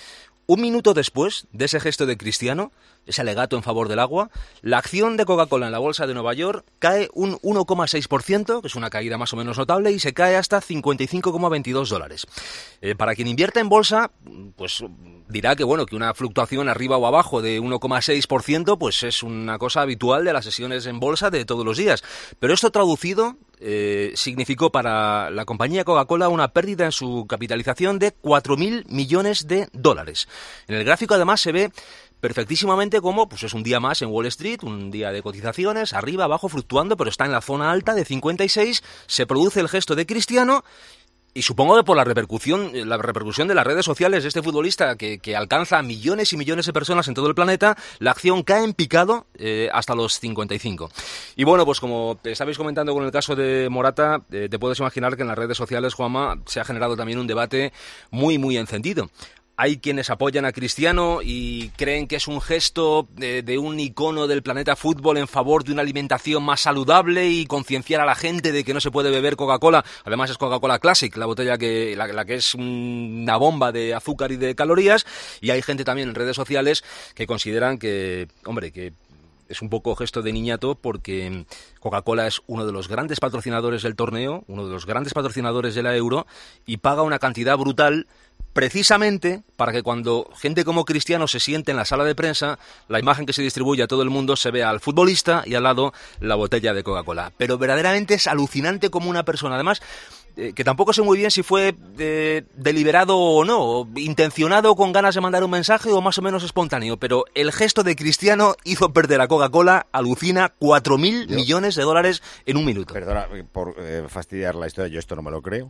Un minuto después de ese gesto de Cristiano, ese alegato en favor del agua, la acción de Coca-Cola en la bolsa de Nueva York cae un 1,6%, que es una caída más o menos notable, y se cae hasta 55,22 dólares. Para quien invierta en bolsa, pues dirá que bueno, que una fluctuación arriba o abajo de 1,6%, pues es una cosa habitual de las sesiones en bolsa de todos los días. Pero esto traducido significó para la compañía Coca-Cola una pérdida en su capitalización de 4.000 millones de dólares. En el gráfico además se ve perfectísimamente como pues es un día más en Wall Street, un día de cotizaciones, arriba, abajo, fluctuando, pero está en la zona alta de 56, se produce el gesto de Cristiano. Y supongo que por la repercusión de las redes sociales de este futbolista que alcanza a millones y millones de personas en todo el planeta, la acción cae en picado hasta los 55. Y bueno, pues como te estabais comentando con el caso de Morata, te puedes imaginar que en las redes sociales, Juanma, se ha generado también un debate muy, muy encendido. Hay quienes apoyan a Cristiano y creen que es un gesto de un icono del planeta fútbol en favor de una alimentación más saludable y concienciar a la gente de que no se puede beber Coca-Cola. Además es Coca-Cola Classic, la botella la que es una bomba de azúcar y de calorías. Y hay gente también en redes sociales que consideran que, hombre, que es un poco gesto de niñato porque Coca-Cola es uno de los grandes patrocinadores del torneo, uno de los grandes patrocinadores de la Euro y paga una cantidad brutal precisamente para que cuando gente como Cristiano se siente en la sala de prensa, la imagen que se distribuye a todo el mundo se vea al futbolista y al lado la botella de Coca-Cola. Pero verdaderamente es alucinante como una persona, además, que tampoco sé muy bien si fue deliberado o no, o intencionado con ganas de mandar un mensaje o más o menos espontáneo, pero el gesto de Cristiano hizo perder a Coca-Cola, alucina, 4.000 millones de dólares en un minuto. Perdona por fastidiar la historia, yo esto no me lo creo.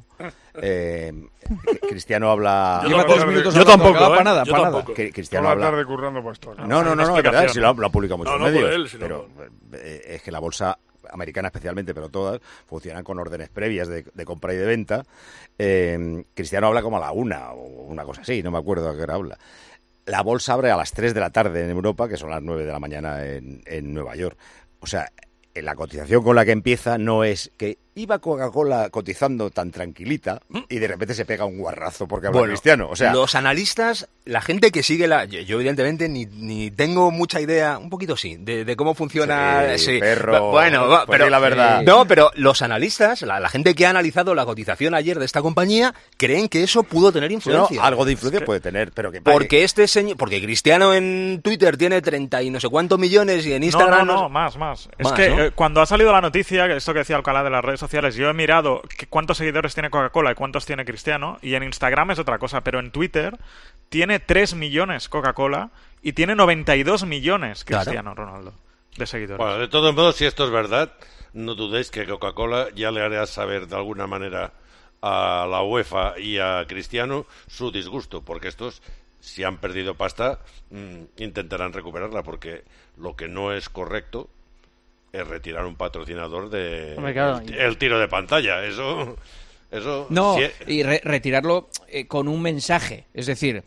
Cristiano habla... Lleva 3 minutos. Yo tampoco, para nada. Cristiano habla... tarde currando para esto. No, es verdad, si lo ha publicado muchos medios. Él, pero es que la bolsa americana especialmente, pero todas, funcionan con órdenes previas de compra y de venta. Cristiano habla como a la 1 o una cosa así, no me acuerdo a qué hora habla. La bolsa abre a las 3 de la tarde en Europa, que son las 9 de la mañana en Nueva York. O sea, la cotización con la que empieza no es que iba Coca-Cola cotizando tan tranquilita y de repente se pega un guarrazo porque habla Cristiano. O sea, los analistas, la gente que sigue yo evidentemente ni tengo mucha idea, un poquito sí, de cómo funciona. Sí, perro. Bueno, pero la verdad. No, pero los analistas, la gente que ha analizado la cotización ayer de esta compañía, creen que eso pudo tener influencia. No, algo de influencia puede tener, pero que porque porque Cristiano en Twitter tiene 30 y no sé cuántos millones y en Instagram no, más. Es que cuando ha salido la noticia, esto que decía Alcalá de las redes sociales, yo he mirado cuántos seguidores tiene Coca-Cola y cuántos tiene Cristiano, y en Instagram es otra cosa, pero en Twitter tiene 3 millones Coca-Cola y tiene 92 millones Cristiano Ronaldo de seguidores. Bueno, de todos modos, si esto es verdad, no dudéis que Coca-Cola ya le hará saber de alguna manera a la UEFA y a Cristiano su disgusto, porque estos, si han perdido pasta, intentarán recuperarla, porque lo que no es correcto es retirar un patrocinador de el tiro de pantalla. Eso no, y retirarlo con un mensaje, es decir,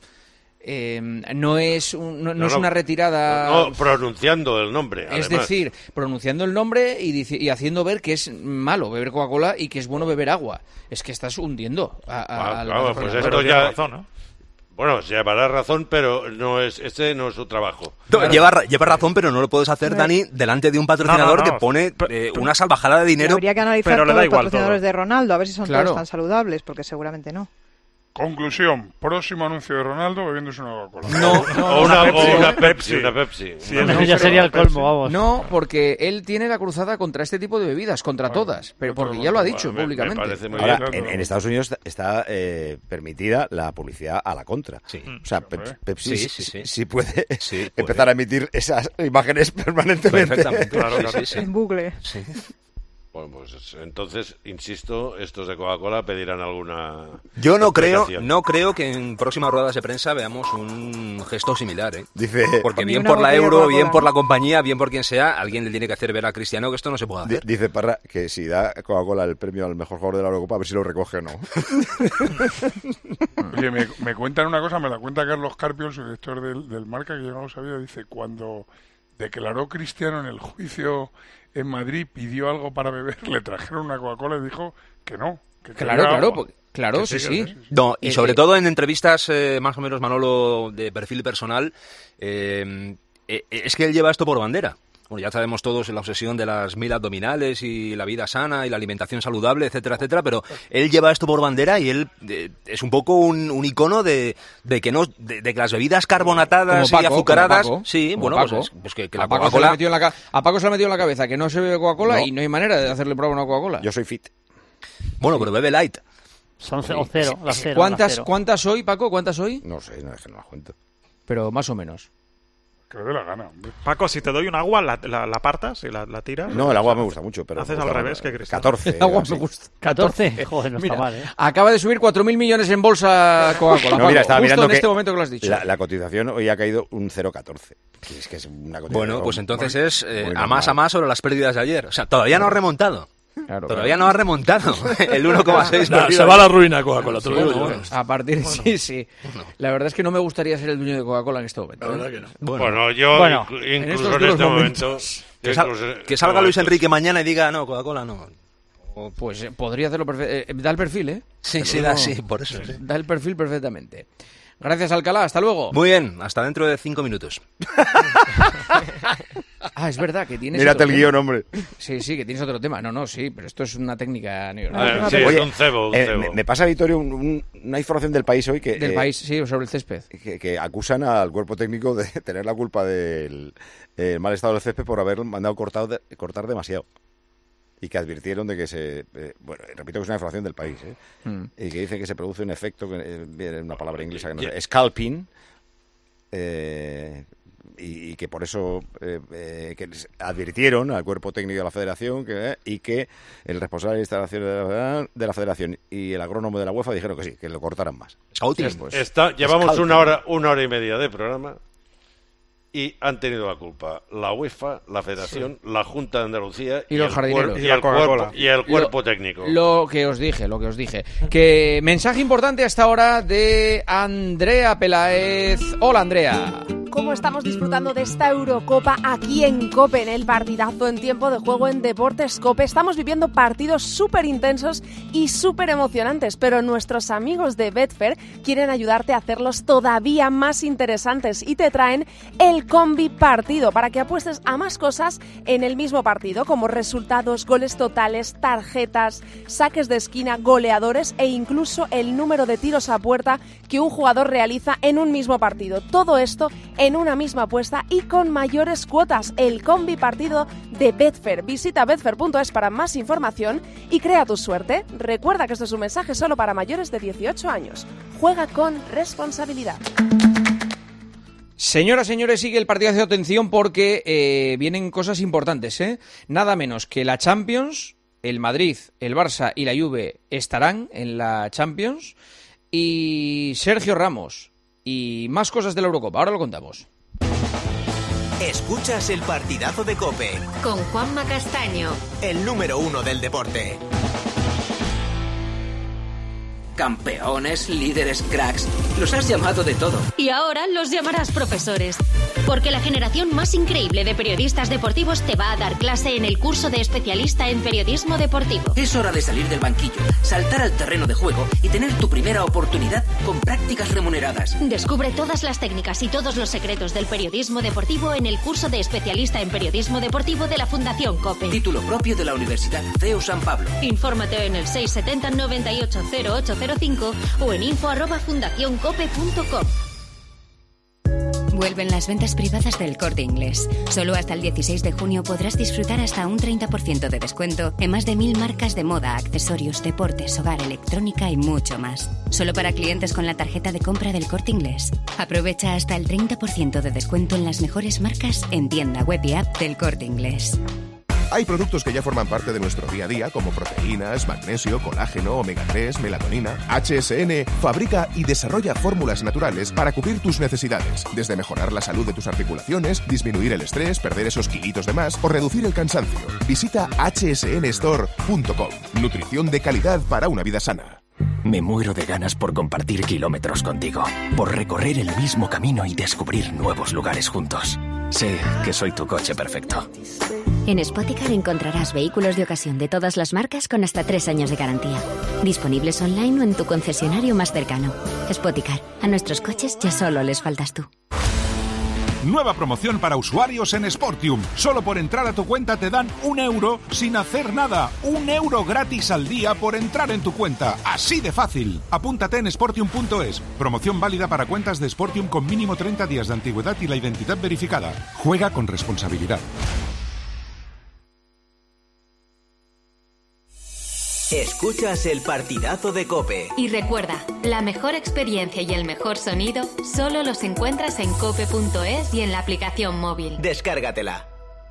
no es una retirada. No, pronunciando el nombre. Es además. decir, pronunciando el nombre y haciendo ver que es malo beber Coca-Cola y que es bueno beber agua. Es que estás hundiendo claro, pues esto ya. Razón, ¿no? Bueno, llevará razón, pero ese no es su trabajo. No, lleva razón, pero no lo puedes hacer, Dani, delante de un patrocinador que pone una salvajada de dinero. Habría que analizar todos los patrocinadores de Ronaldo, a ver si son todos tan saludables, porque seguramente no. Conclusión, próximo anuncio de Ronaldo bebiéndose una Coca-Cola. No, una Pepsi. Sí, ya sería el colmo, vamos. No, porque él tiene la cruzada contra este tipo de bebidas, contra todas, pero porque ya lo ha dicho públicamente. Me parece muy Ahora, bien. en Estados Unidos está permitida la publicidad a la contra. Sí. O sea, Pepsi sí puede empezar a emitir esas imágenes permanentemente. Perfectamente. Claro. En bucle. Sí. Bueno, pues entonces, insisto, estos de Coca-Cola pedirán alguna. Yo no creo que en próximas ruedas de prensa veamos un gesto similar, ¿eh? Dice, porque bien por la Euro, bien por la compañía, bien por quien sea, alguien le tiene que hacer ver a Cristiano que esto no se puede hacer. Dice Parra que si da Coca-Cola el premio al mejor jugador de la Eurocopa, a ver si lo recoge o no. Oye, me cuentan una cosa, me la cuenta Carlos Carpio, el subdirector del Marca, que yo no lo sabía. Dice, cuando declaró Cristiano en el juicio en Madrid, pidió algo para beber, le trajeron una Coca-Cola y dijo que no. Claro, sí. No, y sobre todo en entrevistas más o menos, Manolo, de perfil personal, es que él lleva esto por bandera. Bueno, ya sabemos todos la obsesión de las 1000 abdominales y la vida sana y la alimentación saludable, etcétera, pero él lleva esto por bandera y él es un poco un icono de que las bebidas carbonatadas y azucaradas, sí, bueno, pues que la Coca-Cola a Paco se le ha metido en la cabeza que no se bebe Coca-Cola y no hay manera de hacerle probar una Coca-Cola. Yo soy fit. Bueno, pero bebe light. Son cero. ¿Cuántas hoy, Paco? ¿Cuántas hoy? No sé, no las cuento. Pero más o menos. Que le dé la gana, hombre. Paco, si te doy un agua, ¿la apartas y la tiras? No, el agua me gusta mucho, pero... Haces al revés que Cristiano. 14. El agua me gusta. 14. Joder, no está mal, ¿eh? Acaba de subir 4.000 millones en bolsa Coca-Cola. No, mira, estaba mirando en este momento que lo has dicho. La cotización hoy ha caído un 0,14. Es que es una cotización... Bueno, pues entonces es a más sobre las pérdidas de ayer. O sea, todavía no ha remontado. Todavía no ha remontado el 1,6. Se va a la ruina Coca-Cola, te lo digo yo. A partir sí. La verdad es que no me gustaría ser el dueño de Coca-Cola en este momento. La verdad que no. Bueno, yo incluso en este momento... Que salga Luis Enrique mañana y diga, no, Coca-Cola no. Pues podría hacerlo perfectamente. Da el perfil, ¿eh? Sí, por eso. Sí. Da el perfil perfectamente. Gracias, Alcalá. Hasta luego. Muy bien, hasta dentro de 5 minutos. Es verdad que tienes. Mírate el guión, hombre. Sí, que tienes otro tema. No, sí, pero esto es una técnica Sí, es un cebo. Me pasa, Vittorio, una información del País hoy que... Del País, sí, sobre el césped. Que acusan al cuerpo técnico de tener la culpa del mal estado del césped por haber mandado cortar demasiado. Y que advirtieron de que bueno, repito que es una información del País, y que dice que se produce un efecto, que viene una palabra inglesa que no sé, scalping, y que por eso que advirtieron al cuerpo técnico de la Federación y que el responsable de instalación de la Federación y el agrónomo de la UEFA dijeron que sí, que lo cortaran más. Llevamos una hora y media de programa y han tenido la culpa la UEFA, la Federación, la Junta de Andalucía y los jardineros y el cuerpo técnico. Lo que os dije. Que mensaje importante hasta ahora de Andrea Peláez. Hola, Andrea. cómo estamos disfrutando de esta Eurocopa aquí en COPE, en el partidazo en tiempo de juego en Deportes COPE. Estamos viviendo partidos súper intensos y súper emocionantes, pero nuestros amigos de Betfair quieren ayudarte a hacerlos todavía más interesantes y te traen el combi partido para que apuestes a más cosas en el mismo partido, como resultados, goles totales, tarjetas, saques de esquina, goleadores e incluso el número de tiros a puerta que un jugador realiza en un mismo partido. Todo esto en una misma apuesta y con mayores cuotas. El combi partido de Betfair. Visita betfair.es para más información y crea tu suerte. Recuerda que esto es un mensaje solo para mayores de 18 años. Juega con responsabilidad. Señoras, señores, sigue el partido de atención porque vienen cosas importantes, ¿eh? Nada menos que la Champions, el Madrid, el Barça y la Juve estarán en la Champions y Sergio Ramos y más cosas de la Eurocopa. Ahora lo contamos. Escuchas el partidazo de COPE con Juanma Castaño, el número 1 del deporte. Campeones, líderes, cracks. Los has llamado de todo. Y ahora los llamarás profesores. Porque la generación más increíble de periodistas deportivos te va a dar clase en el curso de especialista en periodismo deportivo. Es hora de salir del banquillo, saltar al terreno de juego y tener tu primera oportunidad con prácticas remuneradas. Descubre todas las técnicas y todos los secretos del periodismo deportivo en el curso de especialista en periodismo deportivo de la Fundación COPE. Título propio de la Universidad CEU San Pablo. Infórmate en el 670 98 0805 o en info@fundacioncope.com. Vuelven las ventas privadas del Corte Inglés. Solo hasta el 16 de junio podrás disfrutar hasta un 30% de descuento en más de 1000 marcas de moda, accesorios, deportes, hogar, electrónica y mucho más. Solo para clientes con la tarjeta de compra del Corte Inglés. Aprovecha hasta el 30% de descuento en las mejores marcas en tienda, web y app del Corte Inglés. Hay productos que ya forman parte de nuestro día a día, como proteínas, magnesio, colágeno, omega 3, melatonina. HSN fabrica y desarrolla fórmulas naturales para cubrir tus necesidades, desde mejorar la salud de tus articulaciones, disminuir el estrés, perder esos kilitos de más o reducir el cansancio. Visita hsnstore.com. Nutrición de calidad para una vida sana. Me muero de ganas por compartir kilómetros contigo, por recorrer el mismo camino y descubrir nuevos lugares juntos. Sé que soy tu coche perfecto. En Spoticar encontrarás vehículos de ocasión de todas las marcas con hasta 3 años de garantía. Disponibles online o en tu concesionario más cercano. Spoticar, a nuestros coches ya solo les faltas tú. Nueva promoción para usuarios en Sportium. Solo por entrar a tu cuenta te dan €1 sin hacer nada. €1 gratis al día por entrar en tu cuenta. Así de fácil. Apúntate en Sportium.es. Promoción válida para cuentas de Sportium con mínimo 30 días de antigüedad y la identidad verificada. Juega con responsabilidad. Escuchas el partidazo de COPE. Y recuerda, la mejor experiencia y el mejor sonido solo los encuentras en cope.es y en la aplicación móvil. Descárgatela.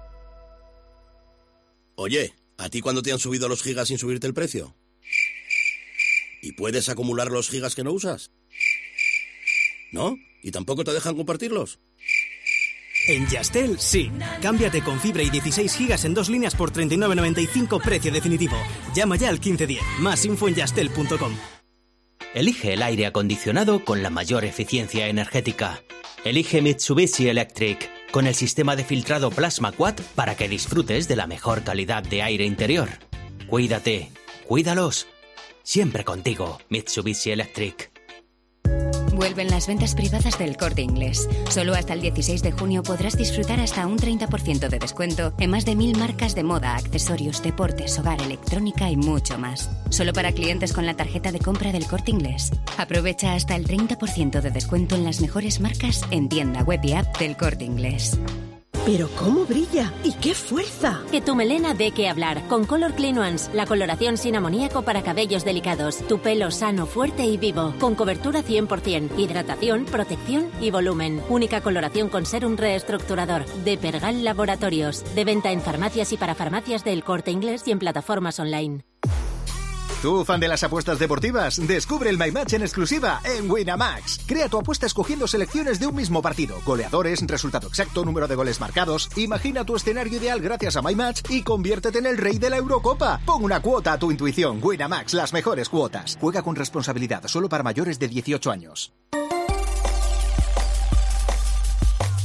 Oye, ¿a ti cuándo te han subido los gigas sin subirte el precio? ¿Y puedes acumular los gigas que no usas? ¿No? ¿Y tampoco te dejan compartirlos? En Yastel, sí. Cámbiate con fibra y 16 gigas en 2 líneas por 39,95 precio definitivo. Llama ya al 1510. Más info en yastel.com. Elige el aire acondicionado con la mayor eficiencia energética. Elige Mitsubishi Electric con el sistema de filtrado Plasma Quad para que disfrutes de la mejor calidad de aire interior. Cuídate, cuídalos. Siempre contigo, Mitsubishi Electric. Vuelven las ventas privadas del Corte Inglés. Solo hasta el 16 de junio podrás disfrutar hasta un 30% de descuento en más de 1000 marcas de moda, accesorios, deportes, hogar, electrónica y mucho más. Solo para clientes con la tarjeta de compra del Corte Inglés. Aprovecha hasta el 30% de descuento en las mejores marcas en tienda, web y app del Corte Inglés. ¡Pero cómo brilla! ¡Y qué fuerza! Que tu melena dé que hablar con Color Clean Ones, la coloración sin amoníaco para cabellos delicados. Tu pelo sano, fuerte y vivo, con cobertura 100%, hidratación, protección y volumen. Única coloración con serum reestructurador. De Pergal Laboratorios. De venta en farmacias y para farmacias del Corte Inglés y en plataformas online. ¿Tú, fan de las apuestas deportivas? Descubre el MyMatch en exclusiva en Winamax. Crea tu apuesta escogiendo selecciones de un mismo partido, goleadores, resultado exacto, número de goles marcados. Imagina tu escenario ideal gracias a MyMatch y conviértete en el rey de la Eurocopa. Pon una cuota a tu intuición. Winamax, las mejores cuotas. Juega con responsabilidad, solo para mayores de 18 años.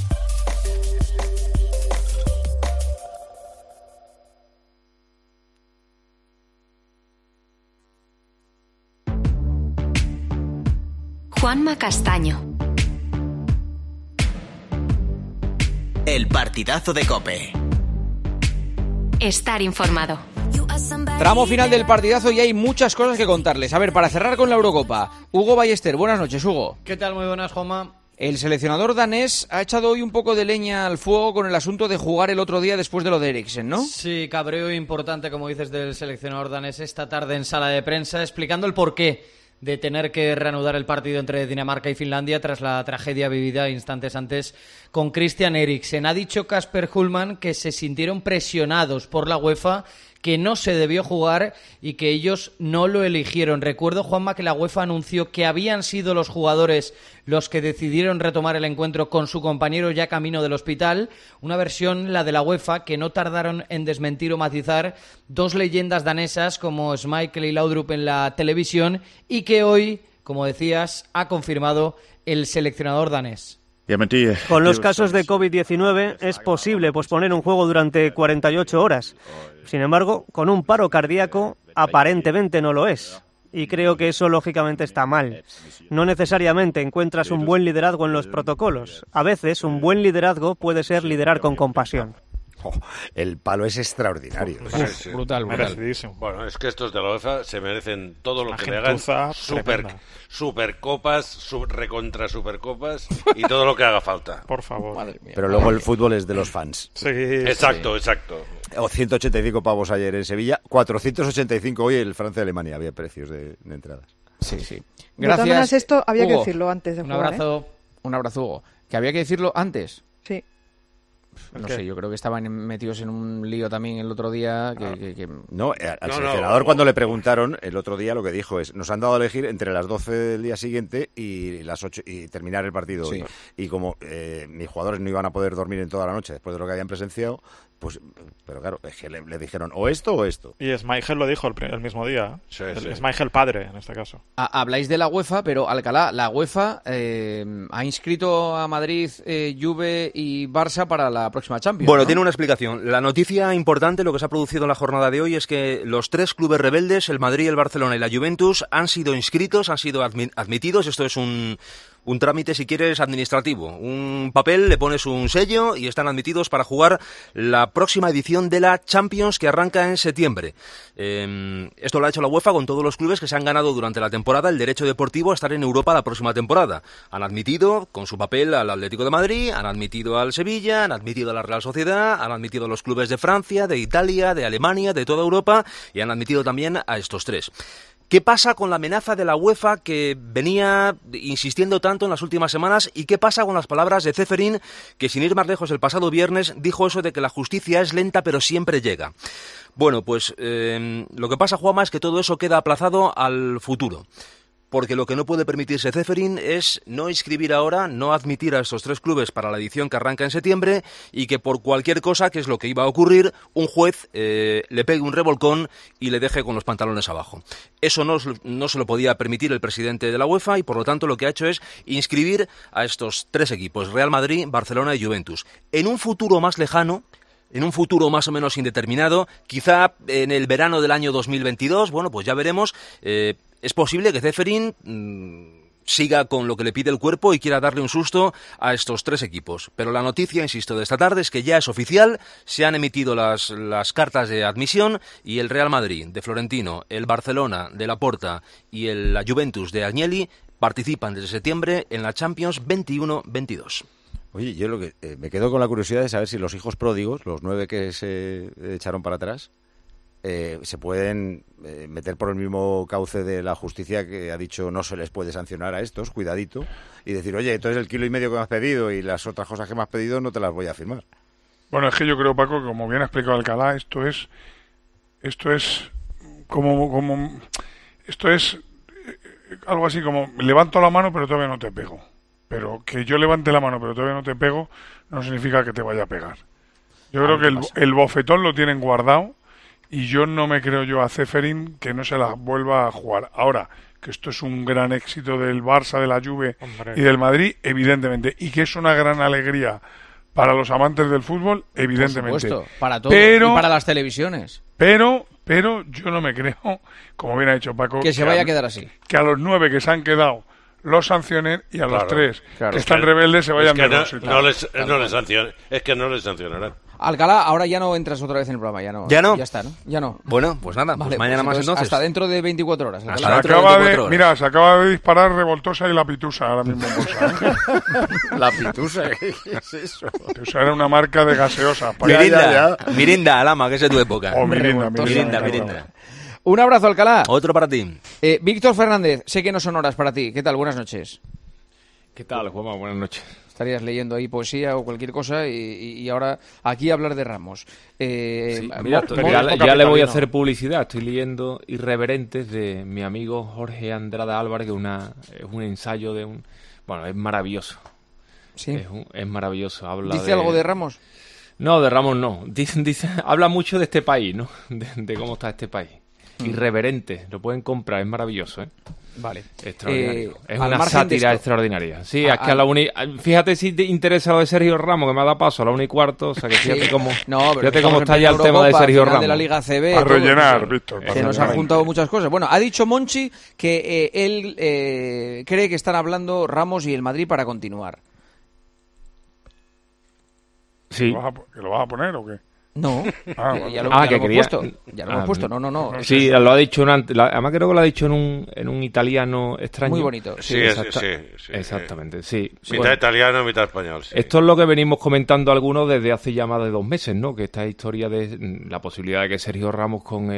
Juanma Castaño. El partidazo de COPE. Estar informado. Tramo final del partidazo y hay muchas cosas que contarles. A ver, para cerrar con la Eurocopa, Hugo Ballester. Buenas noches, Hugo. ¿Qué tal? Muy buenas, Juanma. El seleccionador danés ha echado hoy un poco de leña al fuego con el asunto de jugar el otro día después de lo de Eriksen, ¿no? Sí, cabreo importante, como dices, del seleccionador danés esta tarde en sala de prensa, explicando el porqué de tener que reanudar el partido entre Dinamarca y Finlandia tras la tragedia vivida instantes antes con Christian Eriksen. Ha dicho Kasper Hjulmand que se sintieron presionados por la UEFA, que no se debió jugar y que ellos no lo eligieron. Recuerdo, Juanma, que la UEFA anunció que habían sido los jugadores los que decidieron retomar el encuentro con su compañero ya camino del hospital. Una versión, la de la UEFA, que no tardaron en desmentir o matizar dos leyendas danesas como Schmeichel y Laudrup en la televisión y que hoy, como decías, ha confirmado el seleccionador danés. Con los casos de COVID-19 es posible posponer un juego durante 48 horas. Sin embargo, con un paro cardíaco aparentemente no lo es. Y creo que eso lógicamente está mal. No necesariamente encuentras un buen liderazgo en los protocolos. A veces un buen liderazgo puede ser liderar con compasión. El palo es extraordinario. Brutal. Bueno, es que estos de la UEFA se merecen todo lo que le hagan. Supercopas, recontra supercopas y todo lo que haga falta. Por favor. Madre mía. Pero luego el fútbol es de los fans. Sí. Exacto. O 185 pavos ayer en Sevilla, 485 hoy en Francia-Alemania. Había precios de entradas. Sí. Gracias. Gracias. De todas maneras, esto había Hugo, que decirlo antes de jugar. Un abrazo, Hugo. ¿Que había que decirlo antes? Sí. No sé, yo creo que estaban metidos en un lío también el otro día. No, al seleccionador cuando le preguntaron el otro día lo que dijo es: nos han dado a elegir entre las 12 del día siguiente y las 8 y terminar el partido. Sí. Y como mis jugadores no iban a poder dormir en toda la noche después de lo que habían presenciado, pues, pero claro, es que le dijeron o esto o esto. Y Schmeichel lo dijo el mismo día. Sí. Schmeichel padre, en este caso. Habláis de la UEFA, pero Alcalá, la UEFA ha inscrito a Madrid, Juve y Barça para la próxima Champions. Bueno, ¿no? Tiene una explicación. La noticia importante, lo que se ha producido en la jornada de hoy, es que los tres clubes rebeldes, el Madrid, el Barcelona y la Juventus, han sido inscritos, han sido admitidos. Esto es un trámite, si quieres, administrativo. Un papel, le pones un sello y están admitidos para jugar la próxima edición de la Champions, que arranca en septiembre. Esto lo ha hecho la UEFA con todos los clubes que se han ganado durante la temporada el derecho deportivo a estar en Europa la próxima temporada. Han admitido con su papel al Atlético de Madrid, han admitido al Sevilla, han admitido a la Real Sociedad, han admitido a los clubes de Francia, de Italia, de Alemania, de toda Europa, y han admitido también a estos tres. ¿Qué pasa con la amenaza de la UEFA que venía insistiendo tanto en las últimas semanas? ¿Y qué pasa con las palabras de Ceferin, que sin ir más lejos el pasado viernes dijo eso de que la justicia es lenta pero siempre llega? Bueno, pues lo que pasa, Juanma, es que todo eso queda aplazado al futuro. Porque lo que no puede permitirse Ceferin es no inscribir ahora, no admitir a estos tres clubes para la edición que arranca en septiembre y que por cualquier cosa, que es lo que iba a ocurrir, un juez le pegue un revolcón y le deje con los pantalones abajo. Eso no se lo podía permitir el presidente de la UEFA y por lo tanto lo que ha hecho es inscribir a estos tres equipos, Real Madrid, Barcelona y Juventus. En un futuro más lejano, en un futuro más o menos indeterminado, quizá en el verano del año 2022, bueno, pues ya veremos. Es posible que Ceferin siga con lo que le pide el cuerpo y quiera darle un susto a estos tres equipos. Pero la noticia, insisto, de esta tarde es que ya es oficial, se han emitido las cartas de admisión y el Real Madrid de Florentino, el Barcelona de Laporta y la Juventus de Agnelli participan desde septiembre en la Champions 21-22. Oye, yo me quedo con la curiosidad de saber si los hijos pródigos, los 9 que se echaron para atrás, se pueden meter por el mismo cauce de la justicia que ha dicho no se les puede sancionar a estos, cuidadito, y decir, oye, entonces el 1,5 kilos que me has pedido y las otras cosas que me has pedido no te las voy a firmar. Bueno, es que yo creo, Paco, que como bien ha explicado Alcalá, esto es algo así como levanto la mano pero todavía no te pego. Pero que yo levante la mano pero todavía no te pego no significa que te vaya a pegar. Yo creo que el bofetón lo tienen guardado y yo no me creo yo a Ceferin que no se la vuelva a jugar. Ahora, que esto es un gran éxito del Barça, de la Juve y del Madrid, evidentemente, y que es una gran alegría para los amantes del fútbol, evidentemente. Por supuesto, para todo y para las televisiones. Pero yo no me creo, como bien ha dicho Paco, que se vaya a quedar así. Que a los 9 que se han quedado los sancionen y a los tres que están rebeldes se vayan de los no les sancionan. Es que no les sancionarán. Alcalá, ahora ya no entras otra vez en el programa, ya no. ¿Ya no? Ya está, ¿no? Ya no. Bueno, pues nada, vale, mañana más entonces. Hasta dentro de 24 horas. Se acaba de disparar Revoltosa y la Pitusa ahora mismo en bolsa. ¿La Pitusa? ¿Qué es eso? La Pitusa era una marca de gaseosa. Mirinda, Alama, que es de tu época. Mirinda. Un abrazo, Alcalá. Otro para ti. Víctor Fernández, sé que no son horas para ti. ¿Qué tal? Buenas noches. ¿Qué tal, Juanma? Buenas noches. Estarías leyendo ahí poesía o cualquier cosa y ahora aquí hablar de Ramos. Ya le voy a hacer publicidad. Estoy leyendo Irreverentes de mi amigo Jorge Andrada Álvarez, que es un ensayo de un... Bueno, es maravilloso. Sí. Es maravilloso. ¿Dice algo de Ramos? No, de Ramos no. Habla mucho de este país, ¿no? De cómo está este país. Irreverente, lo pueden comprar, es maravilloso, ¿eh? Vale. Extraordinario. Es una sátira extraordinaria. Sí, es que a la fíjate si te interesa lo de Sergio Ramos, que me ha dado paso a la 1:15, o sea que fíjate cómo está ya el tema de Sergio Ramos. De la Liga CB. A rellenar, Víctor. Se nos han juntado muchas cosas. Bueno, ha dicho Monchi que él cree que están hablando Ramos y el Madrid para continuar. Sí. ¿Que lo vas a poner o qué? No, ya lo hemos puesto. No. Sí, lo ha dicho además creo que lo ha dicho en un italiano extraño. Muy bonito. Sí, exactamente, sí. Mitad italiano, mitad español. Sí. Esto es lo que venimos comentando algunos desde hace ya más de 2 meses, ¿no? Que esta historia de la posibilidad de que Sergio Ramos con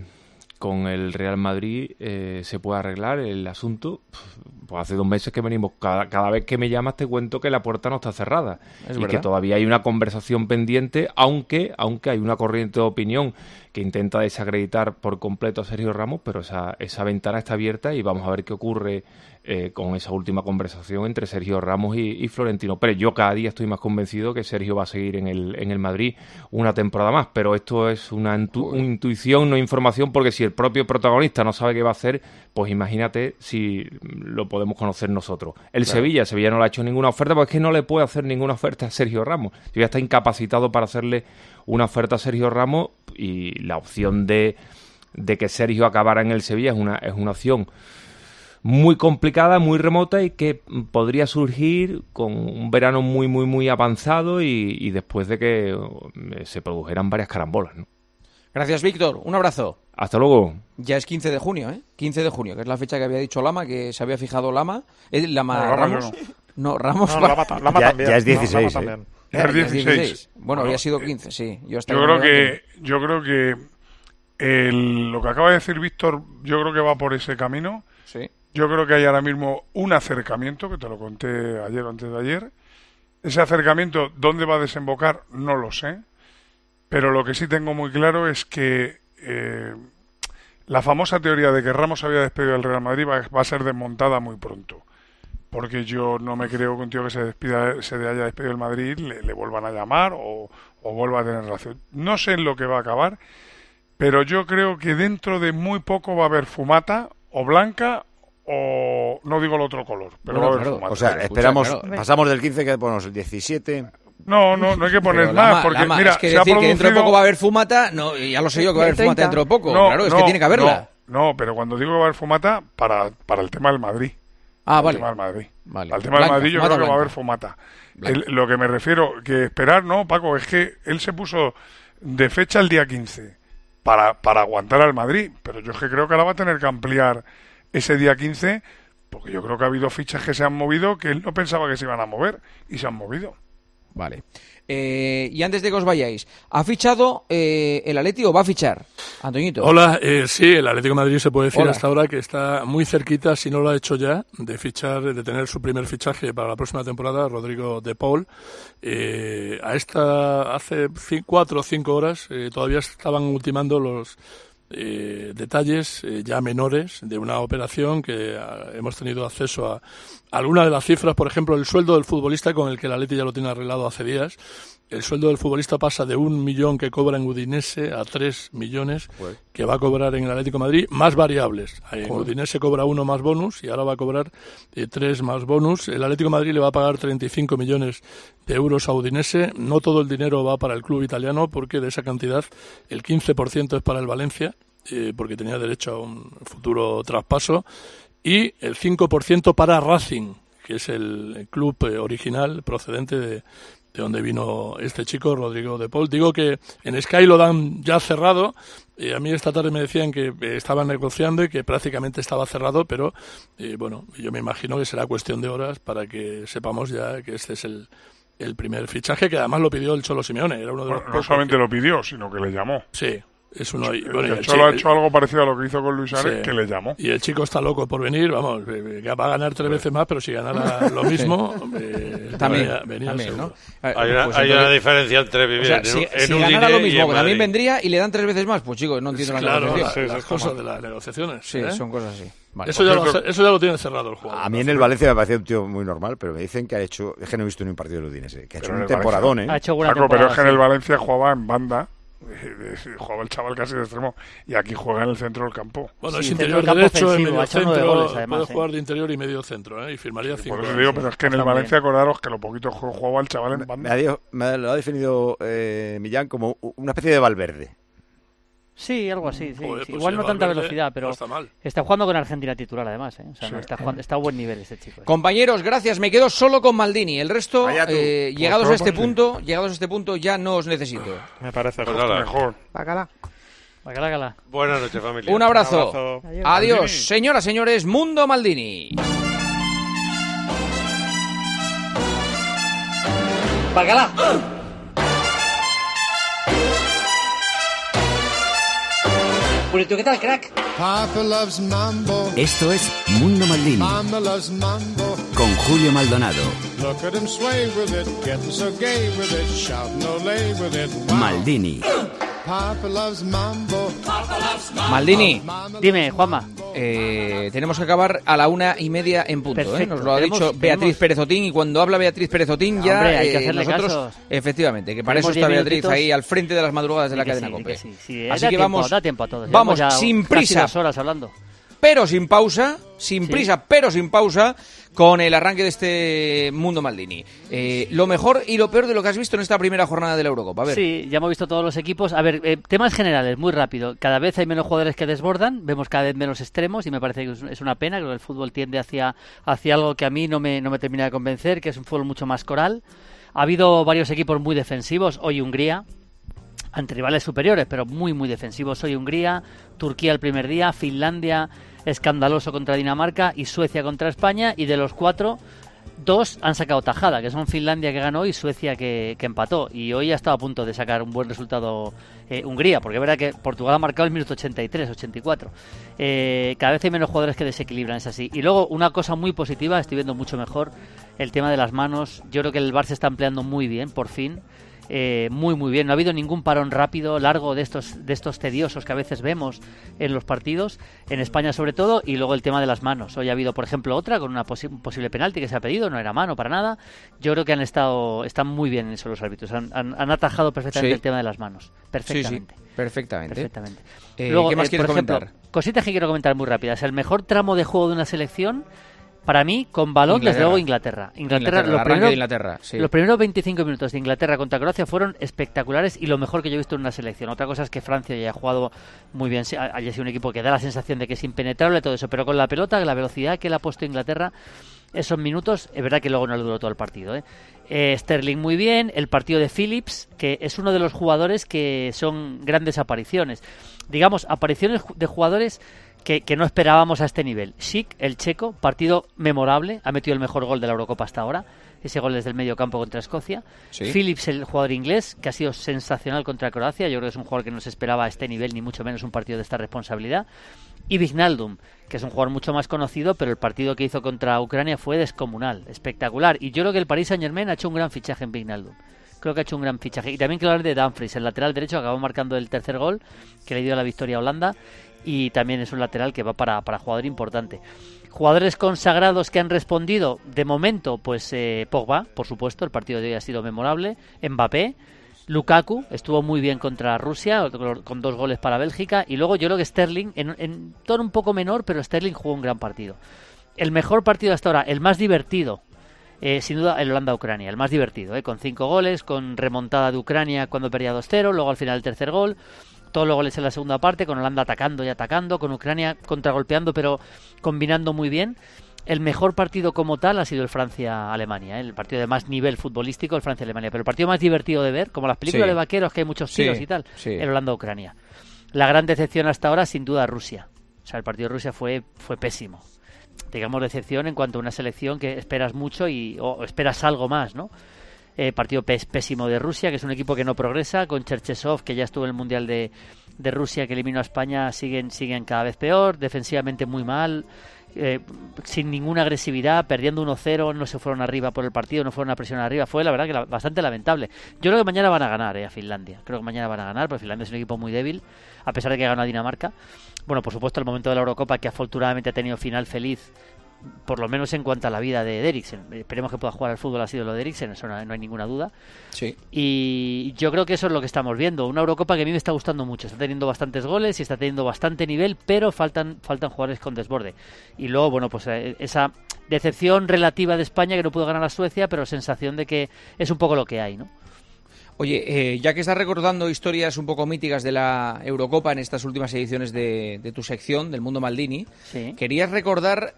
el Real Madrid se pueda arreglar el asunto. Pues hace 2 meses que venimos, cada vez que me llamas te cuento que la puerta no está cerrada y que todavía hay una conversación pendiente, aunque hay una corriente de opinión que intenta desacreditar por completo a Sergio Ramos, pero esa ventana está abierta y vamos a ver qué ocurre con esa última conversación entre Sergio Ramos y Florentino Pérez. Yo cada día estoy más convencido que Sergio va a seguir en el Madrid una temporada más, pero esto es una intuición, no información, porque si el propio protagonista no sabe qué va a hacer, pues imagínate si lo podemos conocer nosotros. Sevilla no le ha hecho ninguna oferta, porque es que no le puede hacer ninguna oferta a Sergio Ramos. Ya está incapacitado para hacerle una oferta a Sergio Ramos, y la opción de que Sergio acabara en el Sevilla es una opción muy complicada, muy remota, y que podría surgir con un verano muy, muy, muy avanzado y después de que se produjeran varias carambolas, ¿no? Gracias, Víctor. Un abrazo. Hasta luego. Ya es 15 de junio, ¿eh? 15 de junio, que es la fecha que había dicho Lama, que se había fijado Lama. ¿Ramos? No, Ramos. No, Lama también. Ya es 16. Es 16. Bueno, había sido 15, sí. Yo creo que lo que acaba de decir Víctor, yo creo que va por ese camino. Sí. Yo creo que hay ahora mismo un acercamiento, que te lo conté ayer o antes de ayer. Ese acercamiento, ¿dónde va a desembocar? No lo sé. Pero lo que sí tengo muy claro es que la famosa teoría de que Ramos había despedido del Real Madrid va a ser desmontada muy pronto. Porque yo no me creo que un tío que se haya despedido del Madrid le vuelvan a llamar o vuelva a tener relación. No sé en lo que va a acabar, pero yo creo que dentro de muy poco va a haber fumata o blanca o no digo el otro color, pero va a haber fumata. O sea, esperamos, pasamos del 15 que ponemos el 17... No hay que poner más, porque mira, es que decir que dentro de poco va a haber fumata, no, ya lo sé yo que va a haber fumata dentro de poco, es que tiene que haberla. No, pero cuando digo que va a haber fumata, para el tema del Madrid. Vale. El tema del Madrid. Vale. Al tema del Madrid yo creo que va a haber fumata. Lo que me refiero, que esperar, no, Paco, es que él se puso de fecha el día 15 para aguantar al Madrid, pero yo es que creo que ahora va a tener que ampliar ese día 15, porque yo creo que ha habido fichas que se han movido que él no pensaba que se iban a mover y se han movido. Vale. Y antes de que os vayáis, ¿ha fichado el Atleti o va a fichar, Antoñito? Hola, sí, el Atlético de Madrid se puede decir hasta ahora que está muy cerquita, si no lo ha hecho ya, de tener su primer fichaje para la próxima temporada, Rodrigo de Paul. Hace 4 o 5 horas todavía estaban ultimando los detalles ya menores de una operación que hemos tenido acceso a algunas de las cifras, por ejemplo, el sueldo del futbolista, con el que el Atleti ya lo tiene arreglado hace días. El sueldo del futbolista pasa de 1 millón que cobra en Udinese a 3 millones que va a cobrar en el Atlético de Madrid, más variables. En Udinese cobra 1 más bonus y ahora va a cobrar 3 más bonus. El Atlético de Madrid le va a pagar 35 millones de euros a Udinese. No todo el dinero va para el club italiano, porque de esa cantidad el 15% es para el Valencia, porque tenía derecho a un futuro traspaso. y el 5% para Racing, que es el club original procedente de donde vino este chico, Rodrigo de Paul. Digo que en Sky lo dan ya cerrado. A mí esta tarde me decían que estaban negociando y que prácticamente estaba cerrado, pero bueno, yo me imagino que será cuestión de horas para que sepamos ya que este es el primer fichaje, que además lo pidió el Cholo Simeone. Era uno de los no solamente lo pidió, sino que le llamó. Sí. Es uno, el Cholo ha hecho algo parecido a lo que hizo con Luis Suárez, que le llamó. Y el chico está loco por venir, vamos, va a ganar 3 veces más, pero si ganara lo mismo, venía ¿no? Hay una diferencia entre vivir si ganara lo mismo, también vendría y le dan 3 veces más. Pues chicos, no entiendo la negociación. Las cosas de las negociaciones. Sí, son cosas así. Vale. Eso ya lo tiene cerrado el juego. A mí en el Valencia me parecía un tío muy normal, pero me dicen que ha hecho... Es que no he visto ni un partido del Udinese. Que ha hecho un temporadón, ¿eh? Ha hecho buena temporada, pero es que en el Valencia jugaba en banda. Jugaba el chaval casi de extremo y aquí juega en el centro del campo. Bueno, es interior derecho, en medio centro, puede jugar de interior y medio centro, y firmaría 5 goles. Por eso digo, pero es que en el Valencia, acordaros que lo poquito jugaba el chaval en banda. Me lo ha definido Millán como una especie de Valverde. Sí, algo así. Sí. Joder, pues igual no tanta velocidad, pero no está jugando con Argentina titular además. O sea, está a buen nivel este chico. Compañeros, gracias. Me quedo solo con Maldini. El resto, llegados a este punto, ya no os necesito. Me parece mejor. Bacala. Buenas noches, familia. Un abrazo. Adiós. Maldini. Señoras, señores, Mundo Maldini. Bacala. ¿Qué tal, crack? Esto es Mundo Maldini con Julio Maldonado. Maldini. Maldini. Dime, Juanma. Tenemos que acabar a la 1:30 en punto. Nos lo ha dicho Beatriz Pérez Otín, y cuando habla Beatriz Pérez Otín ya hombre, hay que hacerle nosotros, caso. Efectivamente, que para eso está Beatriz ahí al frente de las madrugadas de la cadena COPE. Así que vamos, da tiempo a todos. Vamos sin prisa, 2 horas hablando. Pero sin pausa, sin prisa, pero sin pausa, con el arranque de este Mundo Maldini. Lo mejor y lo peor de lo que has visto en esta primera jornada de la Eurocopa. A ver. Sí, ya hemos visto todos los equipos. A ver, temas generales, muy rápido. Cada vez hay menos jugadores que desbordan, vemos cada vez menos extremos y me parece que es una pena. Creo que el fútbol tiende hacia algo que a mí no me termina de convencer, que es un fútbol mucho más coral. Ha habido varios equipos muy defensivos. Hoy Hungría, ante rivales superiores, pero muy, muy defensivos. Hoy Hungría, Turquía el primer día, Finlandia escandaloso contra Dinamarca y Suecia contra España, y de los 4, 2 han sacado tajada, que son Finlandia, que ganó, y Suecia, que empató, y hoy ha estado a punto de sacar un buen resultado Hungría, porque es verdad que Portugal ha marcado el minuto 83, 84. Cada vez hay menos jugadores que desequilibran, es así. Y luego una cosa muy positiva, estoy viendo mucho mejor el tema de las manos. Yo creo que el Barça está empleando muy bien, por fin. Muy bien, no ha habido ningún parón rápido, largo de estos tediosos que a veces vemos en los partidos, en España sobre todo, y luego el tema de las manos. Hoy ha habido, por ejemplo, otra con un posible penalti que se ha pedido, no era mano para nada. Yo creo que están muy bien en eso los árbitros, han atajado perfectamente el tema de las manos, perfectamente. Sí, perfectamente. Luego, ¿qué más quieres comentar? Ejemplo, cositas que quiero comentar muy rápidas. El mejor tramo de juego de una selección, para mí, con balón, desde luego Inglaterra. Los primeros 25 minutos de Inglaterra contra Croacia fueron espectaculares y lo mejor que yo he visto en una selección. Otra cosa es que Francia ya ha jugado muy bien, haya sido un equipo que da la sensación de que es impenetrable, todo eso, pero con la pelota, la velocidad que le ha puesto Inglaterra esos minutos, es verdad que luego no le duró todo el partido. Sterling muy bien, el partido de Phillips, que es uno de los jugadores que son grandes apariciones. Digamos, apariciones de jugadores que no esperábamos a este nivel. Schick, el checo, partido memorable, ha metido el mejor gol de la Eurocopa hasta ahora, ese gol desde el medio campo contra Escocia. Sí. Phillips, el jugador inglés, que ha sido sensacional contra Croacia, yo creo que es un jugador que no se esperaba a este nivel, ni mucho menos un partido de esta responsabilidad. Y Wijnaldum, que es un jugador mucho más conocido, pero el partido que hizo contra Ucrania fue descomunal, espectacular, y yo creo que el Paris Saint-Germain ha hecho un gran fichaje en Wijnaldum. Creo que ha hecho un gran fichaje. Y también quiero hablar de Dumfries, el lateral derecho, acabó marcando el tercer gol, que le dio la victoria a Holanda, y también es un lateral que va para jugador importante. Jugadores consagrados que han respondido, de momento, pues Pogba, por supuesto, el partido de hoy ha sido memorable, Mbappé, Lukaku, estuvo muy bien contra Rusia, con 2 goles para Bélgica, y luego yo creo que Sterling, en tono un poco menor, pero Sterling jugó un gran partido. El mejor partido hasta ahora, el más divertido, sin duda el Holanda-Ucrania, el más divertido, con 5 goles, con remontada de Ucrania cuando perdía 2-0, luego al final el tercer gol, todos los goles en la segunda parte, con Holanda atacando y atacando, con Ucrania contragolpeando, pero combinando muy bien. El mejor partido como tal ha sido el Francia-Alemania, el partido de más nivel futbolístico, el Francia-Alemania, pero el partido más divertido de ver, como las películas de vaqueros, que hay muchos tiros y tal, el Holanda-Ucrania. La gran decepción hasta ahora, sin duda, Rusia. O sea, el partido de Rusia fue pésimo. Digamos, decepción en cuanto a una selección que esperas mucho o esperas algo más, ¿no? Partido pésimo de Rusia, que es un equipo que no progresa, con Cherchesov, que ya estuvo en el Mundial de Rusia, que eliminó a España, siguen cada vez peor, defensivamente muy mal, sin ninguna agresividad, perdiendo 1-0, no se fueron arriba por el partido, no fueron a presionar arriba, fue la verdad que bastante lamentable. Yo creo que mañana van a ganar a Finlandia, creo que mañana van a ganar, porque Finlandia es un equipo muy débil, a pesar de que ganó a Dinamarca. Bueno, por supuesto el momento de la Eurocopa, que afortunadamente ha tenido final feliz, por lo menos en cuanto a la vida de Eriksen. Esperemos que pueda jugar al fútbol, ha sido lo de Eriksen, eso no hay ninguna duda. Sí. Y yo creo que eso es lo que estamos viendo, una Eurocopa que a mí me está gustando mucho, está teniendo bastantes goles y está teniendo bastante nivel, pero faltan jugadores con desborde. Y luego, bueno, pues esa decepción relativa de España, que no pudo ganar a Suecia, pero sensación de que es un poco lo que hay, ¿no? Oye, ya que estás recordando historias un poco míticas de la Eurocopa en estas últimas ediciones de tu sección, del Mundo Maldini, querías recordar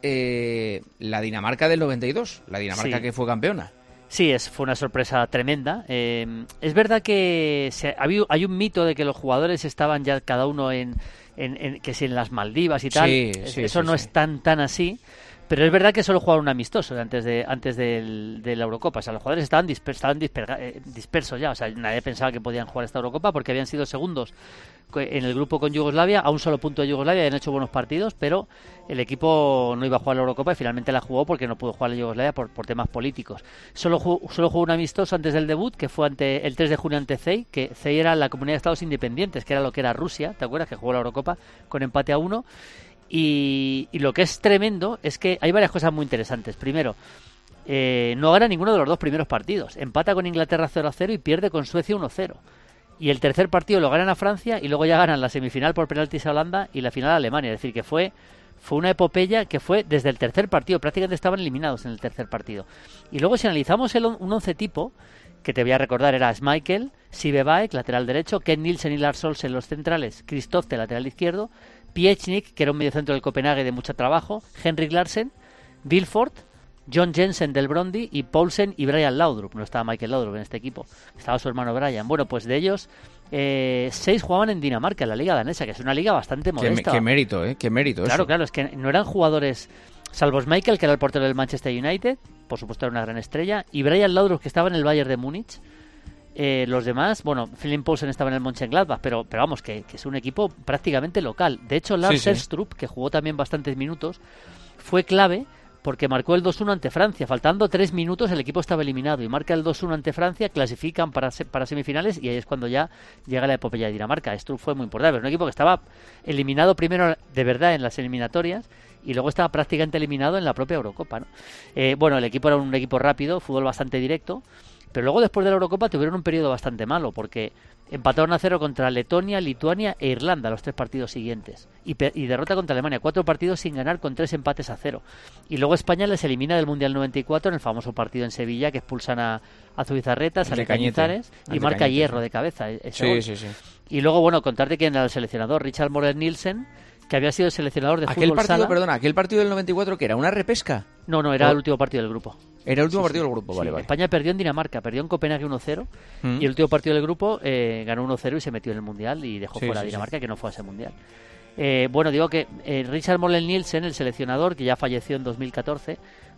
la Dinamarca del 92, la Dinamarca que fue campeona. Sí, fue una sorpresa tremenda. Es verdad que hay un mito de que los jugadores estaban ya cada uno en las Maldivas y tal. Eso no es tan así. Pero es verdad que solo jugaron un amistoso antes de la Eurocopa. O sea, los jugadores estaban dispersos ya. O sea, nadie pensaba que podían jugar esta Eurocopa porque habían sido segundos en el grupo con Yugoslavia, a un solo punto de Yugoslavia, habían hecho buenos partidos, pero el equipo no iba a jugar la Eurocopa y finalmente la jugó porque no pudo jugar la Yugoslavia por temas políticos. Solo jugó un amistoso antes del debut, que fue el 3 de junio ante CEI, que CEI era la Comunidad de Estados Independientes, que era lo que era Rusia, ¿te acuerdas? Que jugó la Eurocopa con empate a 1. Y lo que es tremendo es que hay varias cosas muy interesantes. Primero, no gana ninguno de los dos primeros partidos. Empata con Inglaterra 0-0 y pierde con Suecia 1-0. Y el tercer partido lo ganan a Francia y luego ya ganan la semifinal por penaltis a Holanda y la final a Alemania. Es decir, que fue una epopeya que fue desde el tercer partido. Prácticamente estaban eliminados en el tercer partido. Y luego si analizamos un once tipo, que te voy a recordar, era Schmeichel, Sive Baek, lateral derecho, Ken Nielsen y Lars Olsen los centrales, Christophe, lateral izquierdo, Piechnik, que era un mediocentro del Copenhague de mucho trabajo, Henrik Larsen, Vilfort, John Jensen del Brøndby y Poulsen y Brian Laudrup. No estaba Michael Laudrup en este equipo, estaba su hermano Brian. Bueno, pues de ellos 6 jugaban en Dinamarca, en la liga danesa, que es una liga bastante modesta. Qué mérito, qué mérito. Claro, es que no eran jugadores, salvo Schmeichel, que era el portero del Manchester United, por supuesto era una gran estrella, y Brian Laudrup, que estaba en el Bayern de Múnich. Los demás, bueno, Philip Poulsen estaba en el Mönchengladbach, pero vamos, que es un equipo prácticamente local. De hecho, Lars Elstrup, que jugó también bastantes minutos, fue clave porque marcó el 2-1 ante Francia. Faltando 3 minutos el equipo estaba eliminado y marca el 2-1 ante Francia, clasifican para semifinales y ahí es cuando ya llega la epopeya de Dinamarca. Elstrup fue muy importante, pero un equipo que estaba eliminado primero de verdad en las eliminatorias y luego estaba prácticamente eliminado en la propia Eurocopa, ¿no? Bueno, el equipo era un equipo rápido, fútbol bastante directo. Pero luego, después de la Eurocopa, tuvieron un periodo bastante malo, porque empataron a 0 contra Letonia, Lituania e Irlanda los 3 partidos siguientes. Y derrota contra Alemania, 4 partidos sin ganar con 3 empates a 0. Y luego España les elimina del Mundial 94 en el famoso partido en Sevilla, que expulsan a Zubizarreta, a Cañizares, y marca Hierro de cabeza. Sí. Y luego, bueno, contarte quién era el seleccionador, Richard Moller Nielsen, que había sido seleccionador de fútbol sala. Perdona, aquel partido del 94, ¿que era una repesca? No, era el último partido del grupo. Era el último partido del grupo, vale. España perdió en Dinamarca, perdió en Copenhague 1-0 y el último partido del grupo ganó 1-0 y se metió en el Mundial y dejó fuera a Dinamarca, que no fue a ese Mundial. Bueno, digo que Richard Moller Nielsen, el seleccionador, que ya falleció en 2014,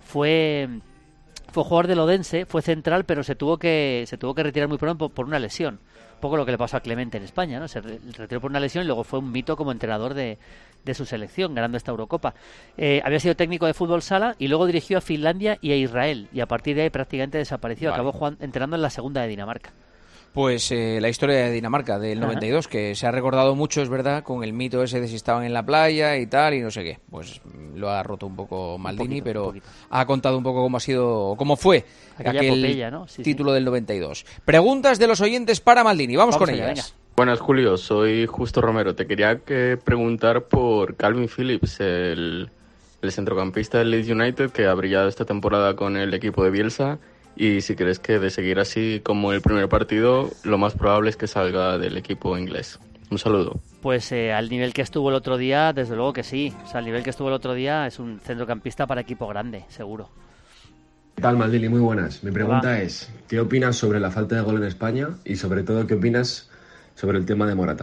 fue jugador del Odense, fue central, pero se tuvo que retirar muy pronto por una lesión. Un poco lo que le pasó a Clemente en España, ¿no? Se retiró por una lesión y luego fue un mito como entrenador de su selección, ganando esta Eurocopa. Había sido técnico de fútbol sala y luego dirigió a Finlandia y a Israel, y a partir de ahí prácticamente desapareció. Acabó entrenando en la segunda de Dinamarca. Pues la historia de Dinamarca del 92, que se ha recordado mucho, es verdad, con el mito ese de si estaban en la playa y tal, y no sé qué. Pues lo ha roto un poco Maldini, pero ha contado un poco cómo fue aquel epopeya, ¿no? Título del 92. Preguntas de los oyentes para Maldini, vamos con ellas. Venga. Buenas, Julio, soy Justo Romero. Te quería preguntar por Calvin Phillips, el centrocampista del Leeds United, que ha brillado esta temporada con el equipo de Bielsa. Y si crees que de seguir así como el primer partido, lo más probable es que salga del equipo inglés. Un saludo. Pues al nivel que estuvo el otro día, desde luego que sí. O sea, al nivel que estuvo el otro día es un centrocampista para equipo grande, seguro. ¿Qué tal, Maldini? Muy buenas. Mi pregunta es, ¿qué opinas sobre la falta de gol en España? Y sobre todo, ¿qué opinas sobre el tema de Morata?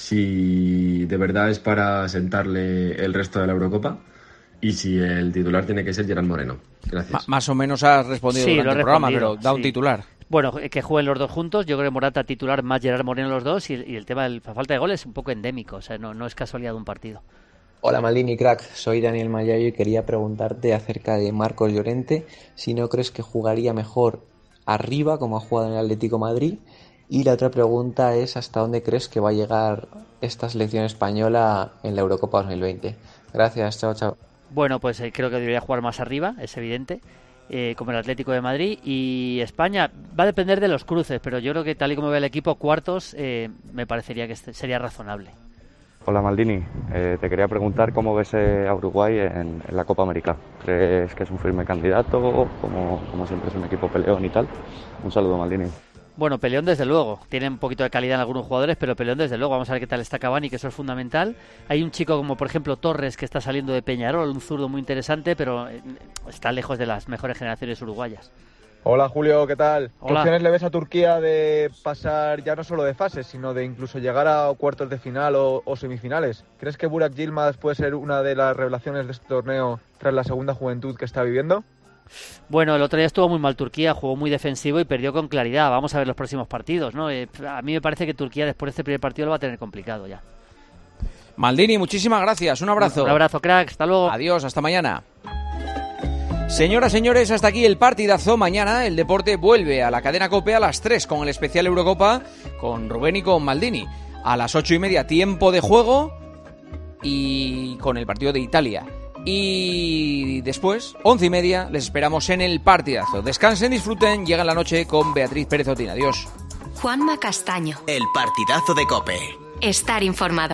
Si de verdad es para sentarle el resto de la Eurocopa y si el titular tiene que ser Gerard Moreno. Gracias. Más o menos has respondido durante el programa, pero da un titular. Bueno, que jueguen los dos juntos. Yo creo que Morata titular más Gerard Moreno los dos, y el tema de la falta de goles es un poco endémico. O sea, no es casualidad de un partido. Hola Maldini, crack. Soy Daniel Mayayo y quería preguntarte acerca de Marcos Llorente. Si no crees que jugaría mejor arriba, como ha jugado en el Atlético de Madrid. Y la otra pregunta es, ¿hasta dónde crees que va a llegar esta selección española en la Eurocopa 2020? Gracias, chao, chao. Bueno, pues creo que debería jugar más arriba, es evidente. Como el Atlético de Madrid, y España va a depender de los cruces, pero yo creo que tal y como ve el equipo, cuartos me parecería que sería razonable. Hola Maldini, te quería preguntar cómo ves a Uruguay en la Copa América. ¿Crees que es un firme candidato? Como siempre es un equipo peleón y tal. Un saludo, Maldini. Bueno, peleón desde luego. Tiene un poquito de calidad en algunos jugadores, pero peleón desde luego. Vamos a ver qué tal está Cavani, que eso es fundamental. Hay un chico como por ejemplo Torres, que está saliendo de Peñarol, un zurdo muy interesante, pero está lejos de las mejores generaciones uruguayas. Hola Julio, ¿qué tal? Hola. ¿Qué opciones le ves a Turquía de pasar ya no solo de fases, sino de incluso llegar a cuartos de final o semifinales? ¿Crees que Burak Yilmaz puede ser una de las revelaciones de este torneo tras la segunda juventud que está viviendo? Bueno, el otro día estuvo muy mal Turquía, jugó muy defensivo y perdió con claridad. Vamos a ver los próximos partidos, ¿no? A mí me parece que Turquía después de este primer partido lo va a tener complicado ya. Maldini, muchísimas gracias, un abrazo. Un abrazo, crack, hasta luego. Adiós, hasta mañana. Señoras, señores, hasta aquí el partidazo. Mañana el deporte vuelve a la cadena COPE a las 3 con el especial Eurocopa con Rubén y con Maldini. A las 8:30 tiempo de juego y con el partido de Italia. Y después, 11:30, les esperamos en el partidazo. Descansen, disfruten, llega la noche con Beatriz Pérez Otín. Adiós. Juanma Castaño. El partidazo de COPE. Estar informado.